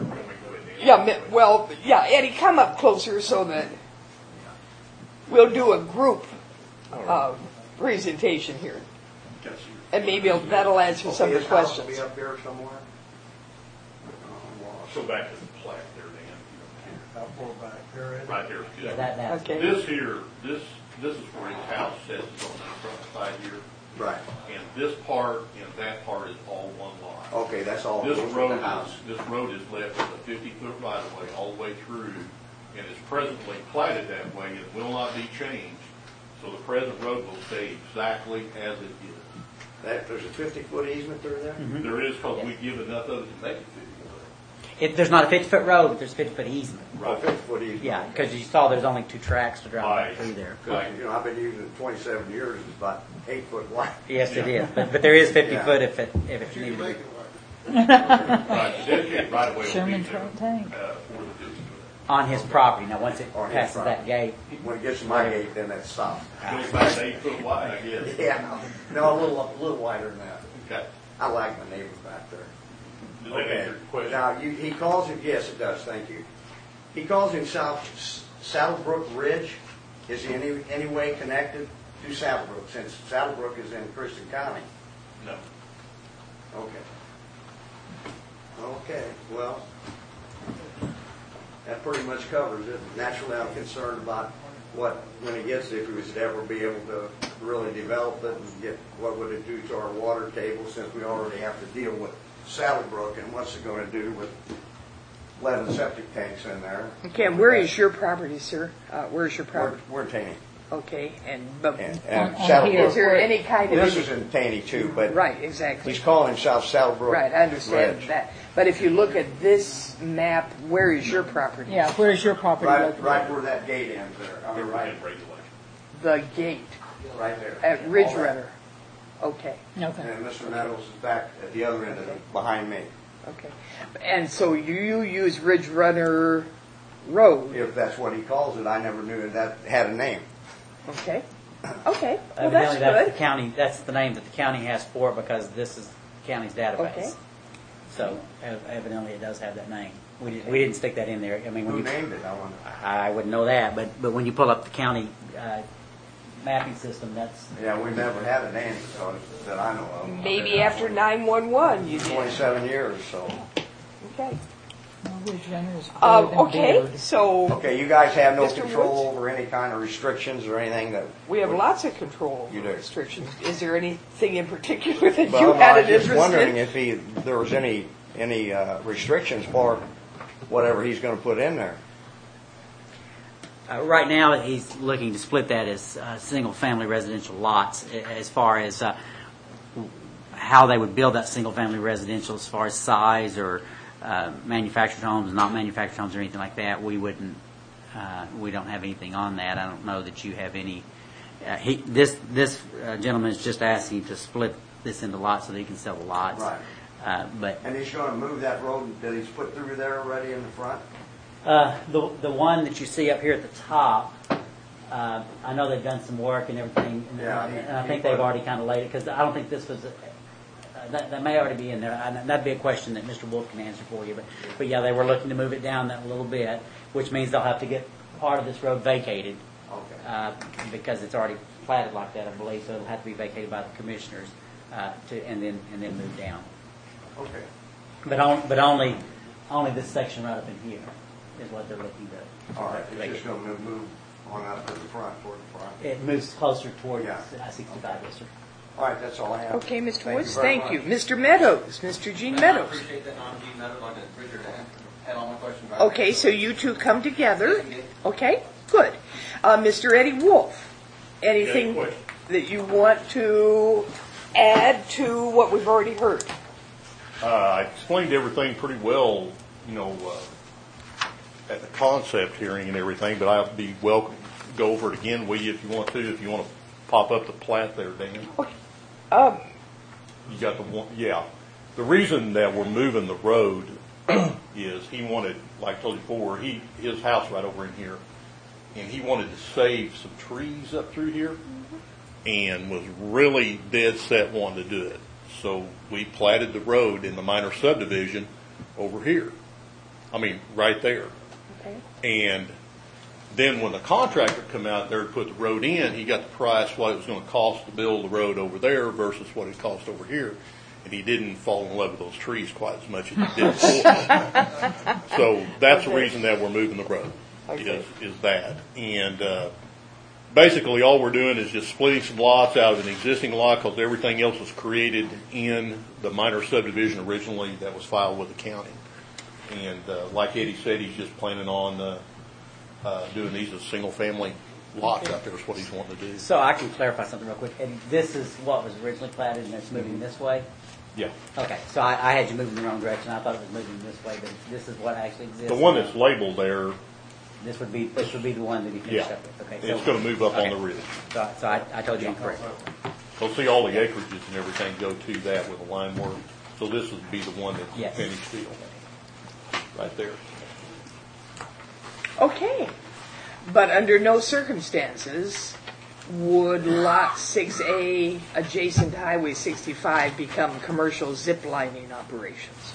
Yeah, Eddie, come up closer so that we'll do a group presentation here. And maybe that'll answer some of the questions. Will be up here somewhere? Go back to the plaque there, Dan. How far back? Here, Eddie? Right there is good. Okay. This here, this is where his house sits on the front side here. Right. And this part and that part is all one lot. Okay, that's all. This goes with road the house. is left as a 50-foot right-of-way all the way through, and is presently platted that way and will not be changed. So the present road will stay exactly as it is. There's a 50-foot easement through there? Mm-hmm. There is, because we give enough of it to make it 50 foot. There's not a 50-foot road, but there's a 50-foot easement. Right. 50-foot easement. Yeah, because you saw there's only 2 tracks to drive through there. I've been using it 27 years. It's about 8 foot wide. Yes, it is. But there is 50 foot if it needed to be. Right, the dedicated right-of-way will be Sherman's there, right tank. for the distance. On his property. Now, once it passes that gate. When it gets to my gate, then that's stopped. It goes back to 8 foot wide, I guess. Yeah. No, a little wider than that. Okay. I like my neighbor back there. Does that answer your question? Now, he calls it, yes, it does, thank you. He calls himself Saddlebrook Ridge. Is he any way connected to Saddlebrook, since Saddlebrook is in Christian County? No. Okay. Okay, well, that pretty much covers it. Naturally, I'm concerned about when it gets, if we was to ever be able to really develop it and get, what would it do to our water table, since we already have to deal with Saddlebrook, and what's it going to do with 11 septic tanks in there. Okay, and where is your property, sir? Where is your property? We're in Taney. Okay, and Saddlebrook. Is there any kind of... This is in Taney too, but... Right, exactly. He's calling himself Saddlebrook. Right, I understand Ridge. that. But if you look at this map, where is your property? Yeah, where is your property located? Right where that gate ends there. I mean, right. The gate. Right there. At Ridge Runner. Okay. Okay. And Mr. Meadows is back at the other end of it, behind me. Okay. And so you use Ridge Runner Road. If that's what he calls it, I never knew that had a name. Okay. Okay. Well, Evidently, that's good. the county. That's the name that the county has for it because this is the county's database. Okay. So evidently, it does have that name. We didn't stick that in there. I mean, Who named it? I wonder. I wouldn't know that, but when you pull up the county mapping system, that's Yeah, we never had a name that I know of. Maybe after 911 you did. 27 years, so. Okay. Ridge Runner is better than Okay, Beard. so Okay, you guys have no Mr. control Woods? over any kind of restrictions or anything that... we have lots of control You over do. restrictions. Is there anything in particular that Well, you no, had I an was just interest wondering in? if there was any restrictions for whatever he's going to put in there. right now he's looking to split that as single-family residential lots. As far as how they would build that single-family residential, as far as size or manufactured homes, not manufactured homes, or anything like that, we wouldn't. We don't have anything on that. I don't know that you have any. This gentleman is just asking to split this into lots so that he can sell the lots. Right. But And he's going to move that road that he's put through there already in the front? the one that you see up here at the top, I know they've done some work and everything, and I think they've already kind of laid it, because I don't think this was, that may already be in there. That'd be a question that Mr. Wolf can answer for you. But yeah, they were looking to move it down that little bit, which means they'll have to get part of this road vacated. Okay. Because it's already platted like that, I believe, so it'll have to be vacated by the commissioners and then moved down. Okay. But only this section right up in here is what they're looking to. All right, it's just going to move on up to the front, toward the front. It moves closer toward Yeah. 65, yes, sir. All right, that's all I have. Okay, Mr. Woods, very thank you. much. Mr. Meadows, Mr. Gene Meadows. I appreciate that, Gene Meadows. I appreciate that. Had all my questions. Okay, so you two come together. Okay, good. Mr. Eddie Wolf, anything that you want to add to what we've already heard? I explained everything pretty well, at the concept hearing and everything, but I'll be welcome to go over it again with you if you want to pop up the plat there, Dan. You got the one, yeah. The reason that we're moving the road is he wanted, like I told you before, his house right over in here, and he wanted to save some trees up through here, and was really dead set wanting to do it. So we platted the road in the minor subdivision over here. I mean, right there. Okay. And then when the contractor come out there to put the road in, he got the price what it was going to cost to build the road over there versus what it cost over here. And he didn't fall in love with those trees quite as much as he did before. So that's the reason that we're moving the road, is that. And basically all we're doing is just splitting some lots out of an existing lot because everything else was created in the minor subdivision originally that was filed with the county. And like Eddie said, he's just planning on doing these as single-family lots out there is what he's wanting to do. So I can clarify something real quick. Eddie, this is what was originally platted, and it's moving this way? Yeah. Okay, so I had you moving the wrong direction. I thought it was moving this way, but this is what actually exists. The one that's labeled there. This would be the one that he finished up with. Okay, It's going to move up on the ridge. So I told you incorrect. You'll see all the acreages and everything go to that with the line work. So this would be the one that's finished deal. Right there. Okay. But under no circumstances would Lot 6A adjacent to Highway 65 become commercial zip lining operations.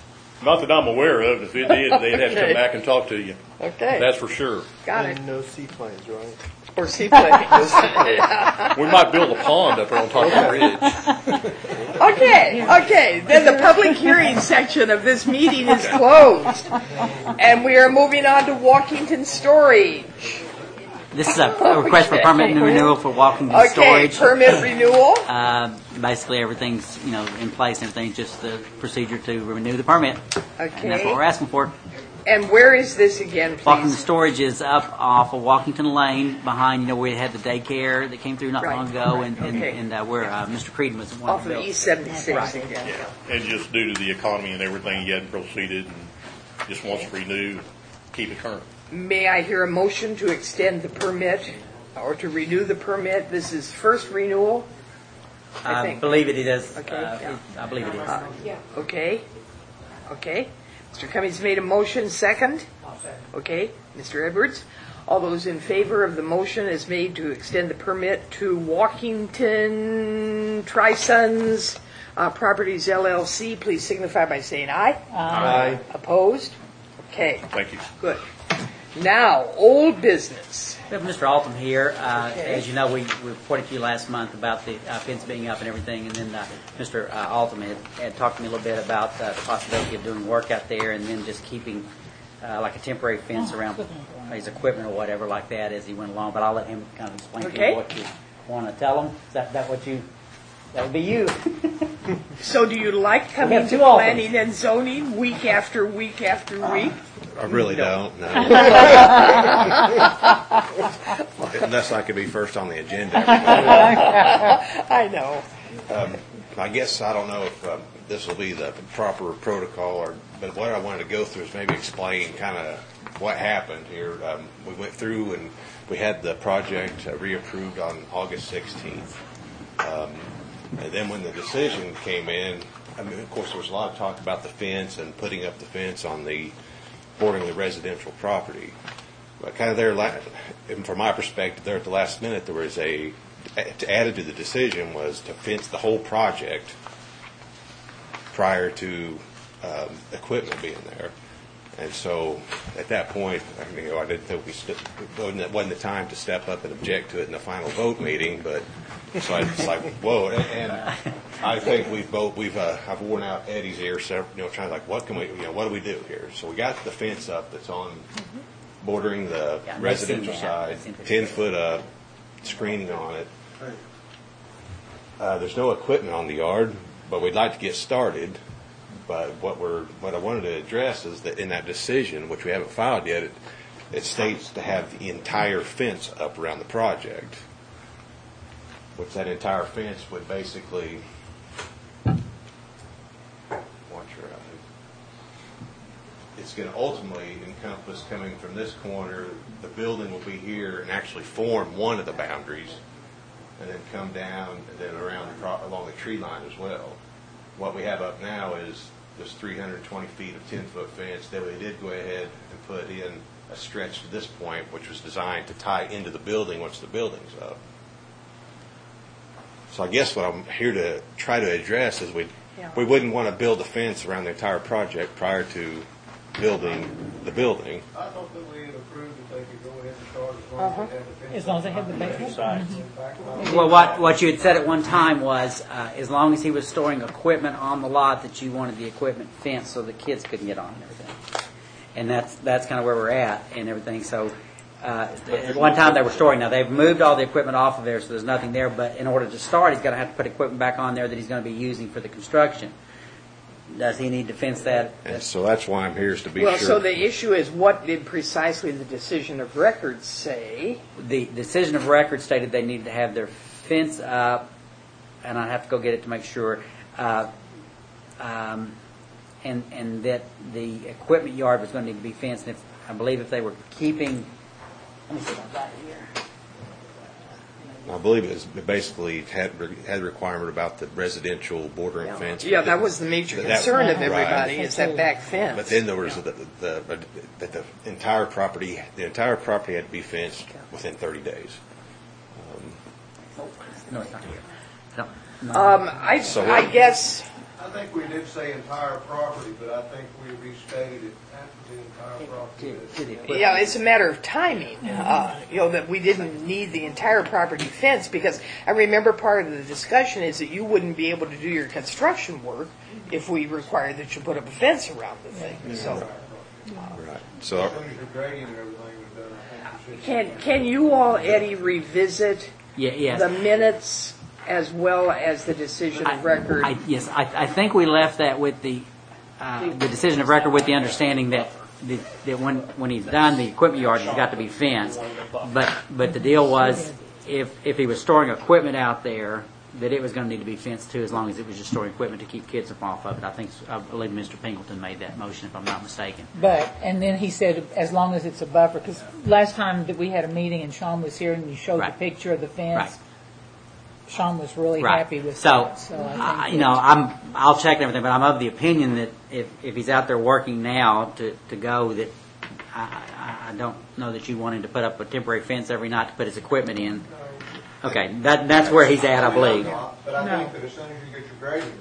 Not that I'm aware of. If it did, they'd have to come Okay. back and talk to you. Okay. That's for sure. Got it. And no seaplanes, right? Or seaplanes. Yeah. We might build a pond up there on top of the bridge. Okay. Then the public hearing section of this meeting is closed. And we are moving on to Walkington Storage. This is a request for permit renewal for Walkington Okay, Storage. permit renewal. Basically, everything's in place and everything. Just the procedure to renew the permit, and that's what Okay. we're asking for. And where is this again, Walkington please? Storage is up off of Walkington Lane, behind where we had the daycare that came through not Right. long ago, Okay. and where Mr. Creedon was one Off of of the built. East 76 Right. again. Yeah. And just due to the economy and everything, he hadn't proceeded and just wants to renew, keep it current. May I hear a motion to extend the permit or to renew the permit? This is first renewal, I I think. believe it is. Okay. I believe it is. Okay. Mr. Cummings made a motion, second? Okay. Mr. Edwards? All those in favor of the motion as made to extend the permit to Walkington Trisons Properties LLC, please signify by saying aye. Aye. Opposed? Okay. Thank you. Good. Now, old business. We have Mr. Altum here. Okay. As you know, we reported to you last month about the fence being up and everything, and then Mr. Altum had talked to me a little bit about the possibility of doing work out there and then just keeping like a temporary fence around his equipment or whatever like that as he went along. But I'll let him kind of explain to Okay. you what you want to tell him. Is that what you... That would be you. So do you like We coming have to two Altums. planning and zoning week after week after week? I really don't, no. Unless I could be first on the agenda. I know. I guess I don't know if this will be the proper protocol, but what I wanted to go through is maybe explain kind of what happened here. We went through and we had the project reapproved on August 16th. And then when the decision came in, I mean, of course, there was a lot of talk about the fence and putting up the fence on the bordering the residential property. But kind of there, and from my perspective, there at the last minute, there was added to the decision was to fence the whole project prior to equipment being there. And so at that point, I didn't think it wasn't the time to step up and object to it in the final vote meeting, but so I was like, whoa. And I think I've worn out Eddie's ear several, trying to what can we, what do we do here? So we got the fence up that's on bordering the residential side, 10 foot up, screening on it. There's no equipment on the yard, but we'd like to get started. But what I wanted to address is that in that decision, which we haven't filed yet, it states to have the entire fence up around the project. Which that entire fence would basically, it's going to ultimately encompass coming from this corner, the building will be here and actually form one of the boundaries, and then come down and then around along the tree line as well. What we have up now is this 320 feet of 10-foot fence. Then we did go ahead and put in a stretch to this point, which was designed to tie into the building once the building's up. So I guess what I'm here to try to address is we wouldn't want to build a fence around the entire project prior to building the building. I thought that we had approved that they could go ahead and start As long as they have the basement. Well, what you had said at one time was, as long as he was storing equipment on the lot, that you wanted the equipment fenced so the kids couldn't get on and everything. And that's kind of where we're at and everything. So at one time they were storing. Now they've moved all the equipment off of there, so there's nothing there. But in order to start, he's going to have to put equipment back on there that he's going to be using for the construction. Does he need to fence that? And so that's why I'm here, is to be Well, sure. so the issue is, what did precisely the decision of record say? The decision of record stated they needed to have their fence up, and I have to go get it to make sure, and that the equipment yard was going to need to be fenced. And I believe if they were keeping, let me see if I've got it here. I believe it basically had a requirement about the residential bordering fence. Yeah, that was the major concern of everybody, is that back fence. But then there was that the entire property had to be fenced within 30 days. No, it's not here. No. I guess think we did say entire property, but I think we restated it after the entire property. Yeah, it's a matter of timing, that we didn't need the entire property fence, because I remember part of the discussion is that you wouldn't be able to do your construction work if we required that you put up a fence around the thing, so. Right. So, As soon as the grading and everything was done, I think we should. Can you all, Eddie, revisit Yes. the minutes as well as the decision of record? I think we left that with the decision of record with the understanding that when he's done, the equipment yard has got to be fenced. But the deal was, if he was storing equipment out there, that it was going to need to be fenced too, as long as it was just storing equipment to keep kids off of it. I believe Mr. Pingleton made that motion, if I'm not mistaken. And then he said, as long as it's a buffer, because last time that we had a meeting and Sean was here and you showed the picture of the fence, Right. Sean was really happy with so, that. So I think I'll check everything, but I'm of the opinion that if he's out there working now to go, that I don't know that you want him to put up a temporary fence every night to put his equipment in. Okay, that's where he's at, I believe. But I think that as soon as you get your grading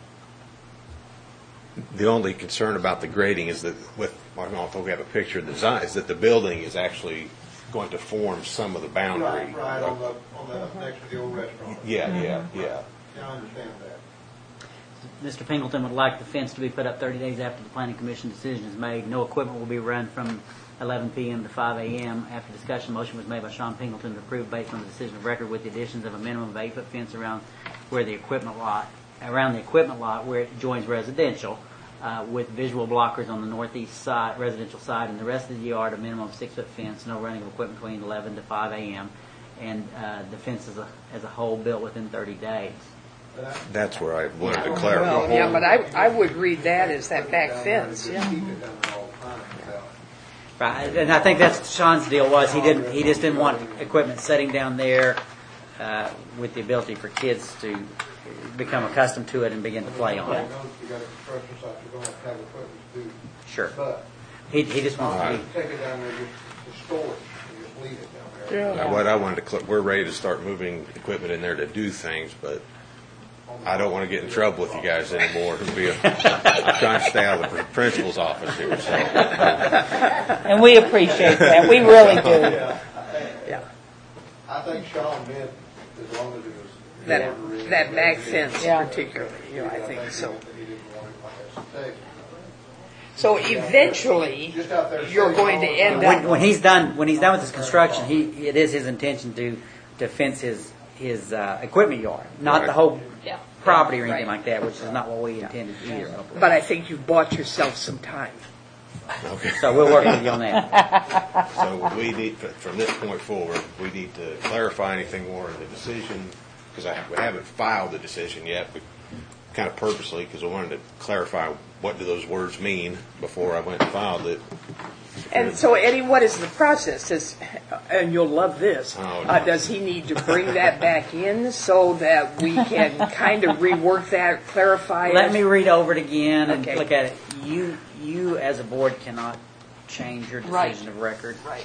done. the only concern about the grading is that I don't know if we have a picture of the design, is that the building is actually going to form some of the boundary. Right, on the next to the old restaurant. Yeah. Yeah, I understand that. Mr. Pingleton would like the fence to be put up 30 days after the planning commission decision is made. No equipment will be run from 11 p.m. to 5 a.m. After discussion, motion was made by Sean Pingleton to approve based on the decision of record with the additions of a minimum of 8-foot fence around the equipment lot where it joins residential, with visual blockers on the northeast side, residential side, and the rest of the yard a minimum of 6-foot fence, no running of equipment between 11 to 5 a.m. and the fence as a whole built within 30 days. That's where I wanted to clarify. Well, yeah, but I would read that as that back fence. Yeah. Right, and I think that's Sean's deal was he just didn't want equipment sitting down there with the ability for kids to become accustomed to it and begin to play on it. Sure. He just wants to be. Take it down there just store it and just leave it down there. Now, what I wanted to we're ready to start moving equipment in there to do things, but I don't want to get in trouble with you guys anymore. I'm trying to stay out of the principal's office here. So. And we appreciate that. We really do. Yeah. I think Sean meant as long as it was that back fence particularly. I think so. So eventually, you're going to end up When he's done with his construction, it is his intention to fence his equipment yard, not the whole property or anything like that, which is not what we intended either. But I think you've bought yourself some time. Okay. So we'll work with you on that. So we need, from this point forward, we need to clarify anything more in the decision, because we haven't filed the decision yet, but kind of purposely, because I wanted to clarify what do those words mean before I went and filed it. And so, Eddie, what is the process? And you'll love this. Does he need to bring that back in so that we can kind of rework that, clarify it? Let me read over it again and look at it. You as a board cannot change your decision of record. Right.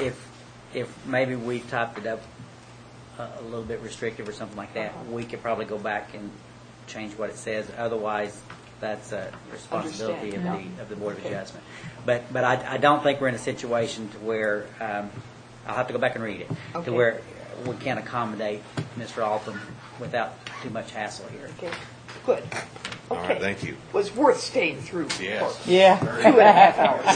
If maybe we typed it up a little bit restrictive or something like that, we could probably go back and change what it says. Otherwise, that's a responsibility of the Board of Adjustment. But I don't think we're in a situation to where I'll have to go back and read it to where we can't accommodate Mr. Alton without too much hassle here. Okay, good. All right, thank you. Was worth staying through. Yes. Yeah. 2.5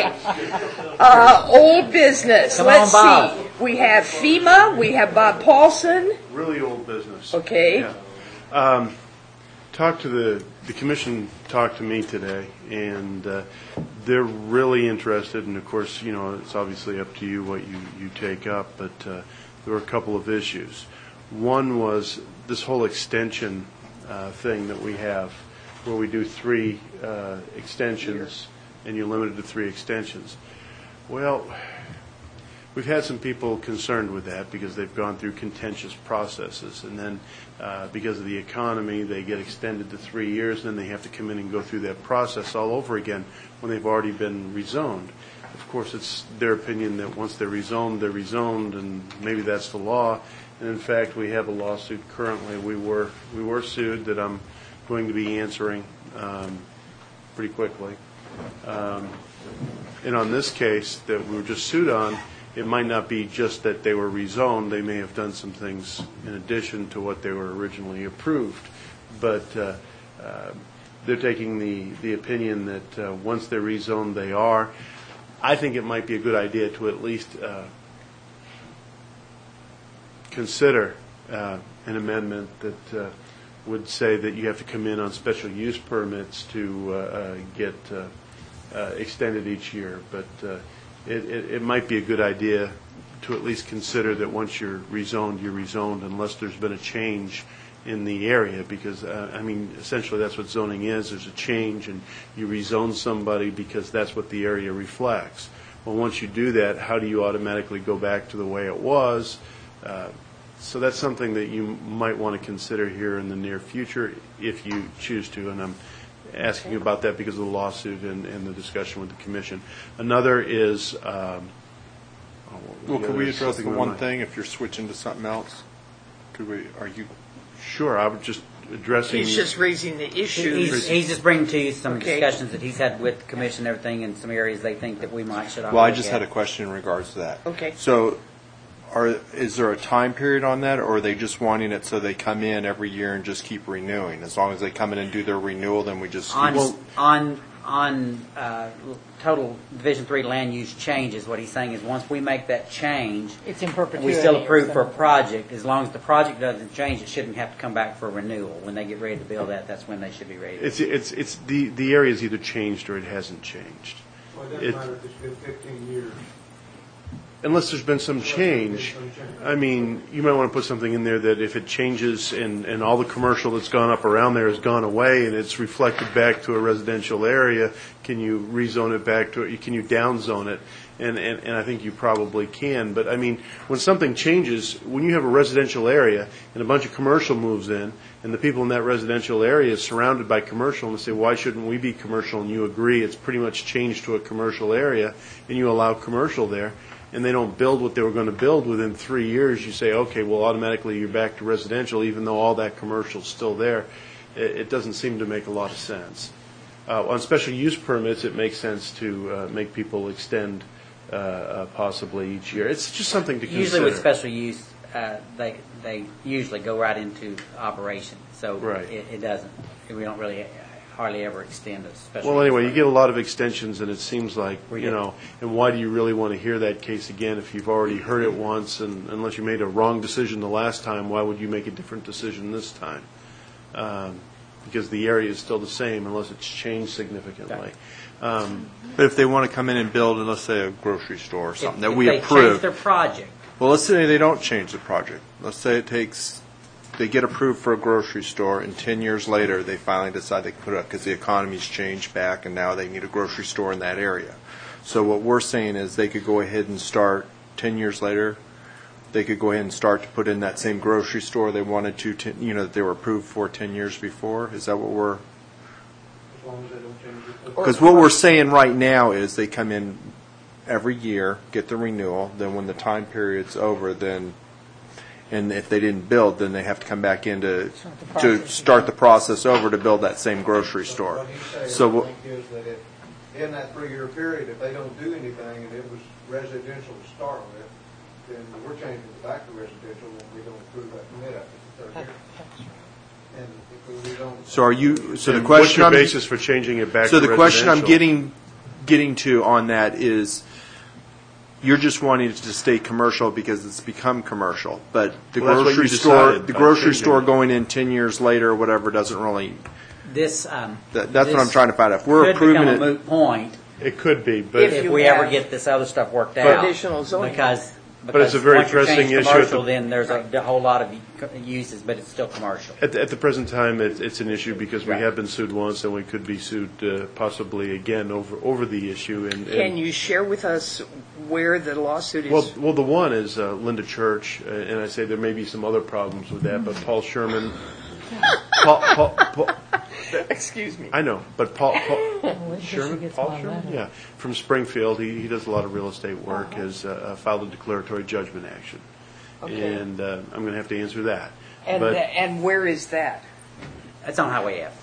hours. Okay. Old business. Let's see. We have FEMA. We have Bob Paulson. Really old business. Okay. Yeah. The commission talked to me today, and they're really interested, and of course, it's obviously up to you what you take up, but there were a couple of issues. One was this whole extension thing that we have, where we do 3 extensions, and you're limited to 3 extensions. Well, we've had some people concerned with that because they've gone through contentious processes, and then because of the economy, they get extended to 3 years, and then they have to come in and go through that process all over again when they've already been rezoned. Of course, it's their opinion that once they're rezoned, and maybe that's the law. And in fact, we have a lawsuit currently. We were sued that I'm going to be answering pretty quickly. And on this case that we were just sued on, it might not be just that they were rezoned. They may have done some things in addition to what they were originally approved. But they're taking the opinion that once they're rezoned, they are. I think it might be a good idea to at least consider an amendment that would say that you have to come in on special use permits to get extended each year. But it might be a good idea to at least consider that once you're rezoned unless there's been a change in the area, because essentially that's what zoning is. There's a change and you rezone somebody because that's what the area reflects. Well, once you do that, how do you automatically go back to the way it was? So that's something that you might want to consider here in the near future if you choose to, and I'm asking you about that because of the lawsuit and the discussion with the commission. Another is well, could we address the one thing if you're switching to something else? Are you Sure, I was just addressing. He's just raising the issue. He's just bringing to you some discussions that he's had with the commission and everything in some areas they think that we might should. Well, I just had a question in regards to that. Okay. So, is there a time period on that, or are they just wanting it so they come in every year and just keep renewing? As long as they come in and do their renewal, then we just on total Division 3 land use changes. What he's saying is once we make that change, it's in perpetuity. We still approve for a project. As long as the project doesn't change, it shouldn't have to come back for renewal. When they get ready to build that, that's when they should be ready. It's the area's either changed or it hasn't changed. Well, it doesn't matter if it's been 15 years. Unless there's been some change. I mean, you might want to put something in there that if it changes and all the commercial that's gone up around there has gone away and it's reflected back to a residential area, can you rezone it back to it? Can you downzone it? And I think you probably can. But, I mean, when something changes, when you have a residential area and a bunch of commercial moves in and the people in that residential area is surrounded by commercial and they say, why shouldn't we be commercial? And you agree it's pretty much changed to a commercial area and you allow commercial there, and they don't build what they were going to build within 3 years, you say, okay, well, automatically you're back to residential, even though all that commercial is still there. It doesn't seem to make a lot of sense. On special use permits, it makes sense to make people extend possibly each year. It's just something to consider. Usually with special use, they usually go right into operation, so it doesn't. We don't really hardly ever extend a special. Well, anyway, you get a lot of extensions, and it seems like, and why do you really want to hear that case again if you've already heard it once, and unless you made a wrong decision the last time, why would you make a different decision this time? Because the area is still the same unless it's changed significantly. But if they want to come in and build, let's say, a grocery store or something that we they approve. change their project. Well, let's say they don't change the project. Let's say they get approved for a grocery store, and 10 years later they finally decide they can put it up because the economy's changed back and now they need a grocery store in that area. So what we're saying is they could go ahead and start 10 years later. They could go ahead and start to put in that same grocery store they wanted to, that they were approved for 10 years before. Is that what we're... As long as they don't change it. Because what we're saying right now is they come in every year, get the renewal, then when the time period's over, and if they didn't build, then they have to come back in to start the process over to build that same grocery store. What he's saying, So I think, is that if, in that 3-year period, if they don't do anything and it was residential to start with, then we're changing it back to residential when we don't approve that permit after the 3rd year. And if we don't. So are you? So the question. What's your basis for changing it back? So to the question I'm residential? getting to on that is, you're just wanting it to stay commercial because it's become commercial, but the grocery store going in 10 years later or whatever doesn't really. That's what I'm trying to find out. If we're approving it, moot point. It could be, but if we ever get this other stuff worked out, additional zoning. because but it's a very pressing issue. Commercial, then there's a whole lot of uses, but it's still commercial. At the present time, it's an issue because we have been sued once, and we could be sued possibly again over the issue. And can you share with us where the lawsuit is? Well, the one is Linda Church, and I say there may be some other problems with that, but Paul Sherman. Paul, excuse me. I know, but Paul Sherman, yeah, from Springfield. He does a lot of real estate work. Has filed a declaratory judgment action, and I'm going to have to answer that. And where is that? It's on Highway F.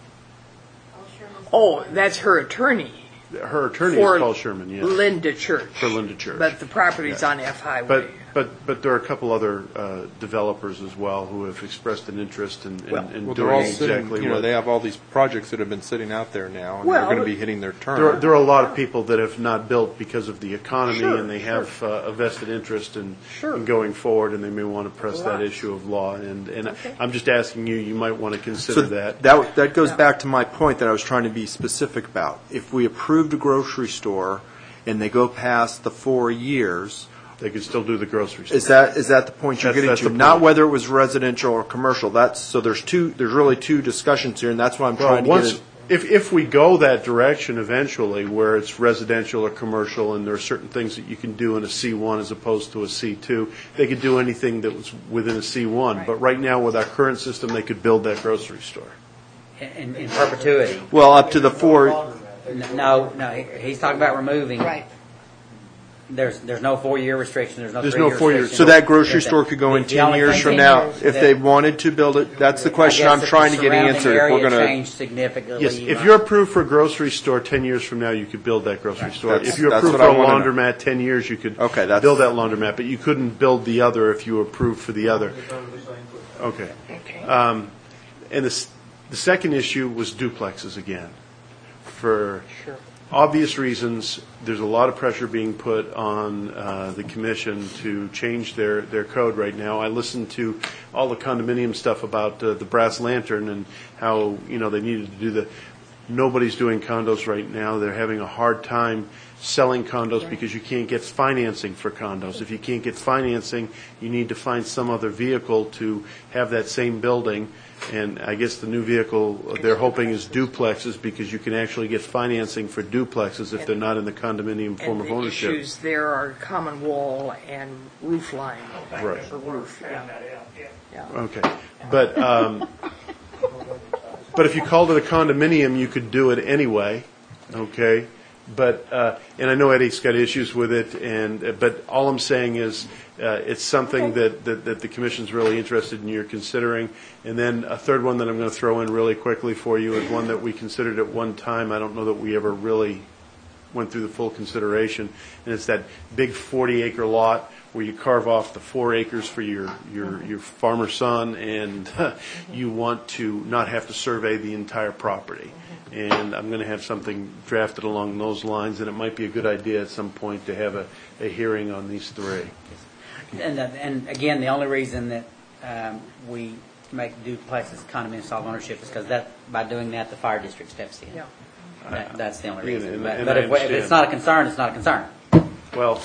Oh, that's her attorney. Her attorney For is Paul Sherman, yes. Linda Church. For Linda Church. But the property's on F Highway. But there are a couple other developers as well who have expressed an interest in Well, doing they're all sitting, exactly what. they have all these projects that have been sitting out there now, and they're Well, going to be hitting their term. There are a lot of people that have not built because of the economy, Sure, and they have a vested interest in Sure. going forward, and they may want to press that issue of law. And I'm just asking you, you might want to consider that. That goes back to my point that I was trying to be specific about. If we approved a grocery store and they go past the 4 years, They could still do the grocery store. is that the point you're getting That's to? the Not point. whether it was residential or commercial. So there's really two discussions here, and that's why I'm trying to get it. If we go that direction eventually, where it's residential or commercial, and there are certain things that you can do in a C1 as opposed to a C2, they could do anything that was within a C1. But right now, with our current system, they could build that grocery store. In perpetuity. Well, up to the 4. No, he's talking about removing. Right. There's no 4-year restriction. There's no 3-year 4 years. restriction. So that grocery There's store could go in the 10 only years thing from 10 now years if that- they wanted to build it. That's the question I'm trying to get answered. If we're going to. Changed significantly. Yes, if you're approved for a grocery store 10 years from now, you could build that grocery store. That's- If you're that's approved what for a I wanna know. laundromat 10 years, you could Okay, that's- build that laundromat, but you couldn't build the other if you were approved for the other. Okay. And the second issue was duplexes again. For obvious reasons, there's a lot of pressure being put on the commission to change their code right now. I listened to all the condominium stuff about the brass lantern and how, they needed to do the, nobody's doing condos right now. They're having a hard time selling condos because you can't get financing for condos. If you can't get financing, you need to find some other vehicle to have that same building. And I guess the new vehicle they're hoping is duplexes, because you can actually get financing for duplexes if they're not in the condominium form of ownership. And the issues there are common wall and roof line. Right. Or roof, yeah. Okay, but if you called it a condominium, you could do it anyway. Okay, but and I know Eddie's got issues with it, but all I'm saying is it's something that the commission's really interested in. You're considering, and then a third one that I'm going to throw in really quickly for you is one that we considered at one time. I don't know that we ever really went through the full consideration, and it's that big 40-acre lot where you carve off the 4 acres for your farmer son, and you want to not have to survey the entire property. And I'm going to have something drafted along those lines, and it might be a good idea at some point to have a hearing on these three. And again, the only reason that we make duplexes condominium style ownership is because by doing that, the fire district steps in. Yeah. That's the only reason. And But I if understand. it's not a concern, it's not a concern. Well,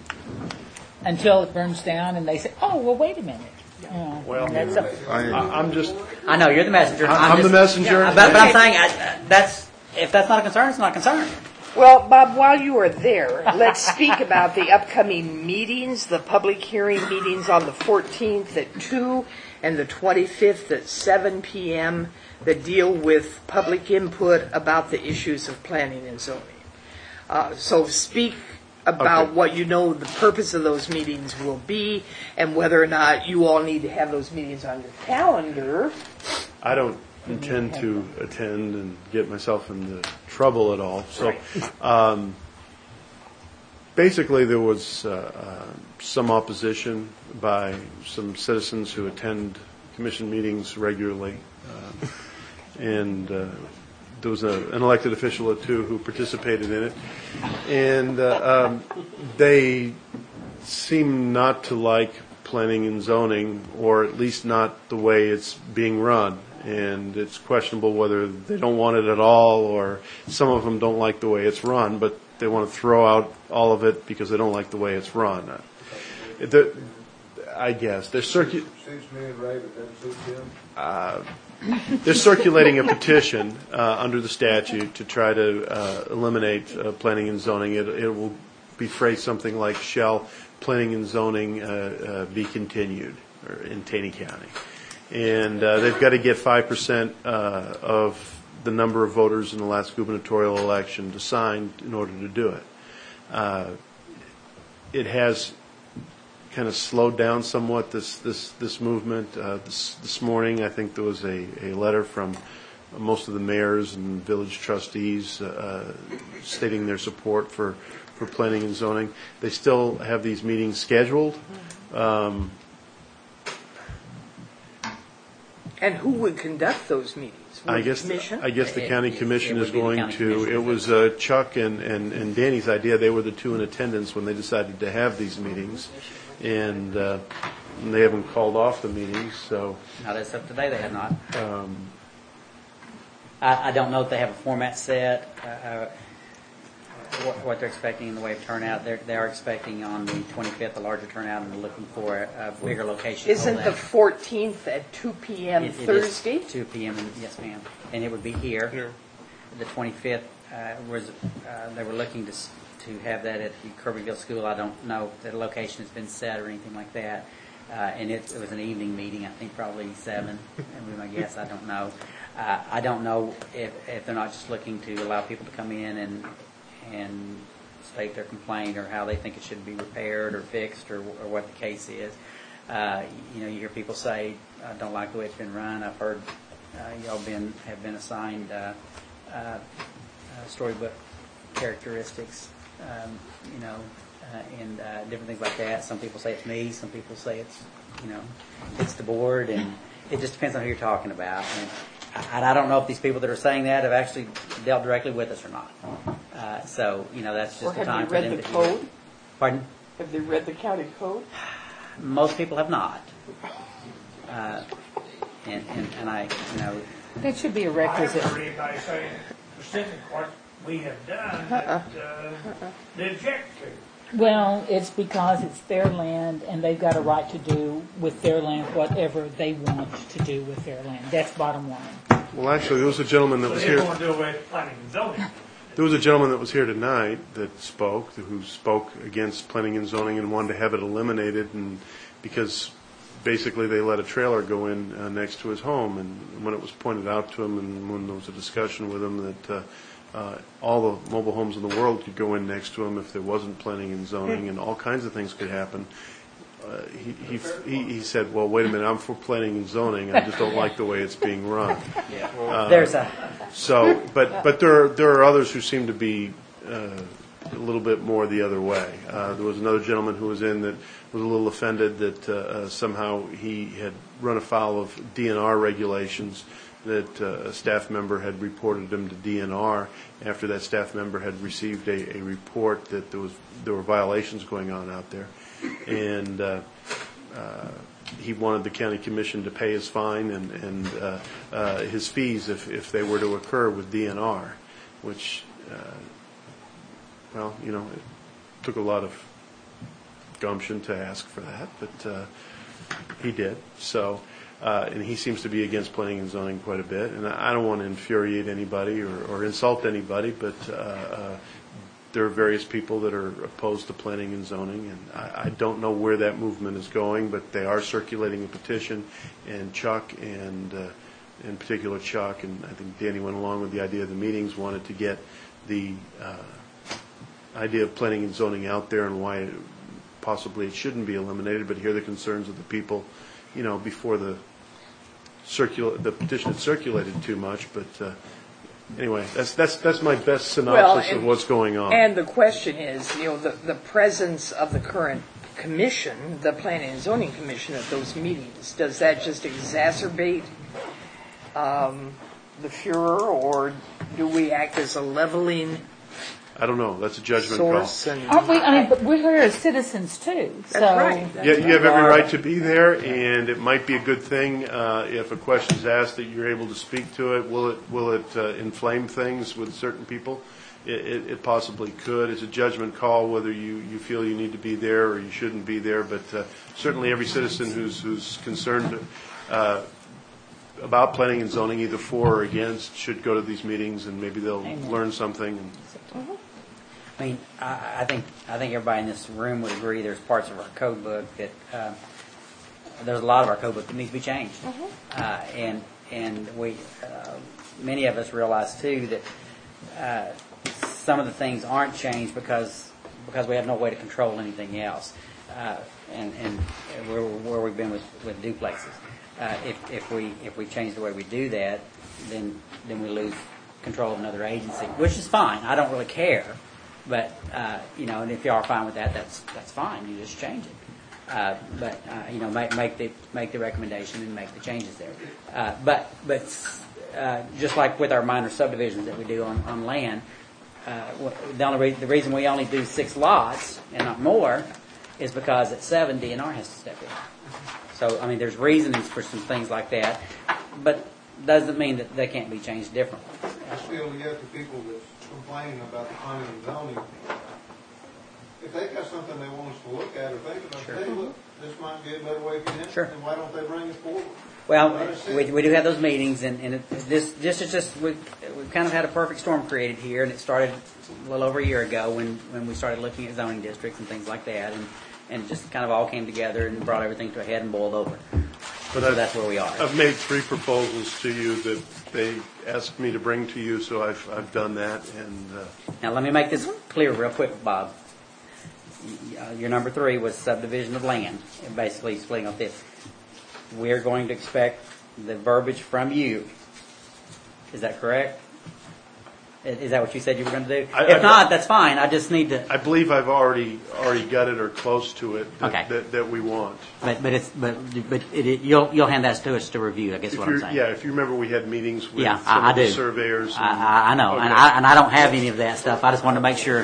Until it burns down and they say, oh, well, wait a minute. well, That's I'm just. I know you're the messenger. I'm the messenger. But I'm saying if that's not a concern, it's not a concern. Well, Bob, while you are there, let's speak about the upcoming meetings, the public hearing meetings on the 14th at 2 and the 25th at 7 p.m. that deal with public input about the issues of planning and zoning. So speak about what you know the purpose of those meetings will be, and whether or not you all need to have those meetings on your calendar. I don't intend to attend and get myself into trouble at all. So basically there was some opposition by some citizens who attend commission meetings regularly. And there was an elected official or two who participated in it. And they seem not to like planning and zoning, or at least not the way it's being run. And it's questionable whether they don't want it at all, or some of them don't like the way it's run, but they want to throw out all of it because they don't like the way it's run. I guess they're Suits me and Ray, but that suits him. they're circulating a petition under the statute to try to eliminate planning and zoning. It will be phrased something like, shall planning and zoning be continued in Taney County. And they've got to get 5% of the number of voters in the last gubernatorial election to sign in order to do it. It has kind of slowed down somewhat this movement. This morning, I think there was a letter from most of the mayors and village trustees stating their support for planning and zoning. They still have these meetings scheduled. And who would conduct those meetings? I guess the county commission is going to. It was Chuck and Danny's idea. They were the two in attendance when they decided to have these meetings, and they haven't called off the meetings. So not as of today, they have not. I don't know if they have a format set. What they're expecting in the way of turnout. They are expecting on the 25th a larger turnout, and they're looking for a bigger location. Isn't the 14th at 2 p.m. Thursday? It is 2 p.m. Yes, ma'am. And it would be here. The 25th they were looking to have that at the Kirbyville School. I don't know if the location has been set or anything like that. And it was an evening meeting. I think probably 7. That would be my guess. I don't know. I don't know if they're not just looking to allow people to come in and state their complaint or how they think it should be repaired or fixed or what the case is. You hear people say, I don't like the way it's been run. I've heard y'all have been assigned storybook characteristics, and different things like that. Some people say it's me. Some people say it's the board, and it just depends on who you're talking about. And I don't know if these people that are saying that have actually dealt directly with us or not. So, that's just the time for them to... Have they read the code? Pardon? Have they read the county code? Most people have not. And I, That should be a requisite. I haven't heard anybody saying specifically what we have done that they object to. Well, it's because it's their land, and they've got a right to do with their land whatever they want to do with their land. That's bottom line. Well, actually, there was a gentleman that was here. They want to do away with planning and zoning. There was a gentleman that was here tonight who spoke against planning and zoning and wanted to have it eliminated, and because basically they let a trailer go in next to his home, and when it was pointed out to him and when there was a discussion with him that all the mobile homes in the world could go in next to him if there wasn't planning and zoning, and all kinds of things could happen. He said, well, wait a minute, I'm for planning and zoning, I just don't like the way it's being run. But there are others who seem to be a little bit more the other way. There was another gentleman who was in that was a little offended that somehow he had run afoul of DNR regulations, that a staff member had reported him to DNR after that staff member had received a report that there were violations going on out there. And he wanted the county commission to pay his fine and his fees if they were to occur with DNR, which, it took a lot of gumption to ask for that, but he did. So, and he seems to be against planning and zoning quite a bit. And I don't want to infuriate anybody or insult anybody, but there are various people that are opposed to planning and zoning, and I don't know where that movement is going, but they are circulating a petition, and Chuck and in particular Chuck, and I think Danny went along with the idea of the meetings, wanted to get the idea of planning and zoning out there and why possibly it shouldn't be eliminated, but hear the concerns of the people, before the petition had circulated too much, but anyway, that's my best synopsis of what's going on. And the question is, the presence of the current commission, the Planning and Zoning Commission at those meetings, does that just exacerbate the furor, or do we act as a leveling I don't know. That's a judgment source? call. Aren't we? But we're here as citizens too. That's right. You have every right to be there, and it might be a good thing if a question is asked that you're able to speak to it. Will it inflame things with certain people? It possibly could. It's a judgment call whether you feel you need to be there or you shouldn't be there. But certainly every citizen who's concerned about planning and zoning, either for or against, should go to these meetings, and maybe they'll learn something. I mean, I think everybody in this room would agree there's parts of our code book that there's a lot of our code book that needs to be changed, and we many of us realize too that some of the things aren't changed because we have no way to control anything else. and where we've been with duplexes. If we change the way we do that, then we lose control of another agency, which is fine. I don't really care, but and if you are fine with that, that's fine. You just change it. Make the recommendation and make the changes there. But just like with our minor subdivisions that we do on land, the reason we only do 6 lots and not more is because at 7 DNR has to step in. So there's reasonings for some things like that, but doesn't mean that they can't be changed differently. I still get the people that's complaining about the planning and zoning. If they've got something they want us to look at or think about, hey, look, this might be a better way to get it, then why don't they bring it forward? Well, we do have those meetings, and this is just we've kind of had a perfect storm created here, and it started a little over a year ago when we started looking at zoning districts and things like that, and it just kind of all came together and brought everything to a head and boiled over. But so that's where we are. I've made 3 proposals to you that they asked me to bring to you, so I've done that. And now let me make this clear real quick, Bob. Your number 3 was subdivision of land, and basically splitting up this. We're going to expect the verbiage from you. Is that correct? Is that what you said you were going to do? If not, that's fine. I just need to. I believe I've already got it or close to it that we want. But you'll hand that to us to review. I guess what I'm saying. Yeah, if you remember, we had meetings with some I of the do. surveyors. I know, okay. and I don't have any of that stuff. I just wanted to make sure.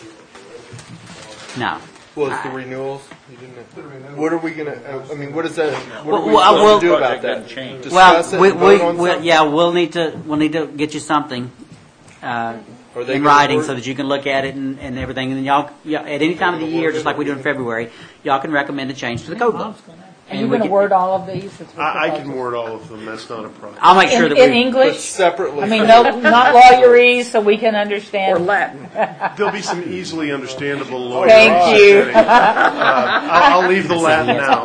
No. Well, it's the renewals. You didn't. What are we gonna? What is that? What are we we'll supposed to do about that? Discuss it. We'll need to get you something in writing so that you can look at it and everything. And then y'all at any time of the year, just like we do in February, y'all can recommend a change to the code book. And you're going to word all of these? I can word all of them. That's not a problem. I'll make sure that in English separately. No, not lawyerese, so we can understand. Or Latin. There'll be some easily understandable lawyerese. Thank you. I'll leave the Latin now.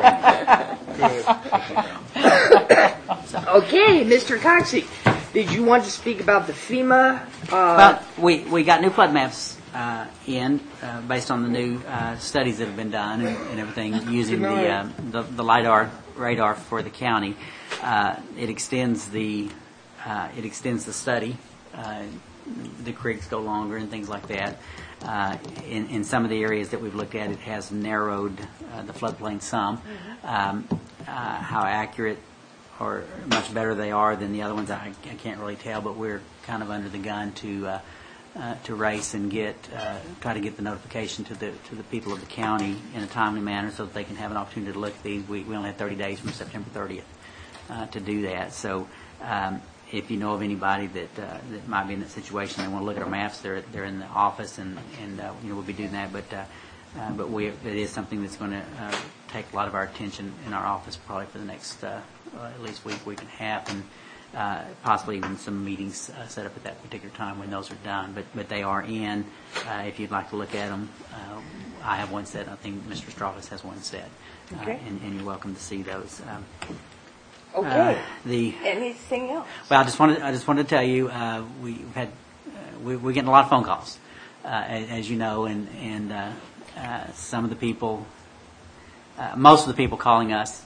Okay, Mr. Coxey, did you want to speak about the FEMA? Well, we got new flood maps based on the new studies that have been done and everything using the radar for the county. It extends the study. The creeks go longer and things like that. In some of the areas that we've looked at, it has narrowed the floodplain some. How accurate or much better they are than the other ones, I can't really tell, but we're kind of under the gun to race and try to get the notification to the people of the county in a timely manner so that they can have an opportunity to look at these. We only have 30 days from September 30th to do that. So if you know of anybody that might be in that situation, they want to look at our maps, they're in the office, and we'll be doing that. But it is something that's going to take a lot of our attention in our office probably for the next at least week and a half, and possibly even some meetings set up at that particular time when those are done. But they are in. If you'd like to look at them, I have one set. I think Mr. Strauss has one set, and you're welcome to see those. Okay. Anything else? Well, I just wanted to tell you we're getting a lot of phone calls, as you know, and some of the people, most of the people calling us,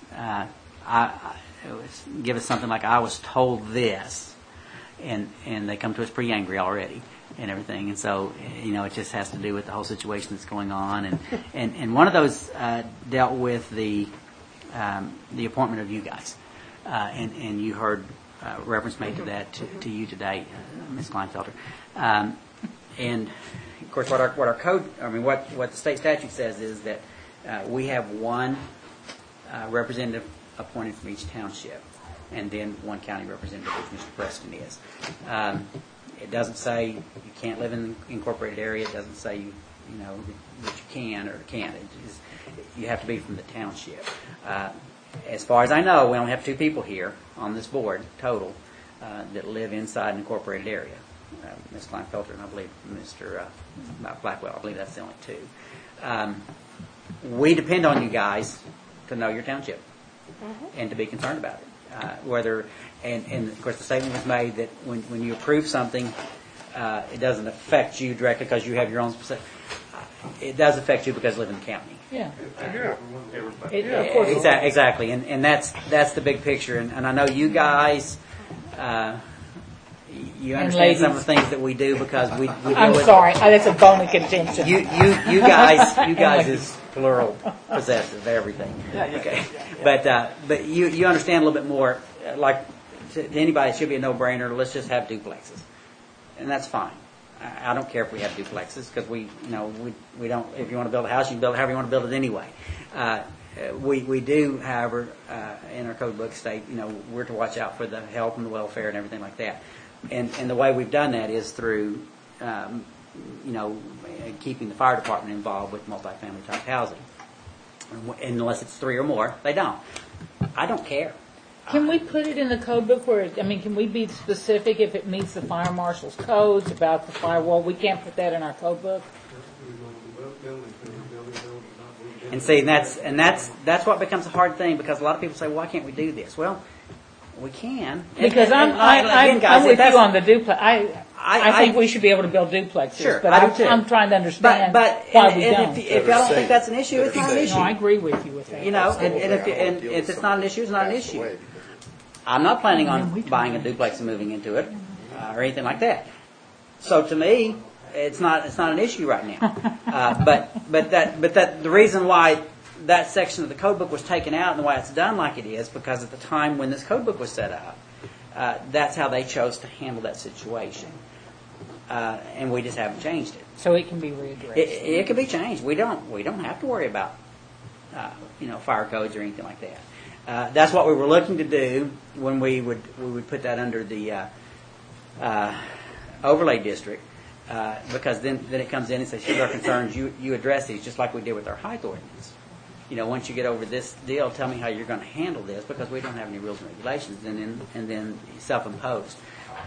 give us something like, I was told this, and they come to us pretty angry already and everything. And so, it just has to do with the whole situation that's going on. And one of those dealt with the appointment of you guys. And you heard reference made to that to you today, Ms. Kleinfelter. And of course, what our code, what the state statute says is that we have one representative appointed from each township, and then one county representative, which Mr. Preston is. It doesn't say you can't live in the incorporated area. It doesn't say that you can or can't. You have to be from the township. As far as I know, we only have 2 people here on this board total that live inside an incorporated area. Ms. Kleinfelter and I believe Mr. Blackwell. I believe that's the only 2. We depend on you guys to know your township and to be concerned about it. And of course the statement was made that when you approve something, it doesn't affect you directly because you have your own specific. it does affect you because you live in the county. Yeah. Everybody. Of course. Exactly, and that's the big picture. And I know you guys, you understand some of the things that we do because we deal I'm with. sorry, that's a bone of contention. You guys is plural possessive of everything. Okay, but you understand a little bit more. Like to anybody, it should be a no-brainer. Let's just have duplexes, and that's fine. I don't care if we have duplexes because we don't. If you want to build a house, you can build it however you want to build it anyway. We do, however, in our code book state, we're to watch out for the health and the welfare and everything like that. And the way we've done that is through, keeping the fire department involved with multifamily type housing. And unless it's 3 or more, they don't. I don't care. Can we put it in the code book can we be specific if it meets the fire marshal's codes about the firewall? We can't put that in our code book? And see, that's what becomes a hard thing because a lot of people say, why can't we do this? Well, we can. Because I'm with you on the duplex. I think we should be able to build duplexes. Sure, but I do too. I'm trying to understand why we don't. If y'all don't think that's an issue, it's not an issue. No, I agree with you with that. And if it's not an issue, it's not an issue. I'm not planning on buying a duplex and moving into it or anything like that. So to me, it's not an issue right now. But the reason why that section of the code book was taken out and why it's done like it is because at the time when this code book was set up, that's how they chose to handle that situation, and we just haven't changed it. So it can be readdressed. It can be changed. We don't have to worry about fire codes or anything like that. That's what we were looking to do when we would put that under the overlay district, because then it comes in and says, here's our concerns, you address these, just like we did with our height ordinance. Once you get over this deal, tell me how you're going to handle this, because we don't have any rules and regulations, and then self-imposed.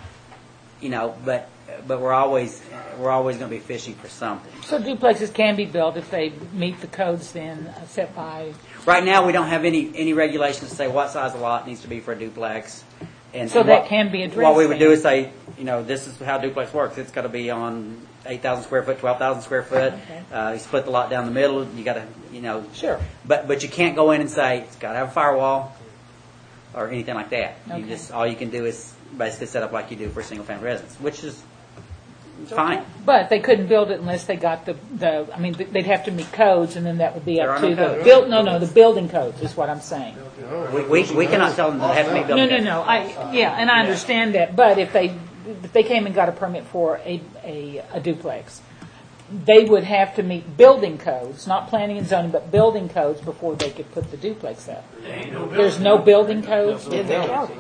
But we're always going to be fishing for something. So duplexes can be built if they meet the codes then set by. Right now, we don't have any regulations to say what size a lot needs to be for a duplex. And so that can be addressed. What we would do is say, this is how duplex works. It's got to be on 8,000 square foot, 12,000 square foot. Okay. You split the lot down the middle. You got to, Sure. But you can't go in and say it's got to have a firewall or anything like that. Okay. All you can do is basically set up like you do for a single family residence, which is fine. But they couldn't build it unless they got they'd have to meet codes, and then that would be up to the the building codes is what I'm saying. We cannot tell them they have to meet building codes. No. And I understand that. But if they came and got a permit for a duplex, they would have to meet building codes, not planning and zoning, but building codes before they could put the duplex up. There's no building codes in the county.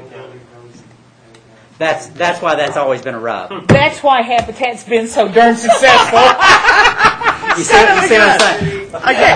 That's why that's always been a rub. That's why Habitat's been so darn successful. you see what I'm saying?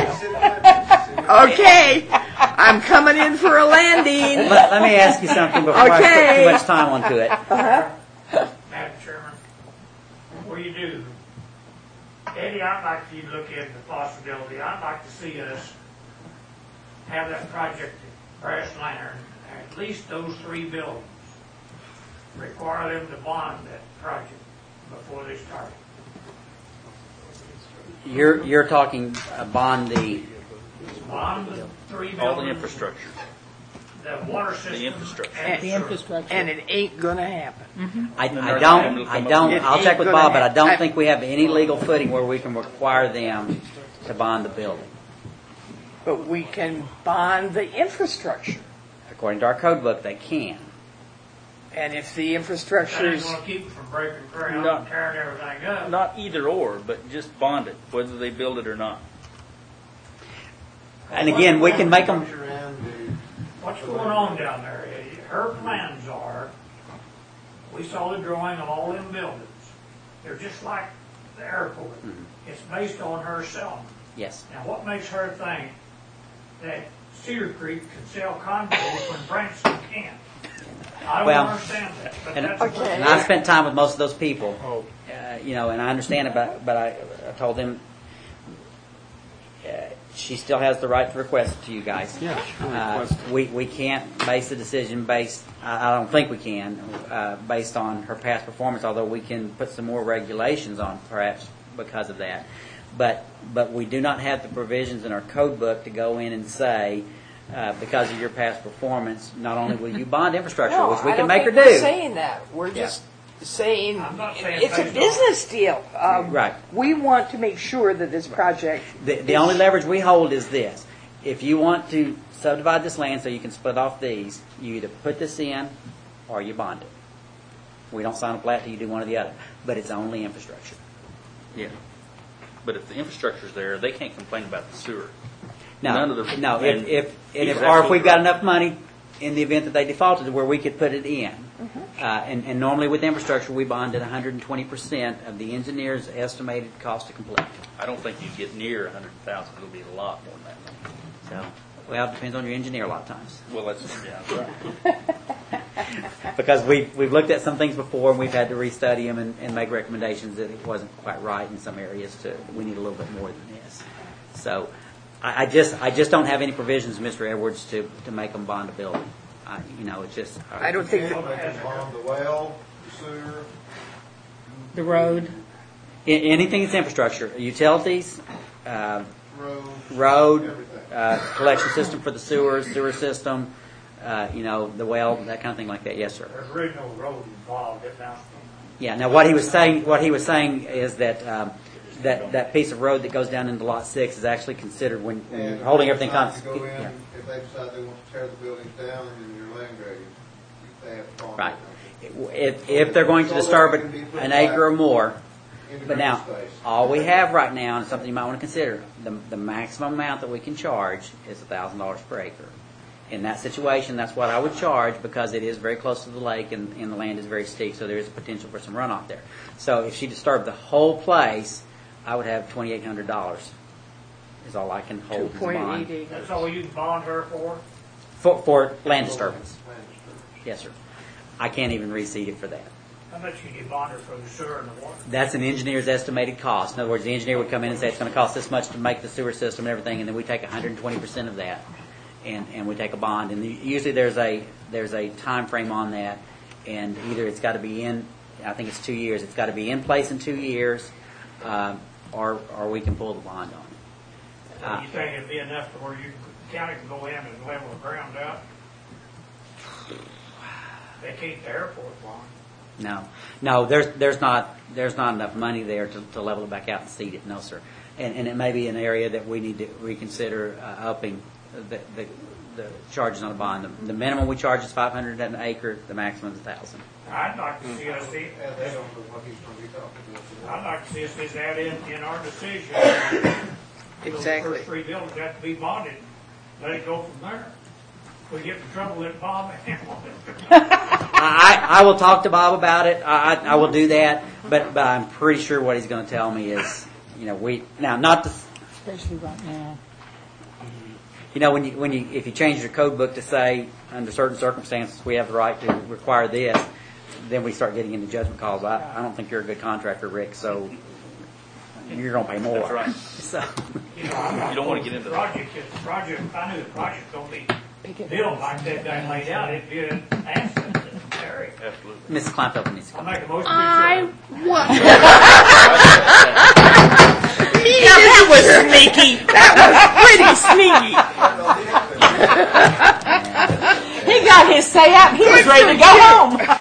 Okay. I'm coming in for a landing. Let me ask you something before I put too much time onto it. Madam Chairman, before you do, Eddie, I'd like you to look into the possibility. I'd like to see us have that project at Brass Lantern, at least those 3 buildings, require them to bond that project before they start it. You're talking bond the 3 buildings. All the infrastructure. The water system. The infrastructure. And it ain't going to happen. Mm-hmm. I don't. I'll check with Bob, but I don't think we have any legal footing where we can require them to bond the building. But we can bond the infrastructure. According to our code book, they can. And if the infrastructure is... going to keep it from breaking ground and tearing everything up. Not either or, but just bond it, whether they build it or not. And again, we can make them... What's going on down there, Eddie? Her plans are, we saw the drawing of all them buildings. They're just like the airport. Mm-hmm. It's based on her selling them. Yes. Now, what makes her think that Cedar Creek can sell condos when Branson can't? I don't understand that. But and I've spent time with most of those people, and I understand it, but I told them she still has the right to request it to you guys. Yeah, we can't base the decision based, I don't think we can, based on her past performance, although we can put some more regulations on perhaps because of that. but we do not have the provisions in our code book to go in and say, because of your past performance, not only will you bond infrastructure, No, which we I can don't make her think do. we're saying that. We're Yeah. just saying I'm not saying it's a based business deal. Right. We want to make sure that this project. The only leverage we hold is this. If you want to subdivide this land so you can split off these, you either put this in or you bond it. We don't sign a plat till you do one or the other, but it's only infrastructure. Yeah. But if the infrastructure's there, they can't complain about the sewer. No, None of the, no. and If he's or if absolutely we've got right. enough money in the event that they defaulted, where we could put it in. And normally with infrastructure, we bond at 120% of the engineer's estimated cost to complete. I don't think you'd get near 100,000. It'll be a lot more than that. So, well, it depends on your engineer a lot of times. Well, that's right. Because we've looked at some things before, and we've had to restudy them and make recommendations that it wasn't quite right in some areas. We need a little bit more than this. So, I just don't have any provisions, Mr. Edwards, to make them bond a building. It's just. I don't think They can bond the well, the sewer. The road. Anything that's infrastructure, utilities, Road, road, collection system for the sewer system, the well, that kind of thing like that. Yes, sir. There's really no road involved, it's not. Yeah. Now, what he was saying is that that piece of road that goes down into Lot 6 is actually considered when you're holding everything constant. constant. Go in, if they decide they want to tear the buildings down and your land grading, they have to bond Right. it. If they're going to disturb an acre or more. Into But now, green space. all we have right now, and something you might want to consider, the maximum amount that we can charge is $1,000 per acre. In that situation, that's what I would charge because it is very close to the lake and the land is very steep, so there is a potential for some runoff there. So if she disturbed the whole place, I would have $2,800 is all I can hold as a bond. 2.88. That's all you can bond her for? For land disturbance. Land disturbance. Yes, sir. I can't even reseed it for that. How much can you bond her for the sewer and the water? That's an engineer's estimated cost. In other words, the engineer would come in and say it's going to cost this much to make the sewer system and everything, and then we take 120% of that, and we take a bond. And usually there's a time frame on that, and either it's got to be in, I think it's 2 years. It's got to be in place in 2 years, or we can pull the bond on it. You think it'd be enough to where the county can go in and level the ground out? They can't the airport bond. No, there's not enough money there to level it back out and seed it. No, sir. And it may be an area that we need to reconsider upping the charges on a bond. The minimum we charge is $500 an acre. The maximum is $1,000. I'd like to see us, They don't know what he's going to be talking about. I'd like to see us just add in our decision. Exactly. Those first three buildings have to be bonded. Let it go from there. If we get in trouble, let Bob handle it. I will talk to Bob about it. I will do that, but I'm pretty sure what he's going to tell me is, not to. Especially right now. If you change your code book to say under certain circumstances we have the right to require this, then we start getting into judgment calls. I don't think you're a good contractor, Rick. So you're going to pay more. That's right. So You know, You don't want to get into that. I knew the project don't be built like that guy laid out. It'd be an asset to the area. Absolutely. Mrs. Kleinfeld needs to I'll come. make a motion to I adjourn. want. That was sneaky. That was pretty sneaky. He got his say out. He was ready to go home.